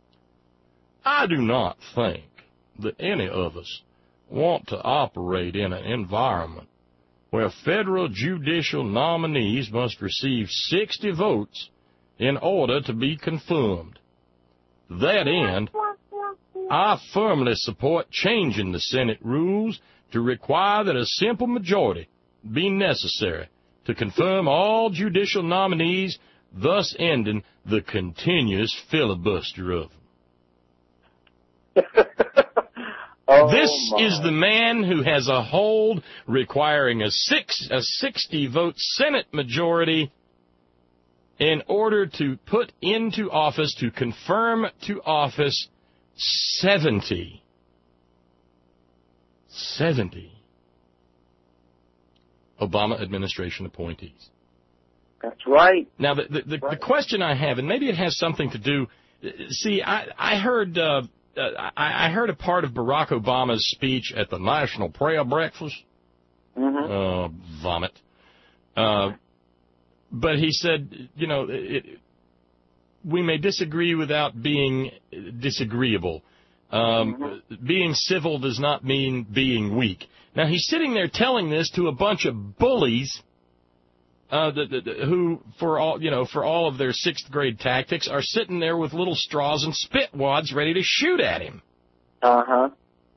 I do not think that any of us want to operate in an environment where federal judicial nominees must receive sixty votes in order to be confirmed. To that end, I firmly support changing the Senate rules to require that a simple majority be necessary to confirm all judicial nominees, thus ending the continuous filibuster of them. oh this my. is the man who has a hold requiring a six a sixty-vote Senate majority in order to put into office, to confirm to office, seventy. seventy Obama administration appointees. That's right. Now, the the, the, right. the question I have, and maybe it has something to do, see, I, I heard uh, I, I heard a part of Barack Obama's speech at the National Prayer Breakfast. Mm-hmm. Uh, vomit. Uh, But he said, you know, it, we may disagree without being disagreeable. Um, mm-hmm. Being civil does not mean being weak. Now, he's sitting there telling this to a bunch of bullies uh, the, the, the, who, for all you know, for all of their sixth grade tactics, are sitting there with little straws and spit wads ready to shoot at him. Uh huh.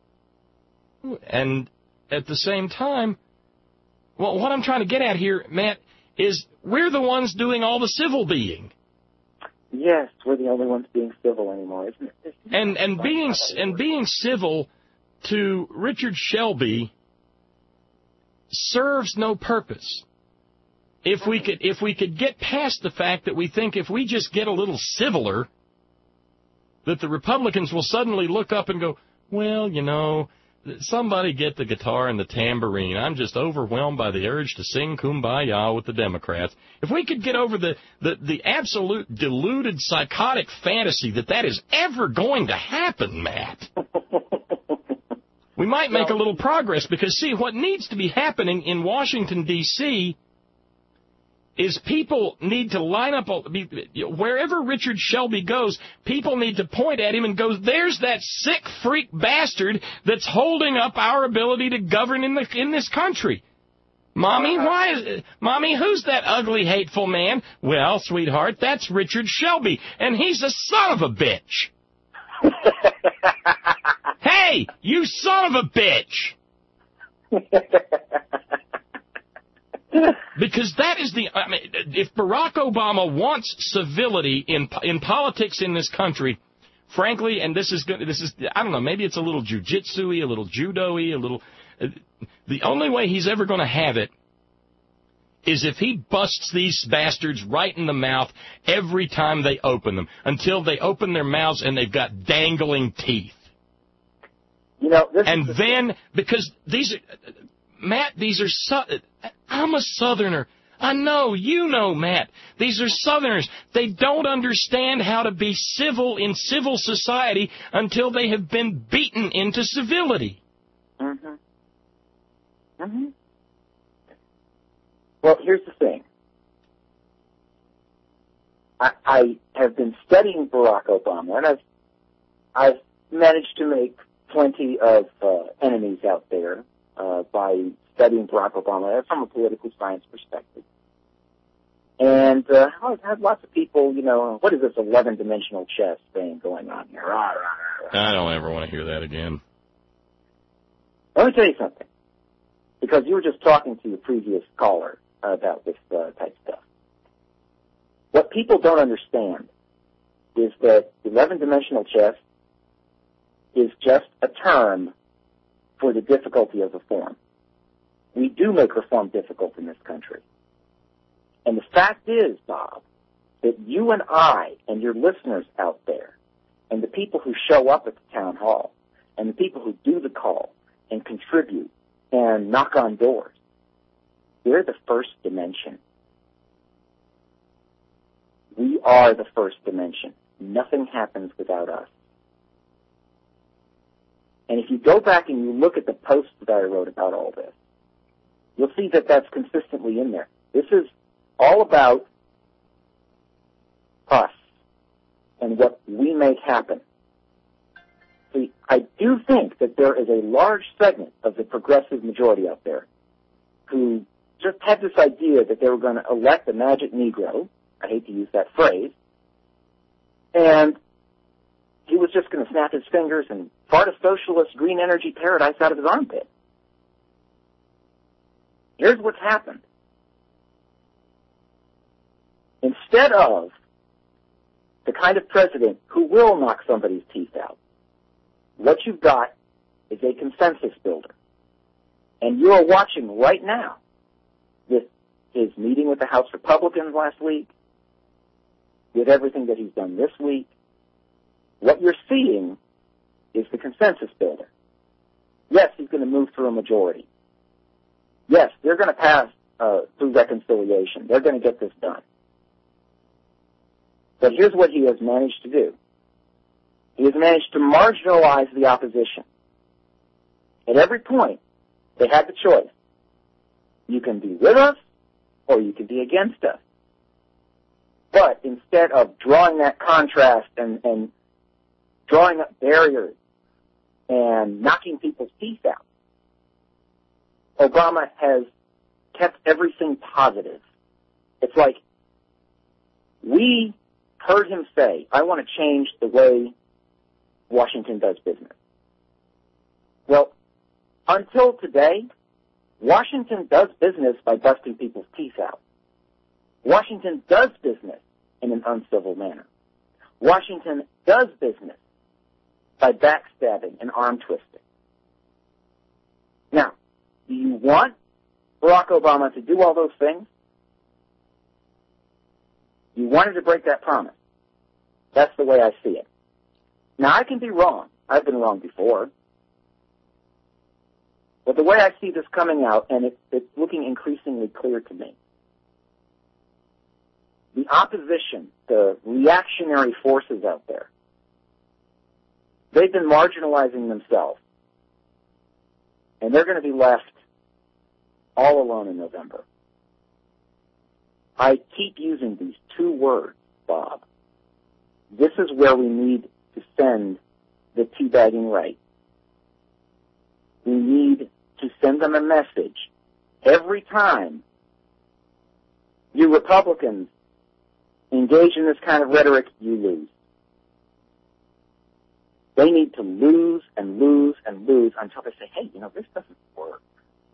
And at the same time, well, what I'm trying to get at here, Matt, is we're the ones doing all the civil being. Yes, we're the only ones being civil anymore, isn't it? Isn't and and being and being civil to Richard Shelby serves no purpose. If we could if we could get past the fact that we think if we just get a little civiler, that the Republicans will suddenly look up and go, well, you know, somebody get the guitar and the tambourine. I'm just overwhelmed by the urge to sing Kumbaya with the Democrats. If we could get over the, the, the absolute deluded psychotic fantasy that that is ever going to happen, Matt, we might make a little progress. Because, see, what needs to be happening in Washington, D C is people need to line up, wherever Richard Shelby goes, people need to point at him and go, there's that sick freak bastard that's holding up our ability to govern in the in this country. Mommy, why is, Mommy, who's that ugly, hateful man? Well, sweetheart, that's Richard Shelby, and he's a son of a bitch. Hey, you son of a bitch! Because that is the, I mean, if Barack Obama wants civility in in politics in this country, frankly, and this is good, this is, I don't know, maybe it's a little jujitsu-y, a little judo-y, a little, uh, the only way he's ever going to have it is if he busts these bastards right in the mouth every time they open them, until they open their mouths and they've got dangling teeth. You know, this and is then, because these are, Matt, these are, su- I'm a Southerner. I know, you know, Matt. These are Southerners. They don't understand how to be civil in civil society until they have been beaten into civility. Mm-hmm. Mm-hmm. Well, here's the thing. I, I have been studying Barack Obama, and I've, I've managed to make plenty of uh, enemies out there uh, by studying Barack Obama from a political science perspective. And uh, I've had lots of people, you know, what is this eleven-dimensional chess thing going on here? Rah, rah, rah, rah. I don't ever want to hear that again. Let me tell you something, because you were just talking to your previous caller about this uh, type stuff. What people don't understand is that eleven-dimensional chess is just a term for the difficulty of reform. We do make reform difficult in this country. And the fact is, Bob, that you and I and your listeners out there and the people who show up at the town hall and the people who do the call and contribute and knock on doors, we're the first dimension. We are the first dimension. Nothing happens without us. And if you go back and you look at the posts that I wrote about all this, you'll see that that's consistently in there. This is all about us and what we make happen. See, I do think that there is a large segment of the progressive majority out there who just had this idea that they were going to elect a magic Negro, I hate to use that phrase, and he was just going to snap his fingers and fart a socialist green energy paradise out of his armpit. Here's what's happened. Instead of the kind of president who will knock somebody's teeth out, what you've got is a consensus builder. And you are watching right now with his meeting with the House Republicans last week, with everything that he's done this week. What you're seeing is the consensus builder. Yes, he's going to move through a majority. Yes, they're going to pass uh, through reconciliation. They're going to get this done. But here's what he has managed to do. He has managed to marginalize the opposition. At every point, they had the choice. You can be with us, or you can be against us. But instead of drawing that contrast and, and drawing up barriers and knocking people's teeth out, Obama has kept everything positive It's like we heard him say, I want to change the way Washington does business. Well, until today, Washington does business by busting people's teeth out. Washington does business in an uncivil manner. Washington does business by backstabbing and arm twisting. Now, do you want Barack Obama to do all those things? You wanted to break that promise. That's the way I see it. Now, I can be wrong. I've been wrong before. But the way I see this coming out, and it, it's looking increasingly clear to me, the opposition, the reactionary forces out there, they've been marginalizing themselves. And they're going to be left all alone in November. I keep using these two words, Bob. This is where we need to send the teabagging right. We need to send them a message. Every time you Republicans engage in this kind of rhetoric, you lose. They need to lose and lose and lose until they say, hey, you know, this doesn't work.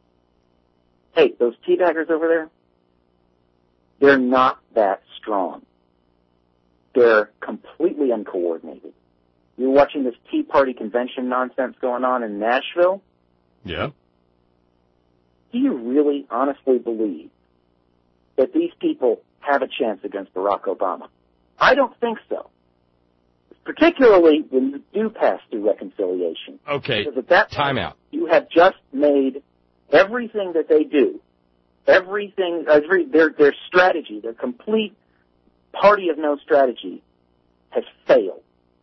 Hey, those teabaggers over there, they're not that strong. They're completely uncoordinated. You're watching this Tea Party convention nonsense going on in Nashville? Yeah. Do you really honestly believe that these people have a chance against Barack Obama? I don't think so. Particularly when you do pass through reconciliation. Okay, because at that time point, out. You have just made everything that they do, everything, every, their, their strategy, their complete party of no strategy has failed.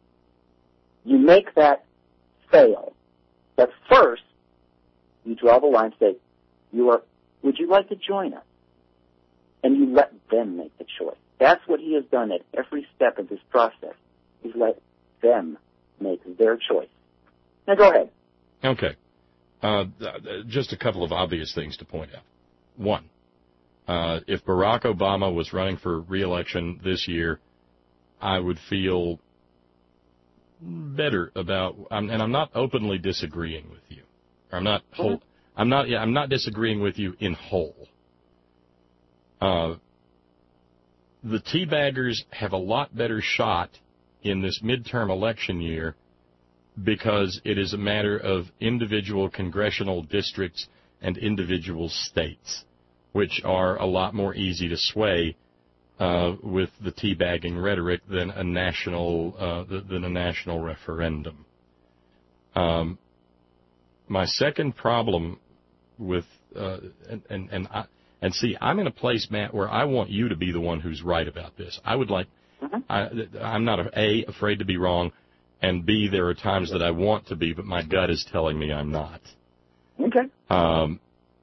You make that fail. But first, you draw the line, say, you are, would you like to join us? And you let them make the choice. That's what he has done at every step of this process. He's let them make their choice. Now go ahead. Okay. Uh, just a couple of obvious things to point out. One, uh, if Barack Obama was running for re-election this year, I would feel better about, and I'm not openly disagreeing with you. I'm not whole, I'm not, I'm not disagreeing with you in whole. Uh, the teabaggers have a lot better shot in this midterm election year because it is a matter of individual congressional districts and individual states, which are a lot more easy to sway uh, with the teabagging rhetoric than a national uh, than a national referendum. Um, my second problem with uh, and and and, I, and see, I'm in a place, Matt, where I want you to be the one who's right about this. I would like. I, I'm not, A, afraid to be wrong, and B, there are times that I want to be, but my gut is telling me I'm not. Okay. Um,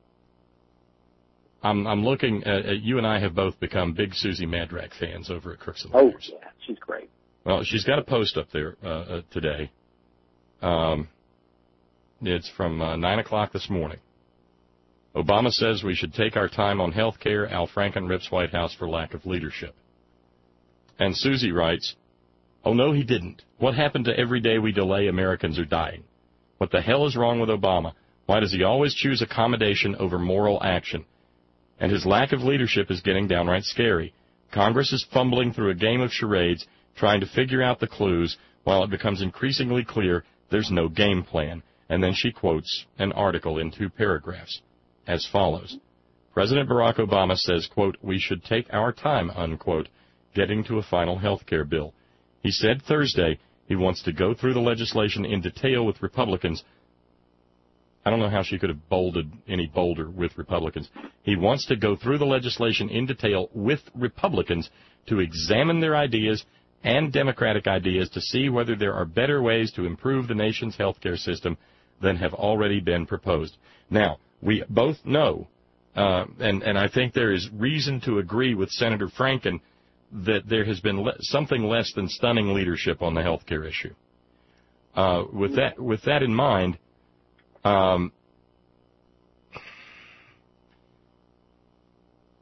I'm, I'm looking at, at, you and I have both become big Susie Madrak fans over at Crooks and Liars. Oh, yeah, she's great. Well, she's got a post up there uh, uh, today. Um, it's from uh, nine o'clock this morning. Obama says we should take our time on health care. Al Franken rips White House for lack of leadership. And Susie writes, oh, no, he didn't. What happened to every day we delay, Americans are dying? What the hell is wrong with Obama? Why does he always choose accommodation over moral action? And his lack of leadership is getting downright scary. Congress is fumbling through a game of charades, trying to figure out the clues, while it becomes increasingly clear there's no game plan. And then she quotes an article in two paragraphs as follows. President Barack Obama says, quote, we should take our time, unquote, getting to a final health care bill. He said Thursday he wants to go through the legislation in detail with Republicans. I don't know how she could have bolded any bolder with Republicans. He wants to go through the legislation in detail with Republicans to examine their ideas and Democratic ideas to see whether there are better ways to improve the nation's health care system than have already been proposed. Now, we both know, uh, and, and I think there is reason to agree with Senator Franken that there has been le- something less than stunning leadership on the health care issue. Uh, with that, with that in mind, um,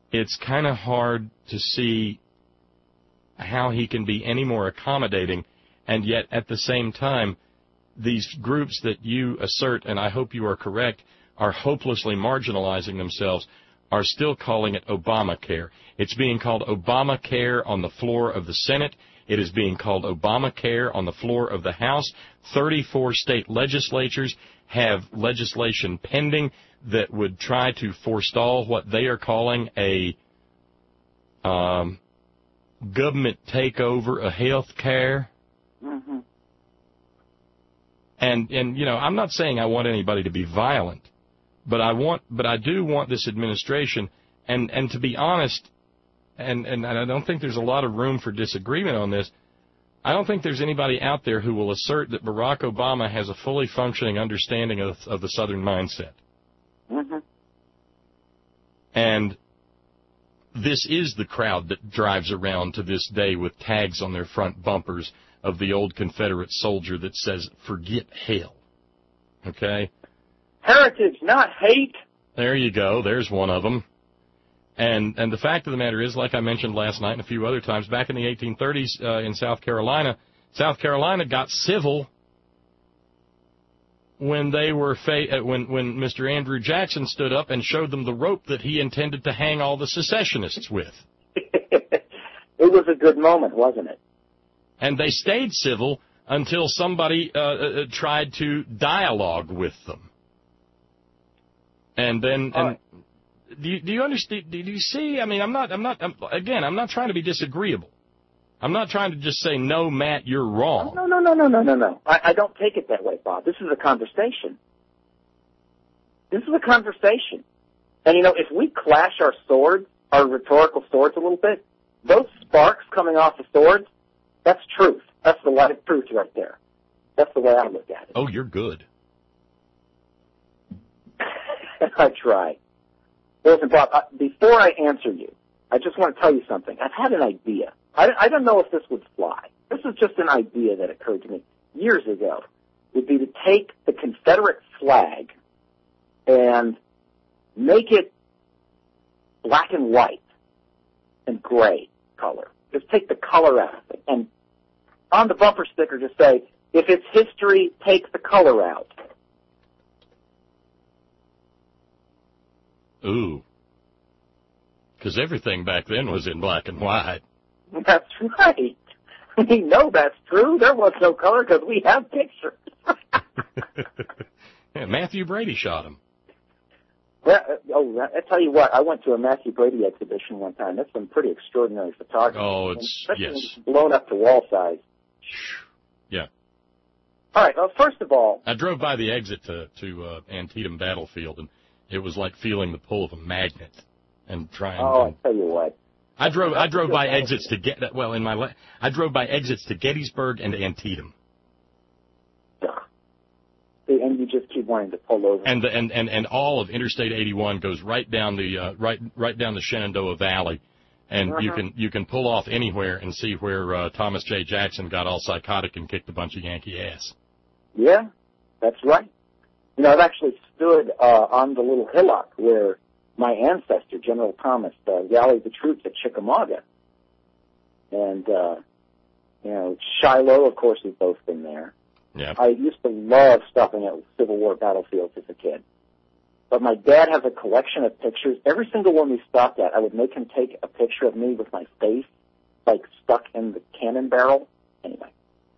it's kind of hard to see how he can be any more accommodating, and yet at the same time, these groups that you assert, and I hope you are correct, are hopelessly marginalizing themselves, are still calling it Obamacare. It's being called Obamacare on the floor of the Senate. It is being called Obamacare on the floor of the House. thirty-four state legislatures have legislation pending that would try to forestall what they are calling a um, government takeover of health care. Mm-hmm. And, and, you know, I'm not saying I want anybody to be violent, but I want, but I do want this administration, and, and to be honest, and, and I don't think there's a lot of room for disagreement on this, I don't think there's anybody out there who will assert that Barack Obama has a fully functioning understanding of, of the Southern mindset. Mm-hmm. And this is the crowd that drives around to this day with tags on their front bumpers of the old Confederate soldier that says, "Forget hell." Okay? Heritage, not hate. There you go. There's one of them. And and the fact of the matter is, like I mentioned last night and a few other times, back in the eighteen thirties uh, in South Carolina, South Carolina got civil when they were fa- when when Mister Andrew Jackson stood up and showed them the rope that he intended to hang all the secessionists with. It was a good moment, wasn't it? And they stayed civil until somebody uh, uh, tried to dialogue with them. And then, and right. do you, do you understand? Do you see? I mean, I'm not. I'm not. I'm, again, I'm not trying to be disagreeable. I'm not trying to just say, "No, Matt, you're wrong." No, no, no, no, no, no, no. I, I don't take it that way, Bob. This is a conversation. This is a conversation. And you know, if we clash our swords, our rhetorical swords, a little bit, those sparks coming off the swords, that's truth. That's the light of truth right there. That's the way I look at it. Oh, you're good. I try. Listen, Bob, uh, before I answer you, I just want to tell you something. I've had an idea. I, I don't know if this would fly. This is just an idea that occurred to me years ago. Would be to take the Confederate flag and make it black and white and gray color. Just take the color out of it. And on the bumper sticker just say, "If it's history, take the color out." Ooh. Because everything back then was in black and white. That's right. We know that's true. There was no color because we have pictures. Yeah, Matthew Brady shot him. Well, oh, I tell you what, I went to a Matthew Brady exhibition one time. That's some pretty extraordinary photography. Oh, it's, yes. Blown up to wall size. Yeah. All right, well, first of all... I drove by the exit to, to uh, Antietam Battlefield, and it was like feeling the pull of a magnet and trying Oh, to... I tell you what. I drove I drove by exits to get well in my I drove by exits to Gettysburg and Antietam. And you just keep wanting to pull over. And the, and, and and all of Interstate eighty-one goes right down the uh, right right down the Shenandoah Valley, and uh-huh. you can you can pull off anywhere and see where uh, Thomas J. Jackson got all psychotic and kicked a bunch of Yankee ass. Yeah, that's right. You know, I've actually stood uh, on the little hillock where my ancestor, General Thomas, uh, rallied the troops at Chickamauga. And, uh, you know, Shiloh, of course, we've both been there. Yeah. I used to love stopping at Civil War battlefields as a kid. But my dad has a collection of pictures. Every single one we stopped at, I would make him take a picture of me with my face, like, stuck in the cannon barrel. Anyway.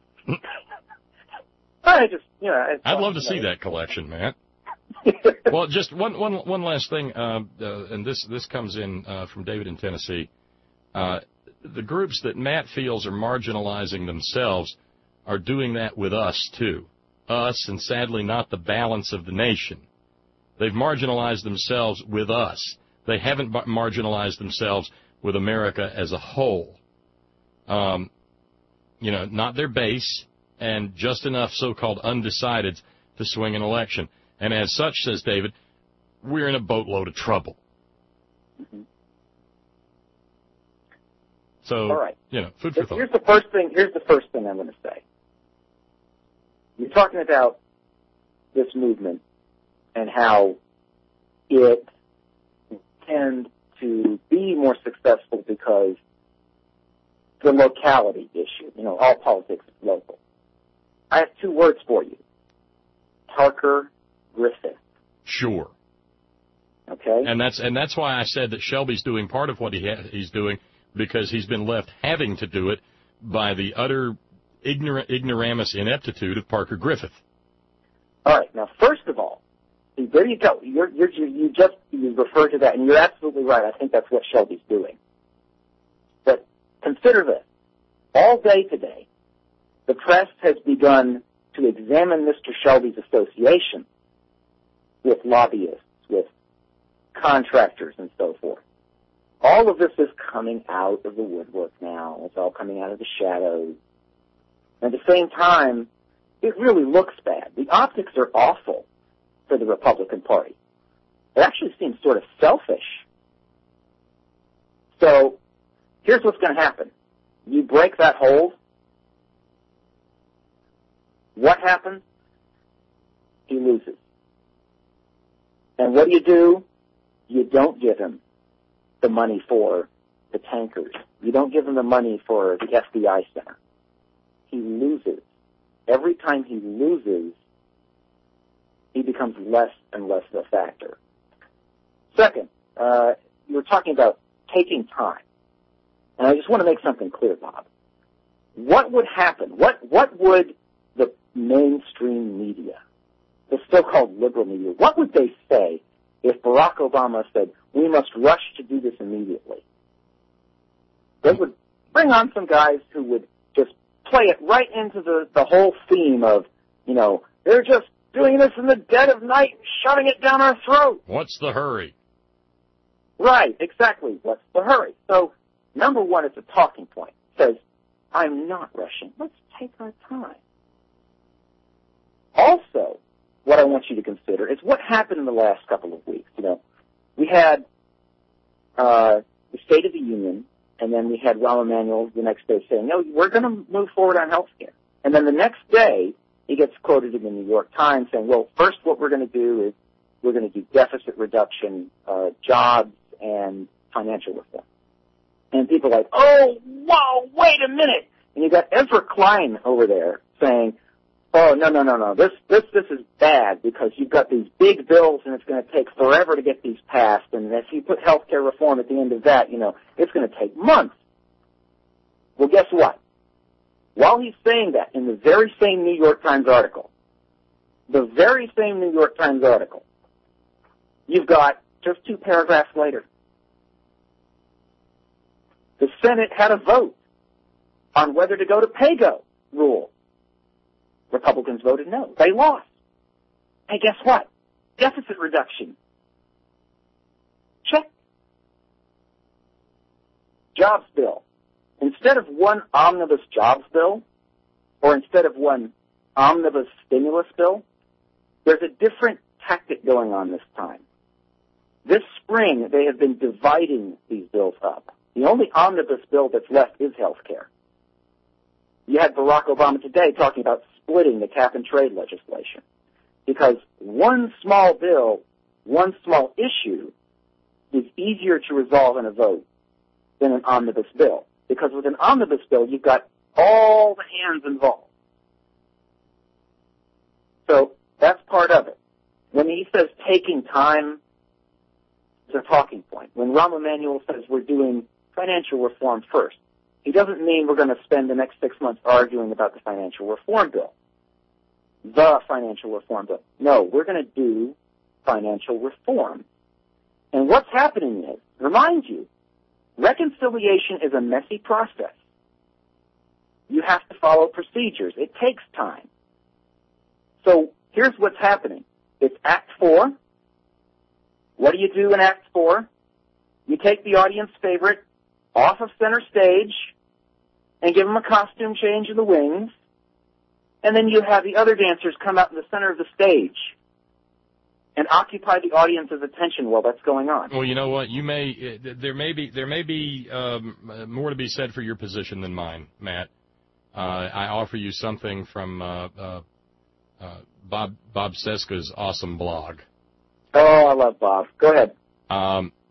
I just, you know. I'd love to see that collection, Matt. Well, just one, one, one last thing, uh, uh, and this, this comes in uh, from David in Tennessee. Uh, the groups that Matt feels are marginalizing themselves are doing that with us, too. Us, and sadly not the balance of the nation. They've marginalized themselves with us. They haven't marginalized themselves with America as a whole. Um, you know, not their base, and just enough so-called undecideds to swing an election. And as such, says David, we're in a boatload of trouble. Mm-hmm. So, all right. you know, food for thought. Here's the first thing. Here's the first thing I'm going to say. You're talking about this movement and how it tend to be more successful because the locality issue, you know, all politics is local. I have two words for you. Parker Griffith. Sure. Okay? And that's and that's why I said that Shelby's doing part of what he ha- he's doing, because he's been left having to do it by the utter ignorant, ignoramus ineptitude of Parker Griffith. All right. Now, first of all, there you go. You're, you're, you just you referred to that, and you're absolutely right. I think that's what Shelby's doing. But consider this. All day today, the press has begun to examine Mister Shelby's association with lobbyists, with contractors, and so forth. All of this is coming out of the woodwork now. It's all coming out of the shadows. At the same time, it really looks bad. The optics are awful for the Republican Party. It actually seems sort of selfish. So here's what's going to happen. You break that hold. What happens? He loses. And what do you do? You don't give him the money for the tankers. You don't give him the money for the F B I center. He loses. Every time he loses, he becomes less and less of a factor. Second, uh, you were talking about taking time. And I just want to make something clear, Bob. What would happen? What, what would the mainstream media, the so-called liberal media, what would they say if Barack Obama said, we must rush to do this immediately? They would bring on some guys who would just play it right into the, the whole theme of, you know, they're just doing this in the dead of night, shoving it down our throat. What's the hurry? Right, exactly. What's the hurry? So, number one, it's a talking point. It says, I'm not rushing. Let's take our time. Also, what I want you to consider is what happened in the last couple of weeks. You know, we had uh, the State of the Union, and then we had Rahm Emanuel the next day saying, no, we're going to move forward on health care. And then the next day, he gets quoted in the New York Times saying, well, first what we're going to do is we're going to do deficit reduction, uh, jobs, and financial reform. And people are like, oh, wow, wait a minute. And you got Ezra Klein over there saying, oh, no, no, no, no, this, this, this is bad because you've got these big bills and it's going to take forever to get these passed. And if you put health care reform at the end of that, you know, it's going to take months. Well, guess what? While he's saying that in the very same New York Times article, the very same New York Times article, you've got just two paragraphs later, the Senate had a vote on whether to go to pay-go rule. Republicans voted no. They lost. Hey, guess what? Deficit reduction. Check. Jobs bill. Instead of one omnibus jobs bill, or instead of one omnibus stimulus bill, there's a different tactic going on this time. This spring, they have been dividing these bills up. The only omnibus bill that's left is health care. You had Barack Obama today talking about splitting the cap-and-trade legislation because one small bill, one small issue is easier to resolve in a vote than an omnibus bill. Because with an omnibus bill, you've got all the hands involved. So that's part of it. When he says taking time, it's a talking point. When Rahm Emanuel says we're doing financial reform first, he doesn't mean we're going to spend the next six months arguing about the financial reform bill. The financial reform bill. No, we're going to do financial reform. And what's happening is, remind you, reconciliation is a messy process. You have to follow procedures. It takes time. So here's what's happening. It's Act Four. What do you do in Act Four? You take the audience favorite off of center stage and give them a costume change in the wings, and then you have the other dancers come out in the center of the stage and occupy the audience's attention while that's going on. Well, you know what? You may there may be there may be um, more to be said for your position than mine, Matt. Uh, I offer you something from uh, uh, uh, Bob Bob Cesca's awesome blog. Oh, I love Bob. Go ahead. Um,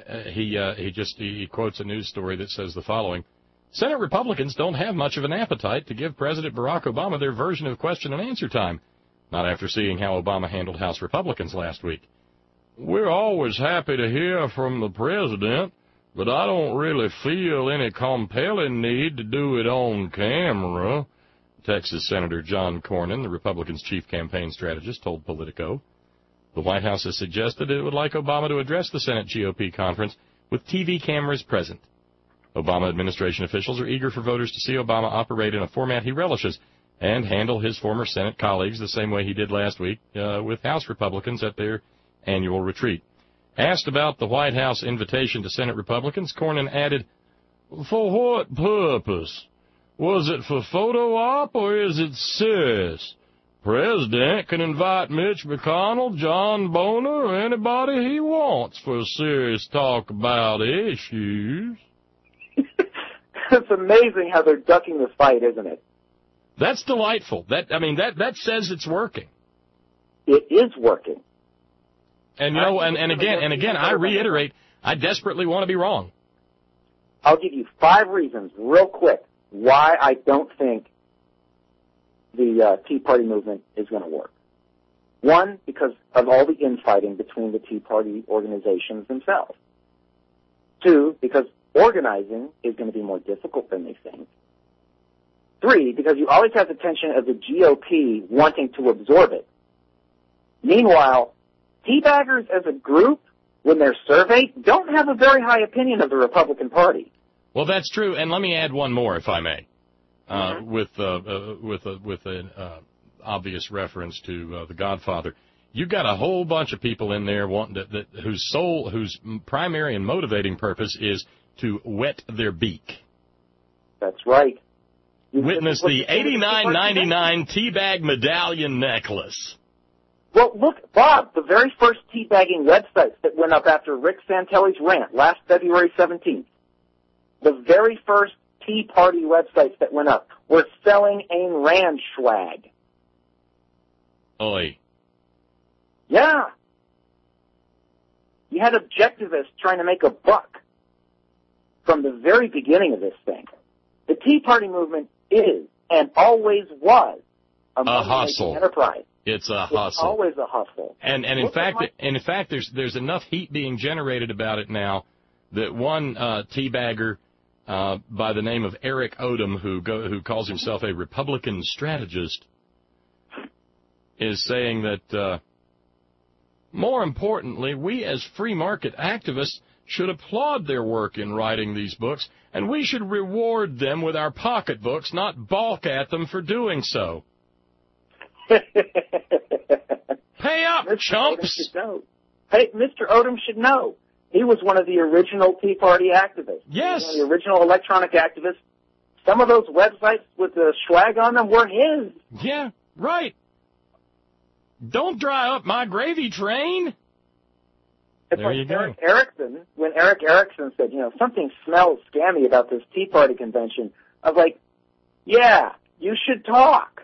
he uh, he just he quotes a news story that says the following: Senate Republicans don't have much of an appetite to give President Barack Obama their version of question and answer time, not after seeing how Obama handled House Republicans last week. We're always happy to hear from the president, but I don't really feel any compelling need to do it on camera, Texas Senator John Cornyn, the Republicans' chief campaign strategist, told Politico. The White House has suggested it would like Obama to address the Senate G O P conference with T V cameras present. Obama administration officials are eager for voters to see Obama operate in a format he relishes and handle his former Senate colleagues the same way he did last week uh, with House Republicans at their annual retreat. Asked about the White House invitation to Senate Republicans, Cornyn added, "For what purpose? Was it for photo op or is it serious? President can invite Mitch McConnell, John Boehner, or anybody he wants for a serious talk about issues." It's amazing how they're ducking the fight, isn't it? That's delightful. That I mean, that, that says it's working. It is working. And, you know, and, and again, and again, I reiterate, I desperately want to be wrong. I'll give you five reasons real quick why I don't think the uh, Tea Party movement is going to work. One, because of all the infighting between the Tea Party organizations themselves. Two, because organizing is going to be more difficult than they think. Three, because you always have the tension of the G O P wanting to absorb it. Meanwhile, teabaggers as a group, when they're surveyed, don't have a very high opinion of the Republican Party. Well, that's true, and let me add one more, if I may, uh, mm-hmm. with uh, uh, with uh, with an uh, obvious reference to uh, The Godfather. You've got a whole bunch of people in there wanting to, that, whose sole, whose primary and motivating purpose is to wet their beak. That's right. You Witness the eighty-nine ninety-nine teabag medallion necklace. Well, look, Bob, the very first teabagging websites that went up after Rick Santelli's rant last February seventeenth, the very first Tea Party websites that went up were selling Ayn Rand swag. Oi. Yeah. You had objectivists trying to make a buck from the very beginning of this thing. The Tea Party movement is and always was a, a hustle enterprise. It's a It's hustle. always a hustle. And and in Look fact, my- and in fact, there's there's enough heat being generated about it now that one uh, teabagger uh, by the name of Eric Odom, who go, who calls himself a Republican strategist, is saying that uh, more importantly, we as free market activists should applaud their work in writing these books, and we should reward them with our pocketbooks, not balk at them for doing so. Pay up, Mister chumps! Odom should know. Hey, Mister Odom should know. He was one of the original Tea Party activists. Yes. He was one of the original electronic activists. Some of those websites with the swag on them were his. Yeah, right. Don't dry up my gravy train. It's There like you go. Eric Erickson, when Eric Erickson said, you know, something smells scammy about this Tea Party convention, I was like, yeah, you should talk.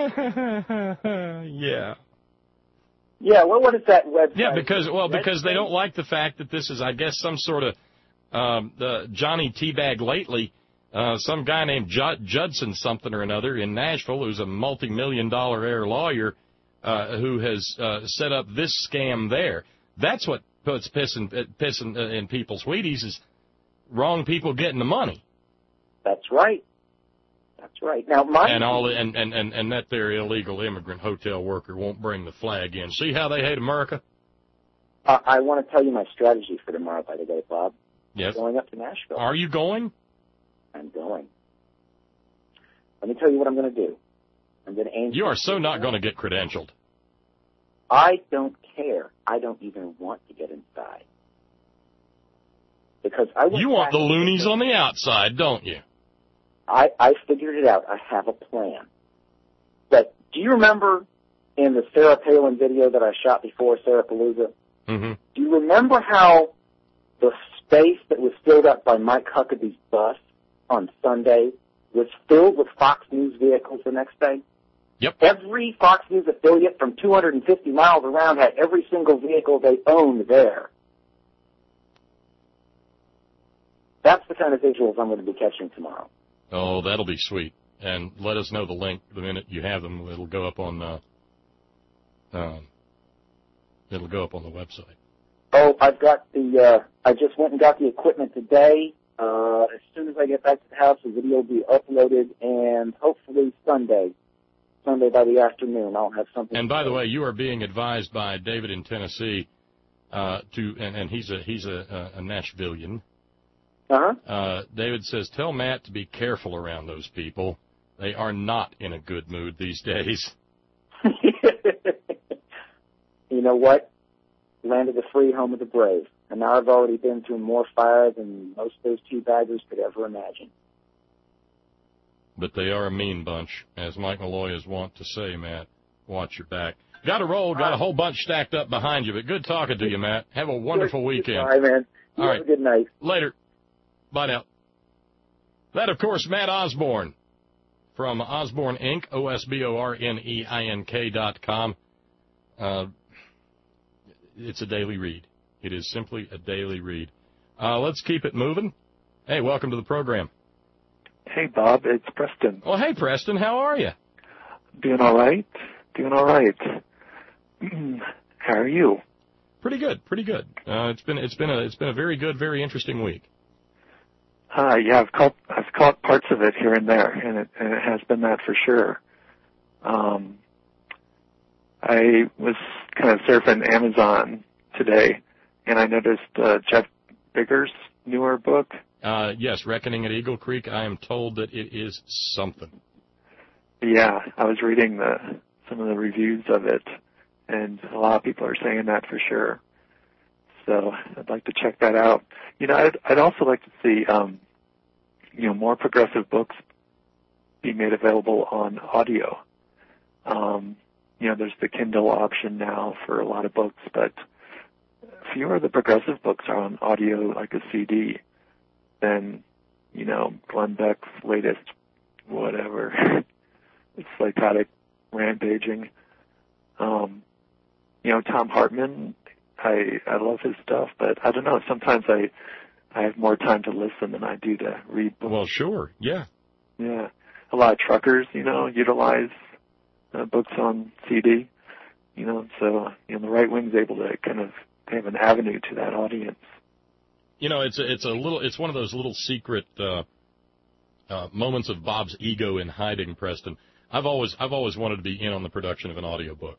Yeah. Yeah, well, what is that website? Yeah, because, well, Red because they State? don't like the fact that this is, I guess, some sort of um, uh, Johnny Teabag lately, uh, some guy named Jud- Judson something or another in Nashville who's a multi-million dollar air lawyer uh, who has uh, set up this scam there. That's what puts pissing, pissing uh, in people's Wheaties is wrong people getting the money. That's right. That's right. Now, my And all and, and, and, and that their illegal immigrant hotel worker won't bring the flag in. See how they hate America? uh, I want to tell you my strategy for tomorrow, by the way, Bob. Yes. I'm going up to Nashville. Are you going? I'm going. Let me tell you what I'm going to do. I'm going to aim. You are so not going to get credentialed. I don't care. I don't even want to get inside. Because I went You want the back- loonies on the outside, don't you? I, I figured it out. I have a plan. But do you remember in the Sarah Palin video that I shot before Sarah Palooza? Mm-hmm. Do you remember how the space that was filled up by Mike Huckabee's bus on Sunday was filled with Fox News vehicles the next day? Yep. Every Fox News affiliate from two hundred fifty miles around had every single vehicle they owned there. That's the kind of visuals I'm going to be catching tomorrow. Oh, that'll be sweet. And let us know the link the minute you have them. It'll go up on uh, uh, it'll go up on the website. Oh, I've got the, uh, I just went and got the equipment today. Uh, as soon as I get back to the house, the video will be uploaded, and hopefully Sunday, Sunday by the afternoon, I'll have something. And by the way, you are being advised by David in Tennessee, uh, to, and, and he's a, he's a, a Nashvilleian. Uh-huh. Uh, David says, tell Matt to be careful around those people. They are not in a good mood these days. You know what? Land of the free, home of the brave. And now I've already been through more fire than most of those two-baggers could ever imagine. But they are a mean bunch, as Mike Malloy is wont to say, Matt. Watch your back. Got to roll. Got a whole bunch stacked up behind you, but good talking to you, Matt. Have a wonderful weekend. All right, man. You All have right. a good night. Later. Bye now. That, of course, Matt Osborne from Osborne Incorporated, O S B O R N E I N K dot com. Uh, it's a daily read. It is simply a daily read. Uh, let's keep it moving. Hey, welcome to the program. Hey, Bob, it's Preston. Well, hey, Preston, how are you? Doing all right. Doing all right. How are you? Pretty good, pretty good. Uh, it's been it's been a it's been a very good, very interesting week. Uh, yeah, I've caught I've caught parts of it here and there, and it and it has been that for sure. Um, I was kind of surfing Amazon today, and I noticed uh, Jeff Bigger's newer book. Uh, yes, Reckoning at Eagle Creek. I am told that it is something. Yeah, I was reading the some of the reviews of it, and a lot of people are saying that for sure. So I'd like to check that out. You know, I'd, I'd also like to see, um, you know, more progressive books be made available on audio. Um, you know, there's the Kindle option now for a lot of books, but fewer of the progressive books are on audio, like a C D, than, you know, Glenn Beck's latest whatever. It's psychotic rampaging. Um, you know, Tom Hartman, I I love his stuff, but I don't know. Sometimes I I have more time to listen than I do to read books. Well, sure, yeah, yeah. A lot of truckers, you know, utilize uh, books on C D. You know, so you know the right wing's able to kind of have an avenue to that audience. You know, it's a, it's a little it's one of those little secret uh, uh, moments of Bob's ego in hiding, Preston. I've always I've always wanted to be in on the production of an audiobook.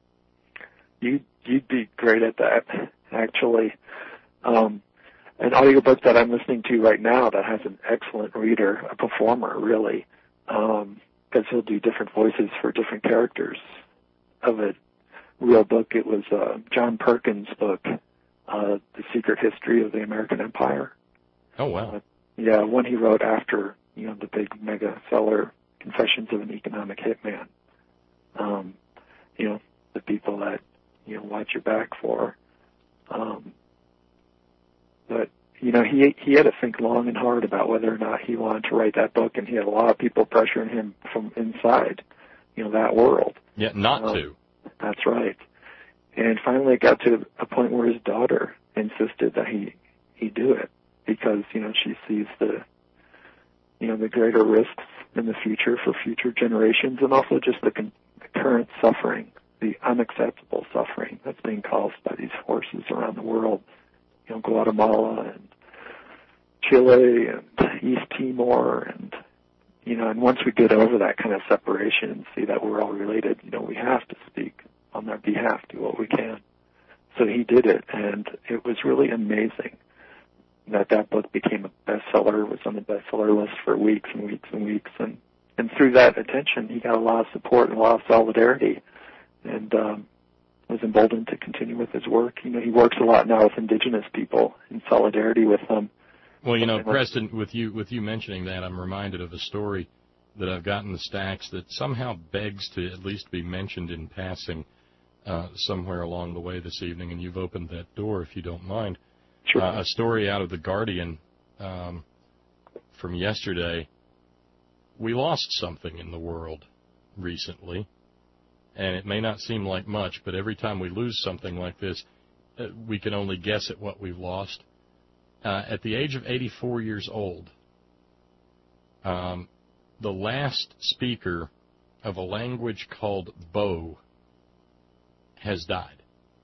You you'd be great at that, actually. Um, an audiobook that I'm listening to right now that has an excellent reader, a performer, really, because um, he'll do different voices for different characters of a real book. It was uh, John Perkins' book, uh, The Secret History of the American Empire. Oh, wow. Uh, yeah, one he wrote after, you know, the big mega seller, Confessions of an Economic Hitman. Um, you know, the people that, you know, watch your back for. Um, but, you know, he he had to think long and hard about whether or not he wanted to write that book, and he had a lot of people pressuring him from inside, you know, that world. Yeah, not um, to. That's right. And finally it got to a point where his daughter insisted that he, he do it because, you know, she sees the, you know, the greater risks in the future for future generations and also just the, con- the current suffering, the unacceptable suffering that's being caused by these forces around the world, you know, Guatemala and Chile and East Timor and, you know, and once we get over that kind of separation and see that we're all related, you know, we have to speak on their behalf, do what we can. So he did it, and it was really amazing that that book became a bestseller, was on the bestseller list for weeks and weeks and weeks, and, and through that attention, he got a lot of support and a lot of solidarity, and um, was emboldened to continue with his work. You know, he works a lot now with indigenous people in solidarity with them. Well, you know, Preston, with you with you mentioning that, I'm reminded of a story that I've got in the stacks that somehow begs to at least be mentioned in passing uh, somewhere along the way this evening, and you've opened that door, if you don't mind. Sure. Uh, a story out of The Guardian um, from yesterday. We lost something in the world recently, and it may not seem like much, but every time we lose something like this, uh, we can only guess at what we've lost. uh, at the age of eighty-four years old, um, the last speaker of a language called Bo has died.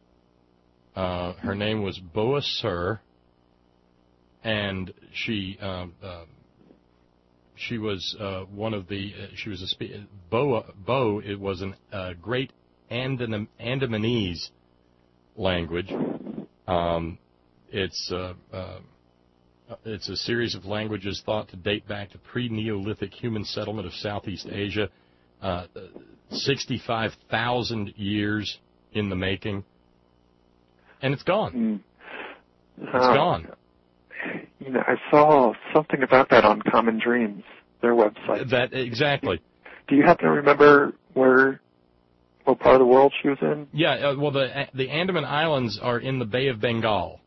Uh, her name was Boa Sir, and she um, uh, she was uh, one of the uh, she was a spe- Bo Bo. It was a uh, great Andam- Andamanese language. Um, it's uh, uh, it's a series of languages thought to date back to pre-Neolithic human settlement of Southeast Asia. Uh, sixty-five thousand years in the making, and it's gone. Mm. It's uh, gone. You know, I saw something about that on Common Dreams, their website. That exactly. Do you happen to remember where, what part of the world she was in? Yeah, uh, well, the the Andaman Islands are in the Bay of Bengal,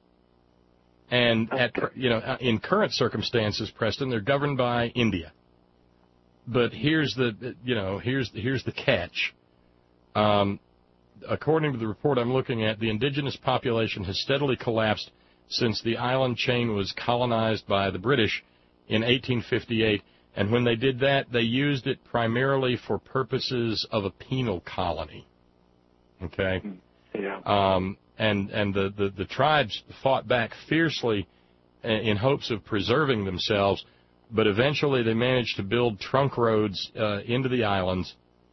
and Okay. at you know in current circumstances, Preston, they're governed by India. But here's the you know here's here's the catch. Um, according to the report I'm looking at, the indigenous population has steadily collapsed since the island chain was colonized by the British in eighteen fifty-eight. And when they did that, they used it primarily for purposes of a penal colony. Okay? Yeah. Um, and and the, the, the tribes fought back fiercely in hopes of preserving themselves, but eventually they managed to build trunk roads uh, into the islands,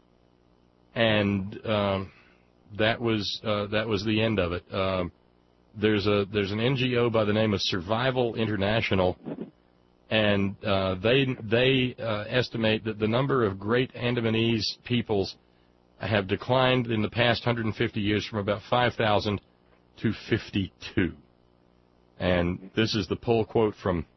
and um, that was uh, that was the end of it. Um, there's a there's an N G O by the name of Survival International, and uh, they they uh, estimate that the number of great Andamanese peoples have declined in the past one hundred fifty years from about five thousand to fifty-two. And this is the pull quote from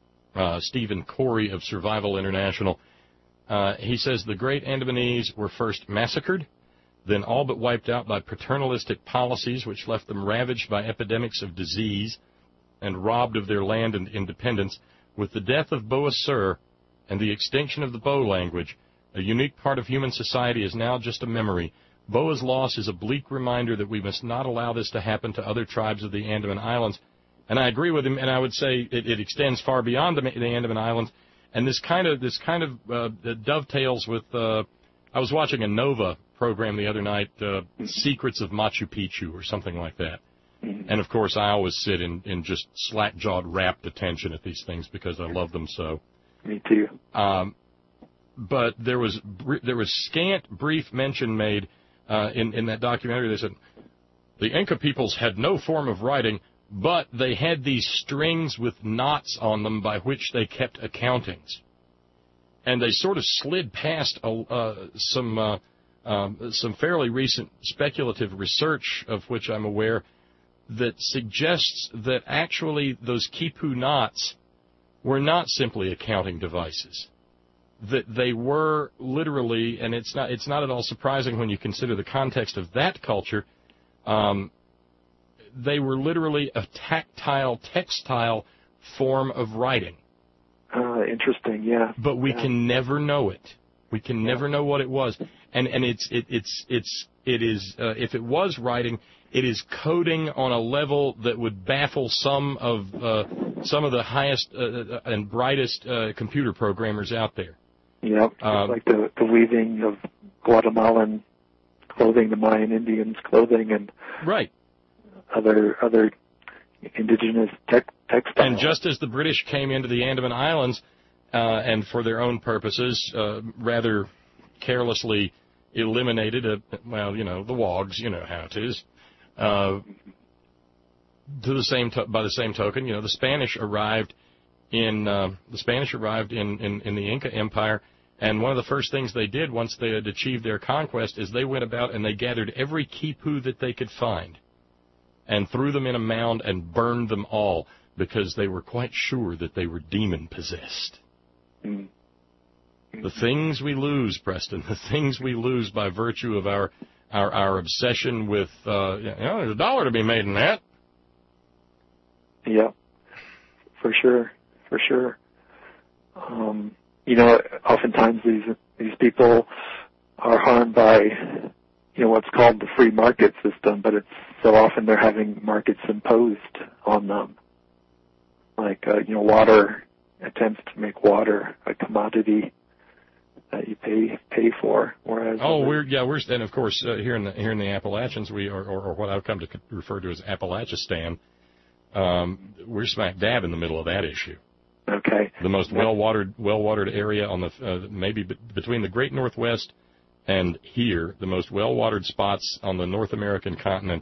uh, Stephen Corey of Survival International. Uh, he says the great Andamanese were first massacred, then all but wiped out by paternalistic policies which left them ravaged by epidemics of disease and robbed of their land and independence. With the death of Boa Sir and the extinction of the Bo language, a unique part of human society is now just a memory. Boa's loss is a bleak reminder that we must not allow this to happen to other tribes of the Andaman Islands. And I agree with him, and I would say it, it extends far beyond the, the Andaman Islands. And this kind of this kind of uh, dovetails with. Uh, I was watching a Nova program the other night, uh, Secrets of Machu Picchu or something like that. And of course, I always sit in, in just slack-jawed, rapt attention at these things because I love them so. Me too. Um, but there was there was scant, brief mention made uh, in in that documentary. They said the Inca peoples had no form of writing, but they had these strings with knots on them by which they kept accountings. And they sort of slid past uh, uh, some uh, um, some fairly recent speculative research of which I'm aware that suggests that actually those quipu knots were not simply accounting devices. That they were literally, and it's not it's not at all surprising when you consider the context of that culture, um, they were literally a tactile, textile form of writing. Uh, interesting, yeah. But we yeah. can never know it. We can yeah. never know what it was. And and it's it it's it's it is uh, if it was writing, it is coding on a level that would baffle some of uh, some of the highest uh, and brightest uh, computer programmers out there. Yep, Um, like the, the weaving of Guatemalan clothing, the Mayan Indians' clothing, and right. other other indigenous tech, textiles. And just as the British came into the Andaman Islands uh, and for their own purposes, uh, rather carelessly eliminated, a, well, you know, the wogs, you know how it is. Uh, to the same to- by the same token, you know, the Spanish arrived in uh, the Spanish arrived in, in, in the Inca Empire, and one of the first things they did once they had achieved their conquest is they went about and they gathered every quipu that they could find and threw them in a mound and burned them all because they were quite sure that they were demon-possessed. Mm. The things we lose, Preston, the things we lose by virtue of our our, our obsession with, uh, you know, there's a dollar to be made in that. Yeah, for sure, for sure. Um, you know, oftentimes these these people are harmed by, you know, what's called the free market system, but it's so often they're having markets imposed on them. like, uh, you know, water, attempts to make water a commodity that you pay pay for, whereas oh, we're yeah, we're and of course uh, here in the here in the Appalachians, we are, or, or what I've come to refer to as Appalachistan, um, we're smack dab in the middle of that issue. Okay. The most well watered well watered area on the uh, maybe b- between the Great Northwest and here, the most well watered spots on the North American continent,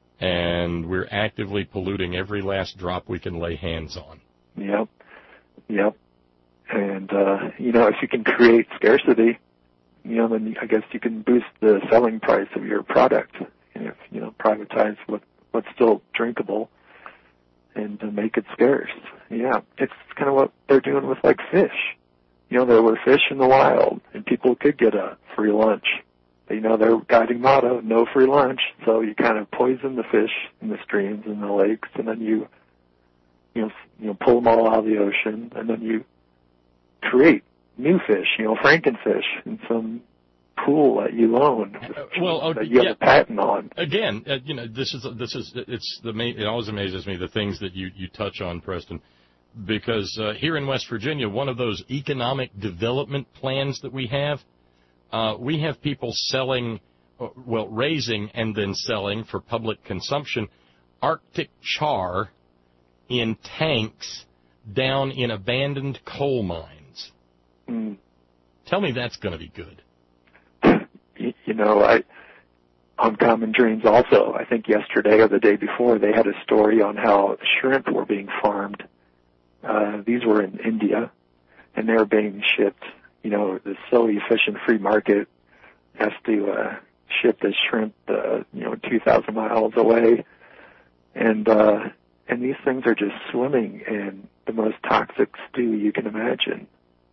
and we're actively polluting every last drop we can lay hands on. Yep. Yep. And, uh, you know, if you can create scarcity, you know, then I guess you can boost the selling price of your product. And if, you know, privatize what, what's still drinkable and uh, make it scarce. Yeah. It's kind of what they're doing with, like, fish. You know, there were fish in the wild, and people could get a free lunch. You know, their guiding motto, no free lunch. So you kind of poison the fish in the streams and the lakes, and then you, you know, you know, pull them all out of the ocean, and then you create new fish, you know, frankenfish in some pool that you own, uh, well, oh, that you yeah. have a patent on. Again, uh, you know, this is this is it's the main, it always amazes me the things that you you touch on, Preston, because uh, here in West Virginia, one of those economic development plans that we have, uh, we have people selling, uh, well, raising and then selling for public consumption, Arctic char in tanks down in abandoned coal mines. Mm. Tell me that's going to be good. You, you know, I on Common Dreams also, I think yesterday or the day before, they had a story on how shrimp were being farmed. Uh, these were in India, and they were being shipped. You know, the so efficient free market has to uh, ship the shrimp, uh, you know, two thousand miles away, and uh, and these things are just swimming in the most toxic stew you can imagine.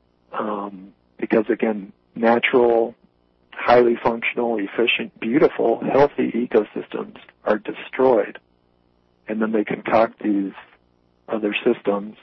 Um, because again, natural, highly functional, efficient, beautiful, healthy ecosystems are destroyed, and then they concoct these other systems,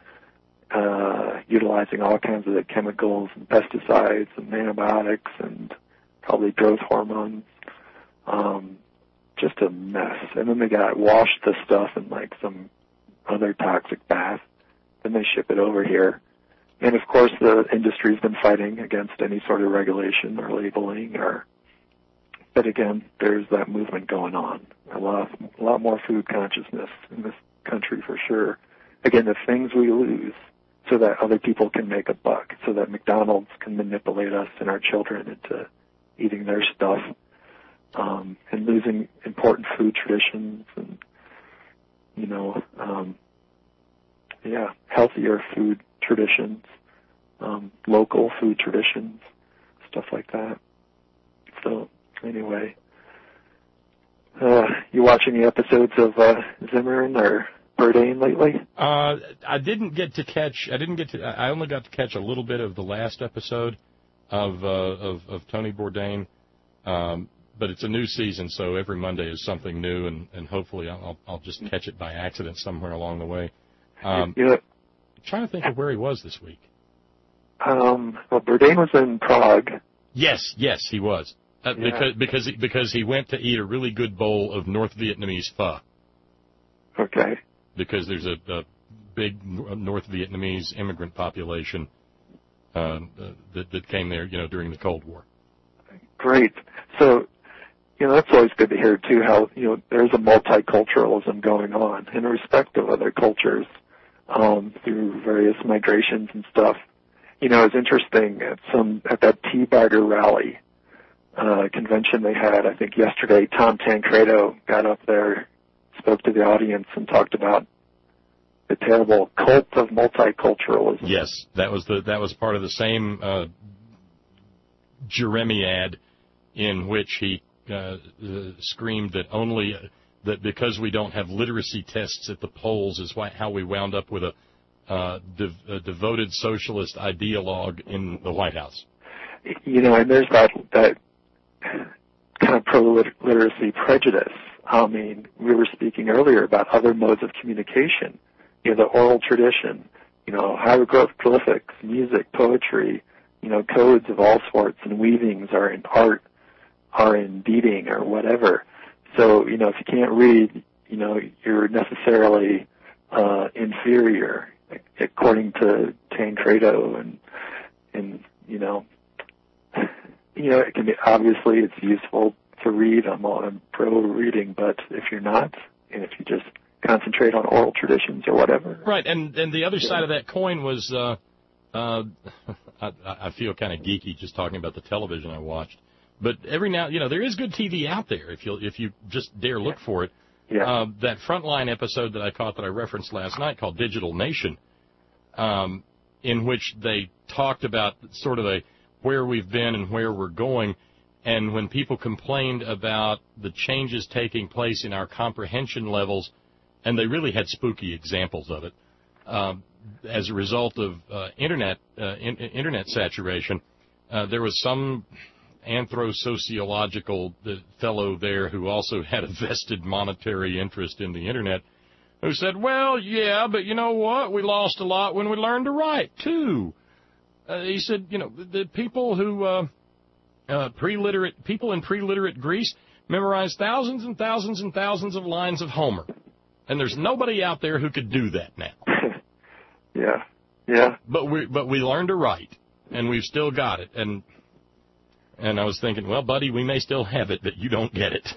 uh, utilizing all kinds of the chemicals and pesticides and antibiotics and probably growth hormones. Um, just a mess. And then they got wash the stuff in like some other toxic bath. Then they ship it over here. And of course the industry's been fighting against any sort of regulation or labeling or, but again, there's that movement going on. A lot, a lot more food consciousness in this country for sure. Again, the things we lose so that other people can make a buck, so that McDonald's can manipulate us and our children into eating their stuff, um, and losing important food traditions and, you know, um, yeah, healthier food traditions, um, local food traditions, stuff like that. So, anyway, uh, you watch any episodes of uh, Zimmerman or Bourdain lately? Uh, I didn't get to catch. I didn't get to. I only got to catch a little bit of the last episode of uh, of, of Tony Bourdain. Um, but it's a new season, so every Monday is something new, and, and hopefully I'll I'll just catch it by accident somewhere along the way. Um, you know, I'm trying to think of where he was this week. Um, well, Bourdain was in Prague. Yes, yes, he was. Uh, Yeah. Because because he, because he went to eat a really good bowl of North Vietnamese pho. Okay. Because there's a, a big North Vietnamese immigrant population uh, uh, that that came there, you know, during the Cold War. Great. So, you know, that's always good to hear too. How you know there's a multiculturalism going on in respect of other cultures um, through various migrations and stuff. You know, it's interesting at some at that Tea Barter rally uh, convention they had. I think yesterday, Tom Tancredo got up there, spoke to the audience, and talked about the terrible cult of multiculturalism. Yes, that was the that was part of the same uh, Jeremiad in which he uh, uh, screamed that only uh, that because we don't have literacy tests at the polls is why, how we wound up with a, uh, de- a devoted socialist ideologue in the White House. You know, and there's that that kind of pro-literacy prejudice. I mean, we were speaking earlier about other modes of communication. You know, the oral tradition, you know, hieroglyphics, music, poetry, you know, codes of all sorts and weavings are in art, are in beading or whatever. So, you know, if you can't read, you know, you're necessarily uh, inferior, according to Tancredo, and and you know, you know, it can be obviously it's useful to read. I'm all I'm pro reading, but if you're not, and if you just concentrate on oral traditions or whatever, right? And and the other yeah. side of that coin was, uh, uh, I, I feel kind of geeky just talking about the television I watched, but every now, you know, there is good T V out there if you if you just dare look for it. Yeah. Uh, that Frontline episode that I caught that I referenced last night called Digital Nation, um, in which they talked about sort of a where we've been and where we're going, and when people complained about the changes taking place in our comprehension levels, and they really had spooky examples of it, um, as a result of uh, internet uh, in, internet saturation, uh, there was some anthro-sociological fellow there who also had a vested monetary interest in the internet, who said, well, yeah, but you know what? We lost a lot when we learned to write, too. Uh, he said, you know, the people who, uh, uh, pre-literate, people in pre-literate Greece memorized thousands and thousands and thousands of lines of Homer. And there's nobody out there who could do that now. yeah, yeah. But we, but we learned to write, and we've still got it. And, and I was thinking, well, buddy, we may still have it, but you don't get it.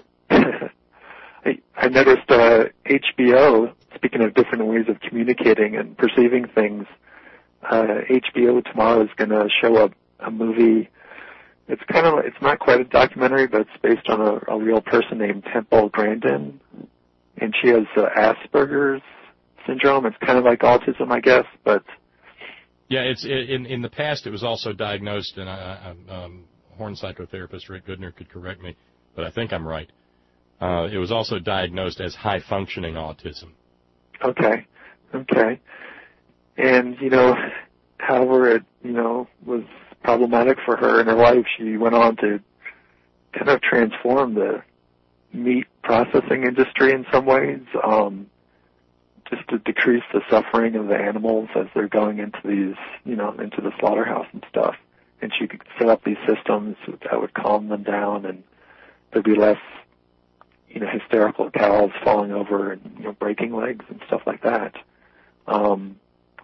I, I noticed uh, H B O, speaking of different ways of communicating and perceiving things, uh, H B O tomorrow is going to show a, a movie. It's kind of, it's not quite a documentary, but it's based on a, a real person named Temple Grandin, and she has uh, Asperger's syndrome. It's kind of like autism, I guess, but yeah, it's in in the past it was also diagnosed, and I, I, um, Horn psychotherapist Rick Goodner could correct me, but I think I'm right. Uh, it was also diagnosed as high-functioning autism. Okay, okay. And, you know, however it, you know, was problematic for her in her life, she went on to kind of transform the meat processing industry in some ways, um, just to decrease the suffering of the animals as they're going into these, you know, into the slaughterhouse and stuff. And she could set up these systems that would calm them down, and there'd be less, you know, hysterical cows falling over and, you know, breaking legs and stuff like that. Um,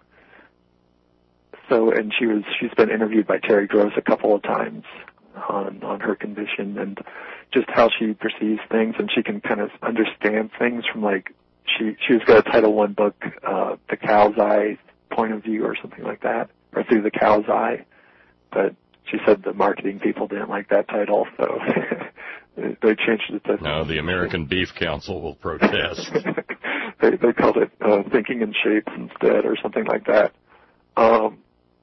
so, and she was, she's been interviewed by Terry Gross a couple of times on, on her condition and just how she perceives things, and she can kind of understand things from, like, she, she was got a Title One book, uh, The Cow's Eye Point of View or something like that, or Through the Cow's Eye. But she said the marketing people didn't like that title, so they changed it to... No, the American Beef Council will protest. they, they called it uh, Thinking in Shapes instead, or something like that. Um,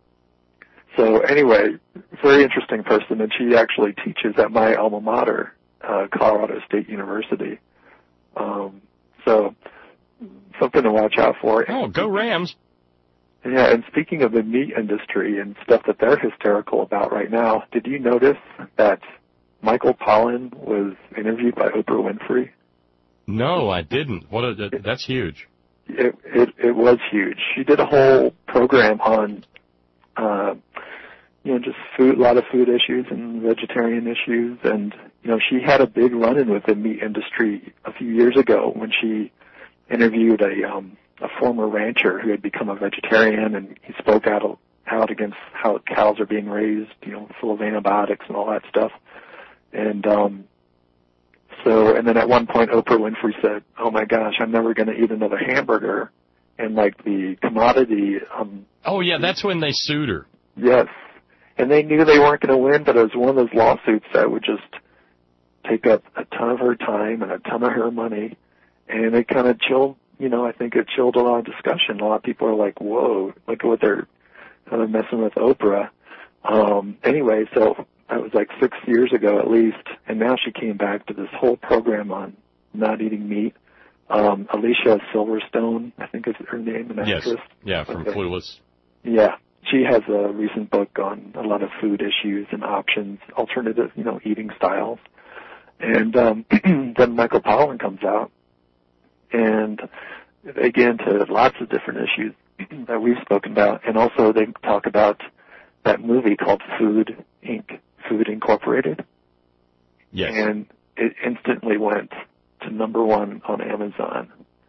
so anyway, very interesting person, and she actually teaches at my alma mater, uh, Colorado State University. Um, so something to watch out for. Oh, go Rams. Yeah, and speaking of the meat industry and stuff that they're hysterical about right now, did you notice that Michael Pollan was interviewed by Oprah Winfrey? No, I didn't. What a, that's huge. It, it it was huge. She did a whole program on, uh, you know, just food, a lot of food issues and vegetarian issues, and you know, she had a big run-in with the meat industry a few years ago when she interviewed a um. a former rancher who had become a vegetarian, and he spoke out out against how cows are being raised, you know, full of antibiotics and all that stuff. And um, so, and then at one point, Oprah Winfrey said, "Oh my gosh, I'm never going to eat another hamburger." And like the commodity. Um, oh yeah, that's when they sued her. Yes, and they knew they weren't going to win, but it was one of those lawsuits that would just take up a ton of her time and a ton of her money, and it kind of chilled. You know, I think it chilled a lot of discussion. A lot of people are like, whoa, look at what they're kind of messing with Oprah. Um, anyway, so that was like six years ago at least, and now she came back to this whole program on not eating meat. Um, Alicia Silverstone, I think is her name, an actress. Yes, yeah, from okay. Clueless. Yeah, she has a recent book on a lot of food issues and options, alternative, you know, eating styles. And um, then Michael Pollan comes out. And again, to lots of different issues that we've spoken about. And also they talk about that movie called Food Incorporated. Food Incorporated. Yes. And it instantly went to number one on Amazon.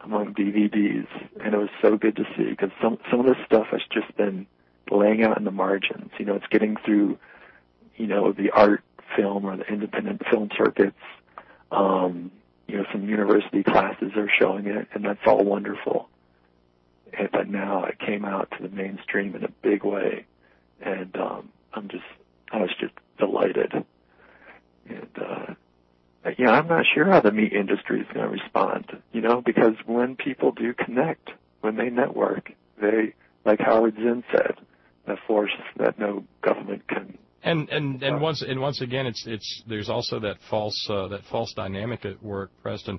among D V Ds, and it was so good to see because some some of this stuff has just been laying out in the margins. You know, it's getting through, you know, the art film or the independent film circuits. Um, you know, some university classes are showing it, and that's all wonderful. And, but now it came out to the mainstream in a big way, and um, I'm just, I was just delighted. And, uh, yeah, I'm not sure how the meat industry is going to respond, you know, because when people do connect, when they network, they, like Howard Zinn said, a force that no government can. And and and once and once again, it's it's there's also that false uh, that false dynamic at work, Preston,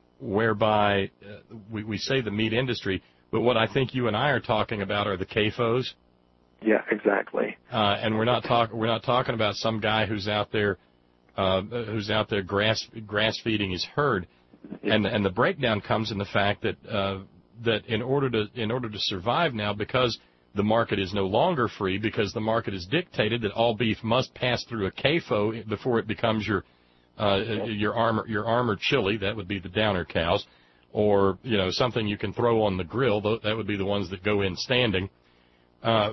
whereby uh, we we say the meat industry, but what I think you and I are talking about are the C A F Os. Yeah, exactly. Uh, and we're not talk we're not talking about some guy who's out there uh, who's out there grass grass feeding his herd, and and the breakdown comes in the fact that uh, that in order to in order to survive now, because the market is no longer free, because the market is dictated that all beef must pass through a C A F O before it becomes your uh, your armor your armored chili. That would be the downer cows, or you know something you can throw on the grill. That would be the ones that go in standing. Uh,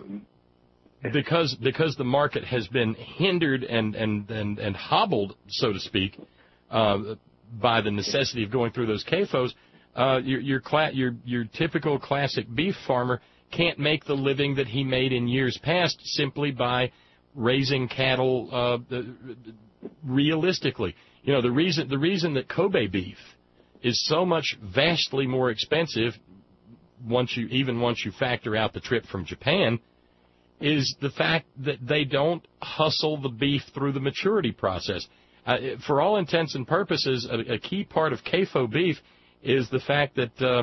because because the market has been hindered and and and, and hobbled, so to speak, uh, by the necessity of going through those C A F Os. Uh, your your, cla- your your typical classic beef farmer can't make the living that he made in years past simply by raising cattle uh, realistically. You know, the reason the reason that Kobe beef is so much vastly more expensive once you even once you factor out the trip from Japan is the fact that they don't hustle the beef through the maturity process. Uh, for all intents and purposes, a, a key part of C A F O beef is the fact that uh,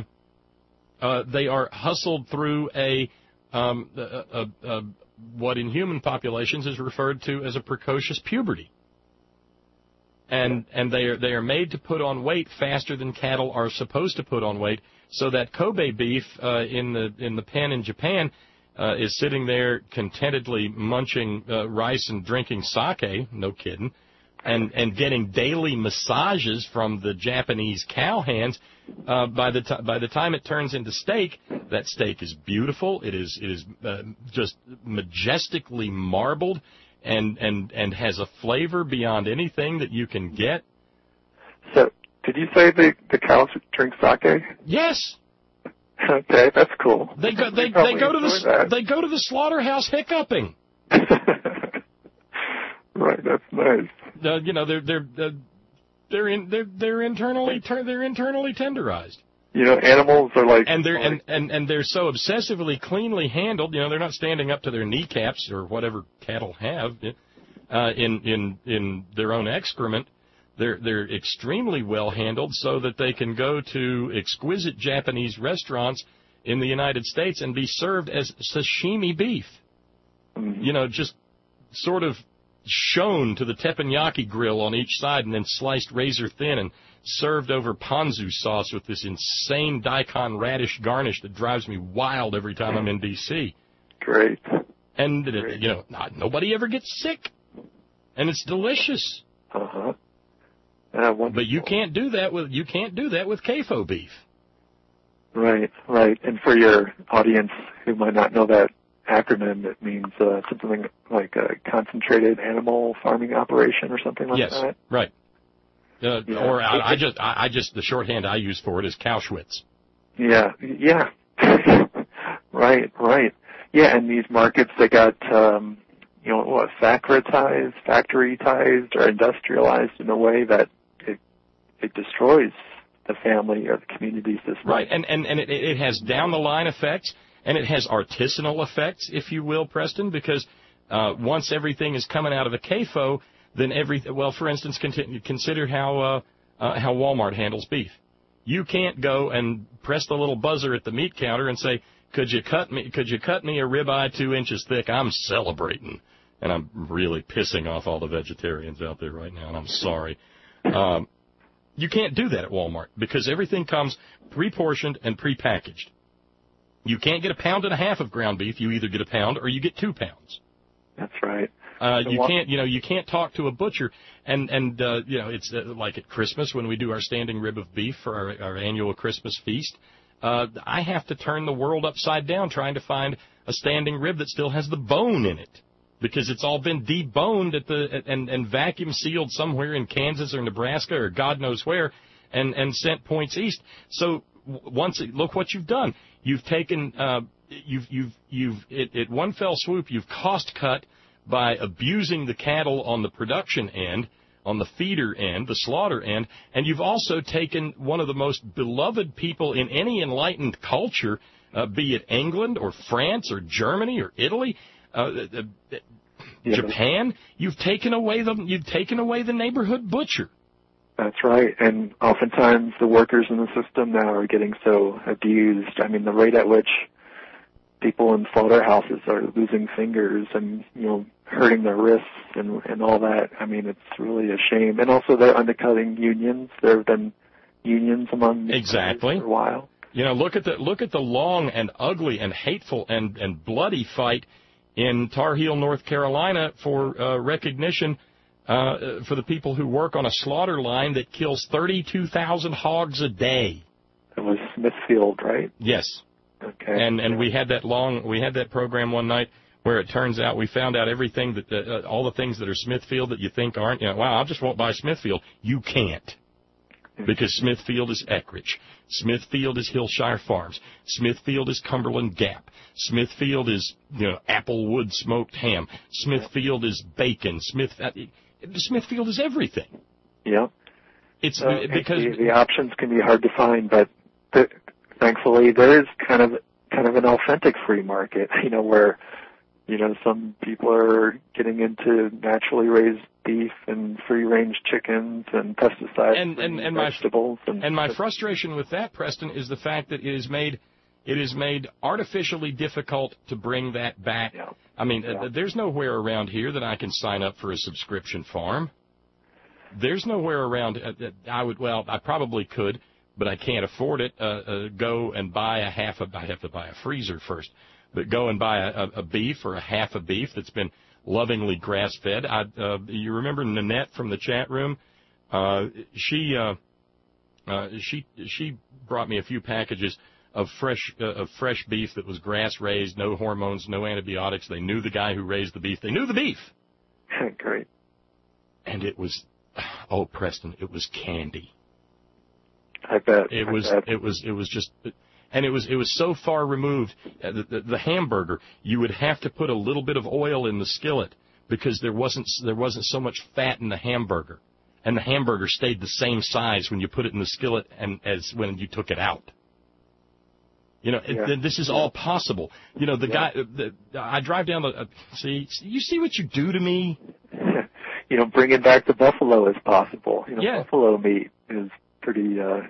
Uh, they are hustled through a, um, a, a, a what in human populations is referred to as a precocious puberty, and and they are they are made to put on weight faster than cattle are supposed to put on weight. So that Kobe beef uh, in the in the pen in Japan uh, is sitting there contentedly munching uh, rice and drinking sake. No kidding. And, and getting daily massages from the Japanese cowhands. Uh, by the t- by the time it turns into steak, that steak is beautiful. It is it is uh, just majestically marbled, and, and and has a flavor beyond anything that you can get. So, did you say the the cows drink sake? Yes. Okay, that's cool. They go they they go to the that. they go to the slaughterhouse hiccuping. Right, that's nice. Uh, you know, they're they're uh, they're in they're they're internally ter- they're internally tenderized. You know, animals are like and they're and, and and they're so obsessively cleanly handled. You know, they're not standing up to their kneecaps or whatever cattle have uh, in in in their own excrement. They're they're extremely well handled so that they can go to exquisite Japanese restaurants in the United States and be served as sashimi beef. Mm-hmm. You know, just sort of shown to the teppanyaki grill on each side and then sliced razor thin and served over ponzu sauce with this insane daikon radish garnish that drives me wild every time I'm in D C. Great. And, Great. you know, not, nobody ever gets sick. And it's delicious. Uh-huh. Uh, but you can't do that with you can't do that with C A F O beef. Right, right. And for your audience who might not know that acronym, it means uh, something like a concentrated animal farming operation or something like yes, that. Yes, right. Uh, yeah. Or I, I just, I, I just, the shorthand I use for it is Cowschwitz. Yeah, yeah. right, right. Yeah, and these markets, they got, um, you know, what, factoritized, factorytized, or industrialized in a way that it it destroys the family or the community system. Right, and and and it, it has down the line effects. And it has artisanal effects, if you will, Preston, because uh, once everything is coming out of a C A F O, then every well, for instance, continue, consider how uh, uh, how Walmart handles beef. You can't go and press the little buzzer at the meat counter and say, "Could you cut me? Could you cut me a ribeye two inches thick? I'm celebrating," and I'm really pissing off all the vegetarians out there right now, and I'm sorry. Um, you can't do that at Walmart because everything comes pre-portioned and pre-packaged. You can't get a pound and a half of ground beef. You either get a pound or you get two pounds. That's right. Uh, you can't, you know, you can't talk to a butcher, and and uh, you know, it's uh, like at Christmas when we do our standing rib of beef for our, our annual Christmas feast. Uh, I have to turn the world upside down trying to find a standing rib that still has the bone in it, because it's all been deboned at the at, and and vacuum sealed somewhere in Kansas or Nebraska or God knows where, and and sent points east. So once look what you've done. You've taken uh, you've you've you've it, at one fell swoop you've cost cut by abusing the cattle on the production end, on the feeder end, the slaughter end, and you've also taken one of the most beloved people in any enlightened culture, uh, be it England or France or Germany or Italy, uh, uh, yeah. Japan. You've taken away the you've taken away the neighborhood butcher. That's right, and oftentimes the workers in the system now are getting so abused. I mean, the rate at which people in slaughterhouses are losing fingers and, you know, hurting their wrists and and all that. I mean, it's really a shame. And also they're undercutting unions. There have been unions among the exactly for a while. You know, look at the look at the long and ugly and hateful and and bloody fight in Tar Heel, North Carolina, for uh, recognition uh, for the people who work on a slaughter line that kills thirty-two thousand hogs a day. It was Smithfield, right? Yes. Okay. And and we had that long we had that program one night where it turns out we found out everything that uh, all the things that are Smithfield that you think aren't. You know, wow, I just won't buy Smithfield. You can't, because Smithfield is Eckrich, Smithfield is Hillshire Farms, Smithfield is Cumberland Gap, Smithfield is, you know, Applewood smoked ham, Smithfield is bacon, Smith uh, Smithfield is everything. Yeah. It's so because the, the options can be hard to find, but the, thankfully there is kind of kind of an authentic free market, you know, where, you know, some people are getting into naturally raised beef and free-range chickens and pesticides and, and, and vegetables. My, and, and my frustration with that, Preston, is the fact that it is made it is made artificially difficult to bring that back. Yeah. I mean, yeah. uh, there's nowhere around here that I can sign up for a subscription farm. There's nowhere around uh, that I would, well, I probably could, but I can't afford it. Uh, uh, go and buy a half a, I have to buy a freezer first. But go and buy a, a beef or a half a beef that's been lovingly grass-fed. I, uh, you remember Nanette from the chat room? Uh, she uh, uh, she she brought me a few packages of fresh uh, of fresh beef that was grass-raised, no hormones, no antibiotics. They knew the guy who raised the beef. They knew the beef. Great. And it was, oh, Preston, it was candy. I bet. It I was bet. it was it was just. And it was it was so far removed. Uh, the, the, the hamburger, you would have to put a little bit of oil in the skillet because there wasn't there wasn't so much fat in the hamburger, and the hamburger stayed the same size when you put it in the skillet and as when you took it out. You know, yeah. it, this is all possible. You know, the yeah. guy. The, I drive down the. Uh, see, you see what you do to me. You know, bringing back the buffalo is possible. You know, yeah. buffalo meat is pretty. Uh,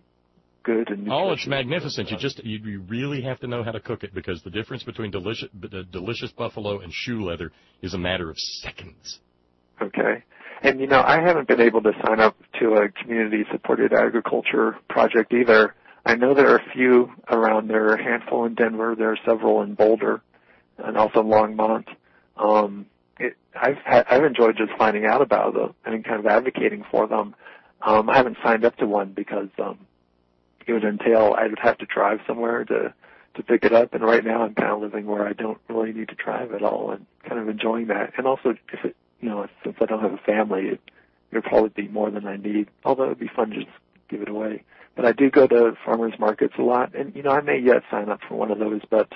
Good and oh, it's magnificent. You just you, you really have to know how to cook it, because the difference between delicious uh, delicious buffalo and shoe leather is a matter of seconds. Okay. And, you know, I haven't been able to sign up to a community-supported agriculture project either. I know there are a few around. There are a handful in Denver. There are several in Boulder and also Longmont. Um, it, I've had, I've enjoyed just finding out about them and kind of advocating for them. Um, I haven't signed up to one because um, it would entail I would have to drive somewhere to to pick it up, and right now I'm kind of living where I don't really need to drive at all, and kind of enjoying that. And also, if it, you know, since I don't have a family, it would probably be more than I need. Although it'd be fun to just give it away. But I do go to farmers markets a lot, and you know, I may yet sign up for one of those. But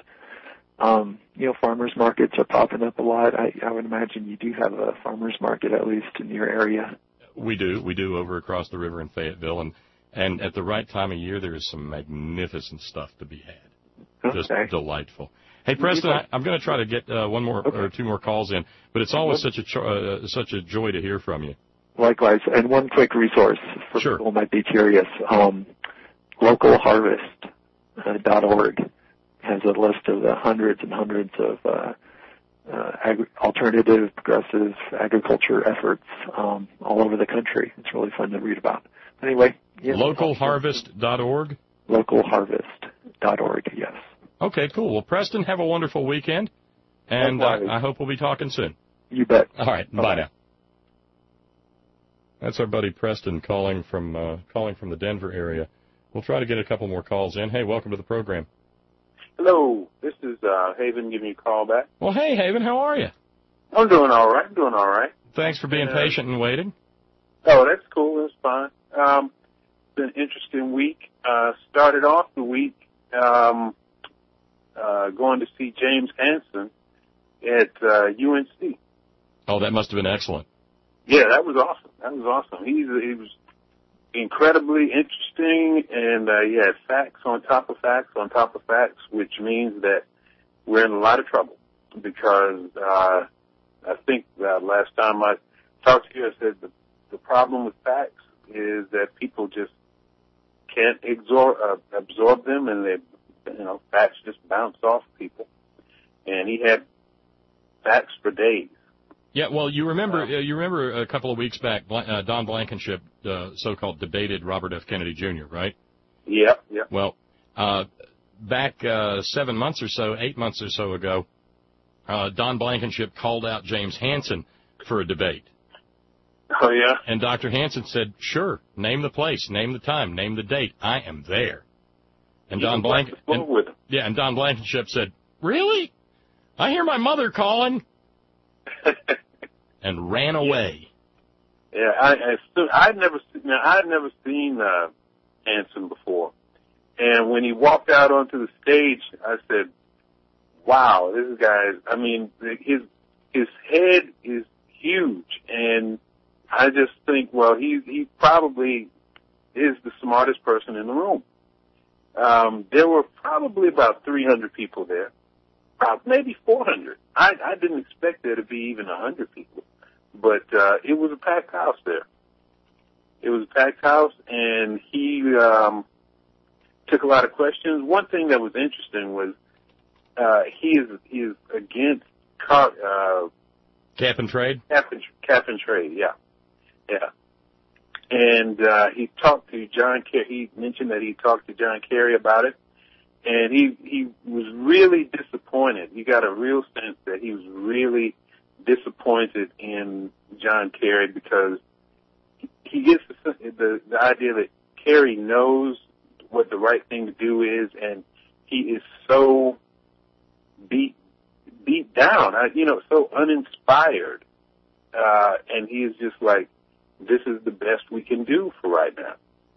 um, you know, farmers markets are popping up a lot. I, I would imagine you do have a farmers market at least in your area. We do, we do over across the river in Fayetteville, and. And at the right time of year, there is some magnificent stuff to be had. Just okay. delightful. Hey, Preston, I, I'm going to try to get uh, one more okay. or two more calls in, but it's always such a cho- uh, such a joy to hear from you. Likewise. And one quick resource for sure. people who might be curious. Um, local harvest dot org has a list of the hundreds and hundreds of uh, uh, ag- alternative, progressive agriculture efforts um, all over the country. It's really fun to read about. Anyway. Yeah, local harvest dot org? local harvest dot org, yes. Okay, cool. Well, Preston, have a wonderful weekend, and uh, I hope we'll be talking soon. You bet. All right. Bye, bye now. That's our buddy Preston calling from uh, calling from the Denver area. We'll try to get a couple more calls in. Hey, welcome to the program. Hello, this is uh, Haven giving you a call back. Well, hey, Haven, how are you? I'm doing all right. I'm doing all right. Thanks for being uh, patient and waiting. Oh, that's cool. That's fine. Um, it's been an interesting week. Uh, started off the week um, uh, going to see James Hansen at uh, U N C. Oh, that must have been excellent. Yeah, that was awesome. That was awesome. He's he was incredibly interesting, and uh, he had facts on top of facts on top of facts, which means that we're in a lot of trouble because uh, I think uh, last time I talked to you, I said the, the problem with facts is that people just can't absorb, uh, absorb them, and they, you know, facts just bounce off people. And he had facts for days. Yeah, well, you remember, uh, you remember a couple of weeks back, uh, Don Blankenship, uh, so-called debated Robert F. Kennedy Junior, right? Yeah, yeah. Well, uh, back uh, seven months or so, eight months or so ago, uh, Don Blankenship called out James Hansen for a debate. Oh, yeah? And Doctor Hansen said, sure, name the place, name the time, name the date. I am there. And Don Blank, and, yeah, and Don Blankenship said, really? I hear my mother calling. And ran away. Yeah, I, I stood, I'd never, now I'd never seen uh, Hansen before, and when he walked out onto the stage, I said, "Wow, this guy! I mean, his his head is huge, and I just think, well, he he probably is the smartest person in the room." Um, there were probably about three hundred people there. Maybe four hundred. I, I didn't expect there to be even one hundred people. But uh, it was a packed house there. It was a packed house, and he um, took a lot of questions. One thing that was interesting was uh, he is he is against car, uh, cap and trade. Cap and, cap and trade, yeah, yeah. And uh, he talked to John Kerry. He mentioned that he talked to John Kerry about it. And he, he was really disappointed. You got a real sense that he was really disappointed in John Kerry because he gets the, the, the idea that Kerry knows what the right thing to do is, and he is so beat, beat down, you know, so uninspired. Uh, and he is just like, this is the best we can do for right now.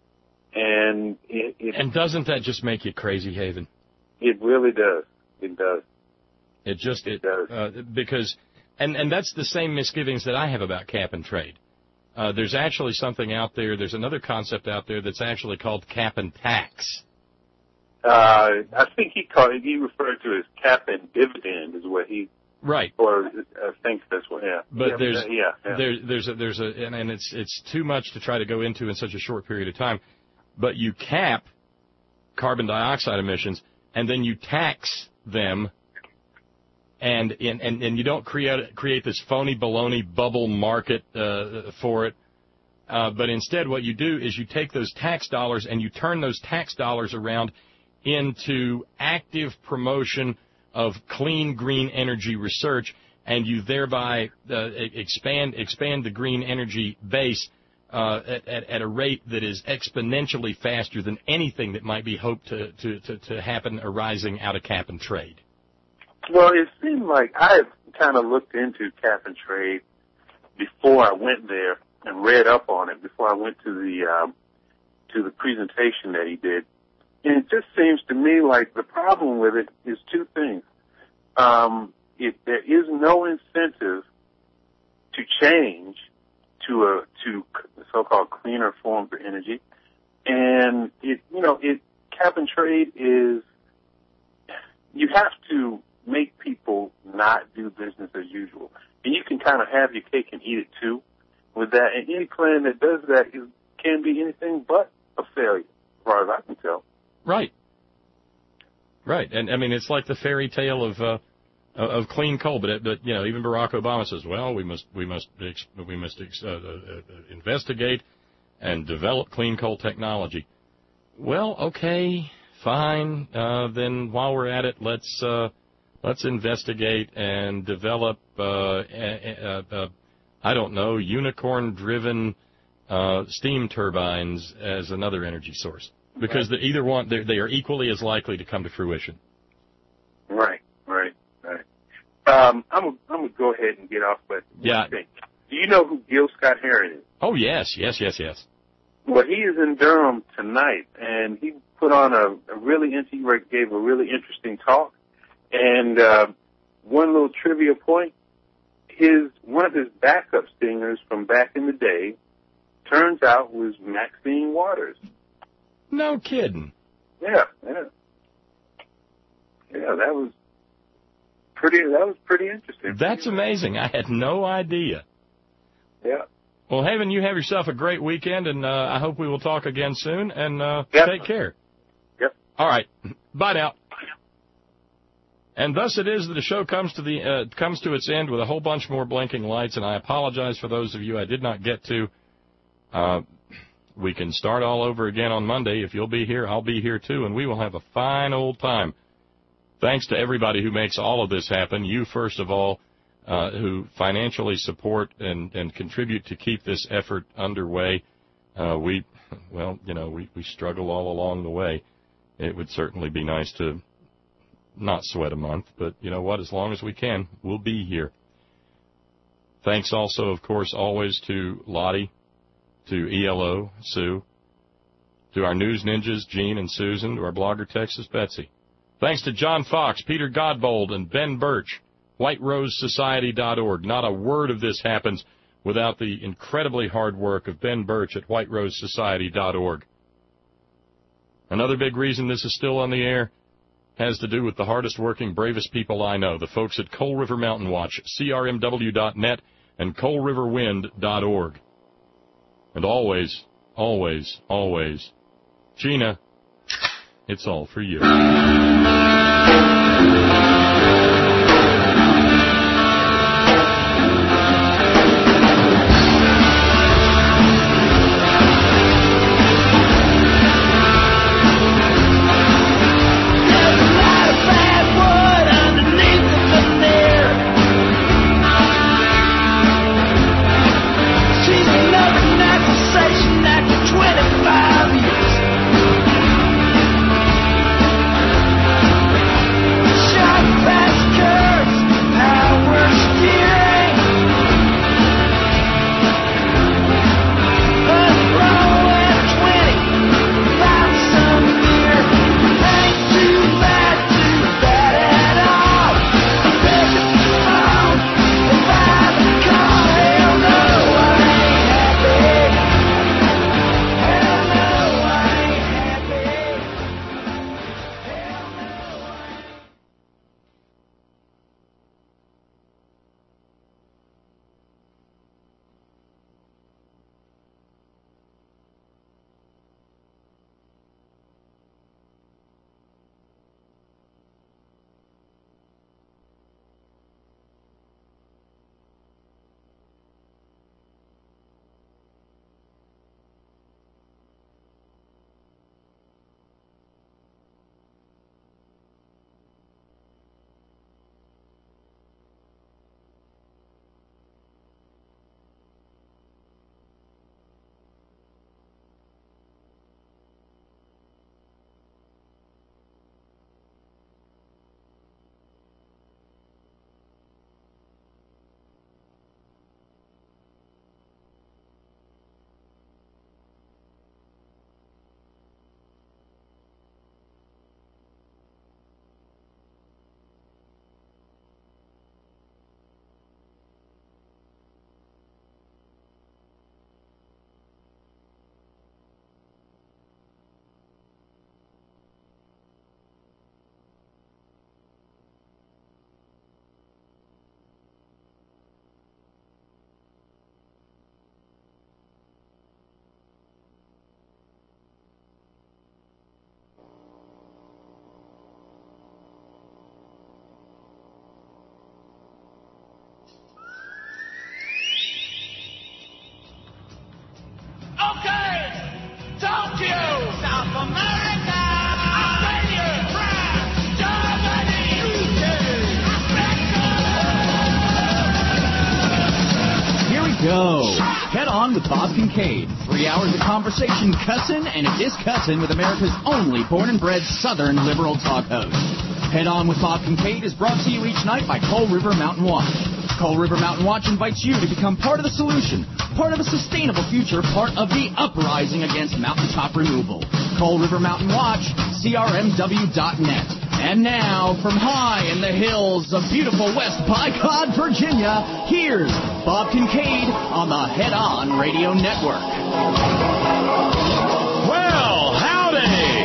And it, it, and doesn't that just make you crazy, Haven? It really does. It does. It just it, it does uh, because and and that's the same misgivings that I have about cap and trade. Uh, there's actually something out there. There's another concept out there that's actually called cap and tax. Uh, I think he called he referred to it as cap and dividend is what he. Right. Or I think that's what. Yeah. But yeah, there's yeah, yeah. there there's a, there's a and, and it's it's too much to try to go into in such a short period of time. But you cap carbon dioxide emissions, and then you tax them, and and, and you don't create create this phony baloney bubble market uh, for it. Uh, but instead, what you do is you take those tax dollars and you turn those tax dollars around into active promotion of clean green energy research, and you thereby uh, expand expand the green energy base. Uh, at, at, at a rate that is exponentially faster than anything that might be hoped to, to, to, to happen arising out of cap and trade. Well, it seemed like I kind of looked into cap and trade before I went there and read up on it before I went to the um, to the presentation that he did. And it just seems to me like the problem with it is two things. Um, it, there is no incentive to change to a to so-called cleaner forms of energy, and it you know it cap and trade is you have to make people not do business as usual, and you can kind of have your cake and eat it too with that. And any plan that does that is, can be anything but a failure, as far as I can tell. Right. Right, and I mean it's like the fairy tale of. Uh, Of clean coal, but but you know even Barack Obama says, well, we must we must we must uh, uh, investigate and develop clean coal technology. Well, okay, fine. Uh, then while we're at it, let's uh, Let's investigate and develop, uh, uh, uh, I don't know, unicorn-driven uh, steam turbines as another energy source. Because right. the, either one, they are equally as likely to come to fruition. Right, right, right. Um, I'm I'm going to go ahead and get off, but yeah. Thing. Do you know who Gil Scott-Heron is? Oh, yes, yes, yes, yes. Well, he is in Durham tonight, and he put on a, a really, he gave a really interesting talk. And uh, one little trivia point, his one of his backup singers from back in the day turns out was Maxine Waters. No kidding. Yeah, yeah. Yeah, that was pretty, that was pretty interesting. That's amazing. I had no idea. Yeah. Well, Haven, you have yourself a great weekend, and uh, I hope we will talk again soon, and uh, yep. take care. Yep. All right. Bye now. And thus it is that the show comes to the uh, comes to its end with a whole bunch more blinking lights, and I apologize for those of you I did not get to. Uh, we can start all over again on Monday. If you'll be here, I'll be here too, and we will have a fine old time. Thanks to everybody who makes all of this happen. You, first of all, uh, who financially support and, and contribute to keep this effort underway. Uh, we, well, you know, we, we struggle all along the way. It would certainly be nice to not sweat a month, but you know what? As long as we can, we'll be here. Thanks also, of course, always to Lottie, to E L O, Sue, to our news ninjas, Gene and Susan, to our blogger, Texas Betsy. Thanks to John Fox, Peter Godbold, and Ben Birch, white rose society dot org. Not a word of this happens without the incredibly hard work of Ben Birch at white rose society dot org. Another big reason this is still on the air has to do with the hardest working, bravest people I know, the folks at Coal River Mountain Watch, C R M W dot net, and coal river wind dot org. And always, always, always, Gina, it's all for you. twenty-five years. On with Bob Kincaid. Three hours of conversation, cussin' and a discussin' with America's only born and bred Southern liberal talk host. Head On with Bob Kincaid is brought to you each night by Coal River Mountain Watch. Coal River Mountain Watch invites you to become part of the solution, part of a sustainable future, part of the uprising against mountaintop removal. Coal River Mountain Watch, C R M W dot net. And now, from high in the hills of beautiful West Bicod, Virginia, here's Bob Kincaid on the Head On Radio Network. Well, howdy!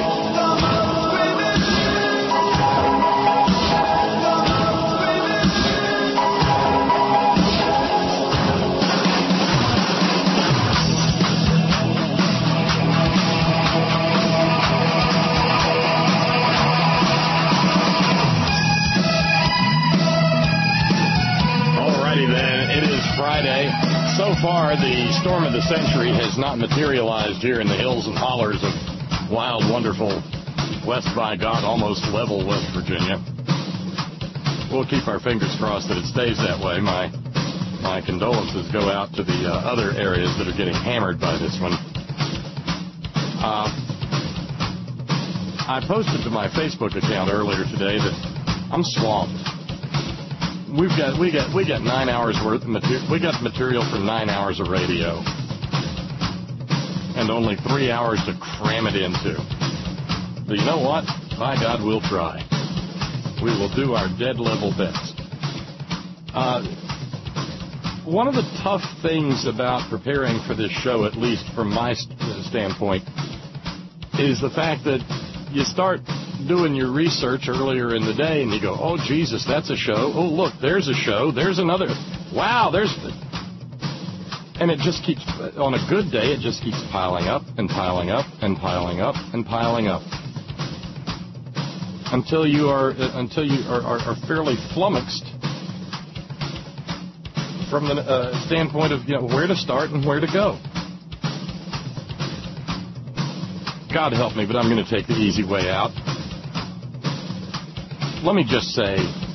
Friday. So far, the storm of the century has not materialized here in the hills and hollers of wild, wonderful West Bicod, almost level West Virginia. We'll keep our fingers crossed that it stays that way. My my condolences go out to the uh, other areas that are getting hammered by this one. Uh, I posted to my Facebook account earlier today that I'm swamped. We've got we got we got nine hours worth of material. We got material for nine hours of radio, and only three hours to cram it into. But you know what? By God, we'll try. We will do our dead level best. Uh, one of the tough things about preparing for this show, at least from my standpoint, is the fact that you start doing your research earlier in the day, and you go, oh, Jesus, that's a show. Oh, look, there's a show. There's another. Wow, there's... And it just keeps, on a good day, it just keeps piling up and piling up and piling up and piling up. Until you are until you are, are, are fairly flummoxed from the uh, standpoint of, you know, where to start and where to go. God help me, but I'm going to take the easy way out. Let me just say,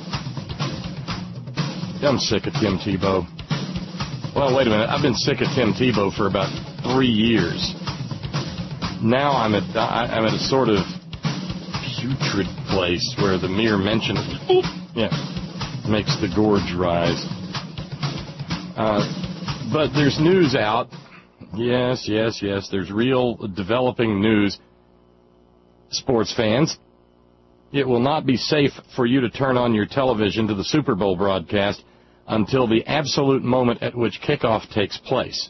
I'm sick of Tim Tebow. Well, wait a minute. I've been sick of Tim Tebow for about three years. Now I'm at I'm at a sort of putrid place where the mere mention of it, yeah, makes the gorge rise. Uh, but there's news out. Yes, yes, yes. There's real developing news. Sports fans, it will not be safe for you to turn on your television to the Super Bowl broadcast until the absolute moment at which kickoff takes place.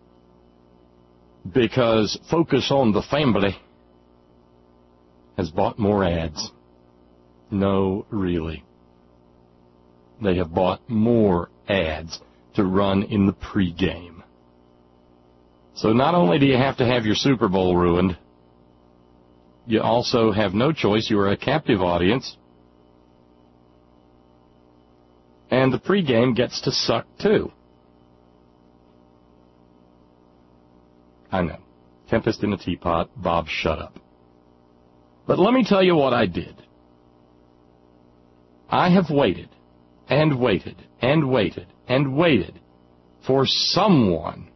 Because Focus on the Family has bought more ads. No, really. They have bought more ads to run in the pregame. So not only do you have to have your Super Bowl ruined, you also have no choice. You are a captive audience. And the pregame gets to suck, too. I know. Tempest in a teapot. Bob, shut up. But let me tell you what I did. I have waited and waited and waited and waited for someone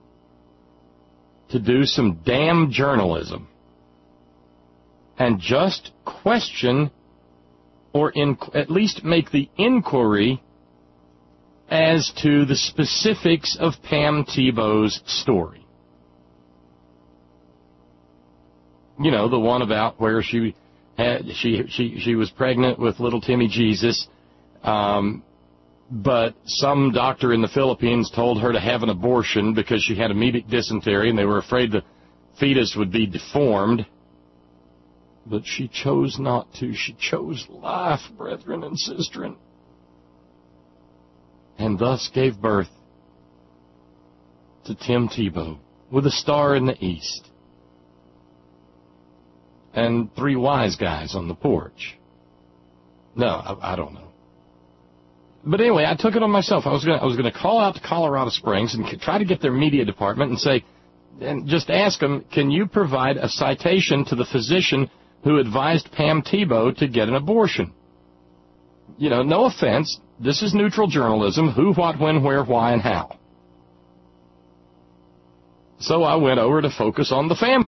to do some damn journalism and just question or in, at least make the inquiry as to the specifics of Pam Tebow's story. You know, the one about where she had, she she she was pregnant with little Timmy Jesus, um, but some doctor in the Philippines told her to have an abortion because she had immediate dysentery and they were afraid the fetus would be deformed. But she chose not to. She chose life, brethren and sistren, and thus gave birth to Tim Tebow with a star in the east and three wise guys on the porch. No, I, I don't know. But anyway, I took it on myself. I was going I was going to call out to Colorado Springs and try to get their media department and say, and just ask them, can you provide a citation to the physician who advised Pam Tebow to get an abortion? You know, no offense. This is neutral journalism. Who, what, when, where, why, and how. So I went over to focus on the family.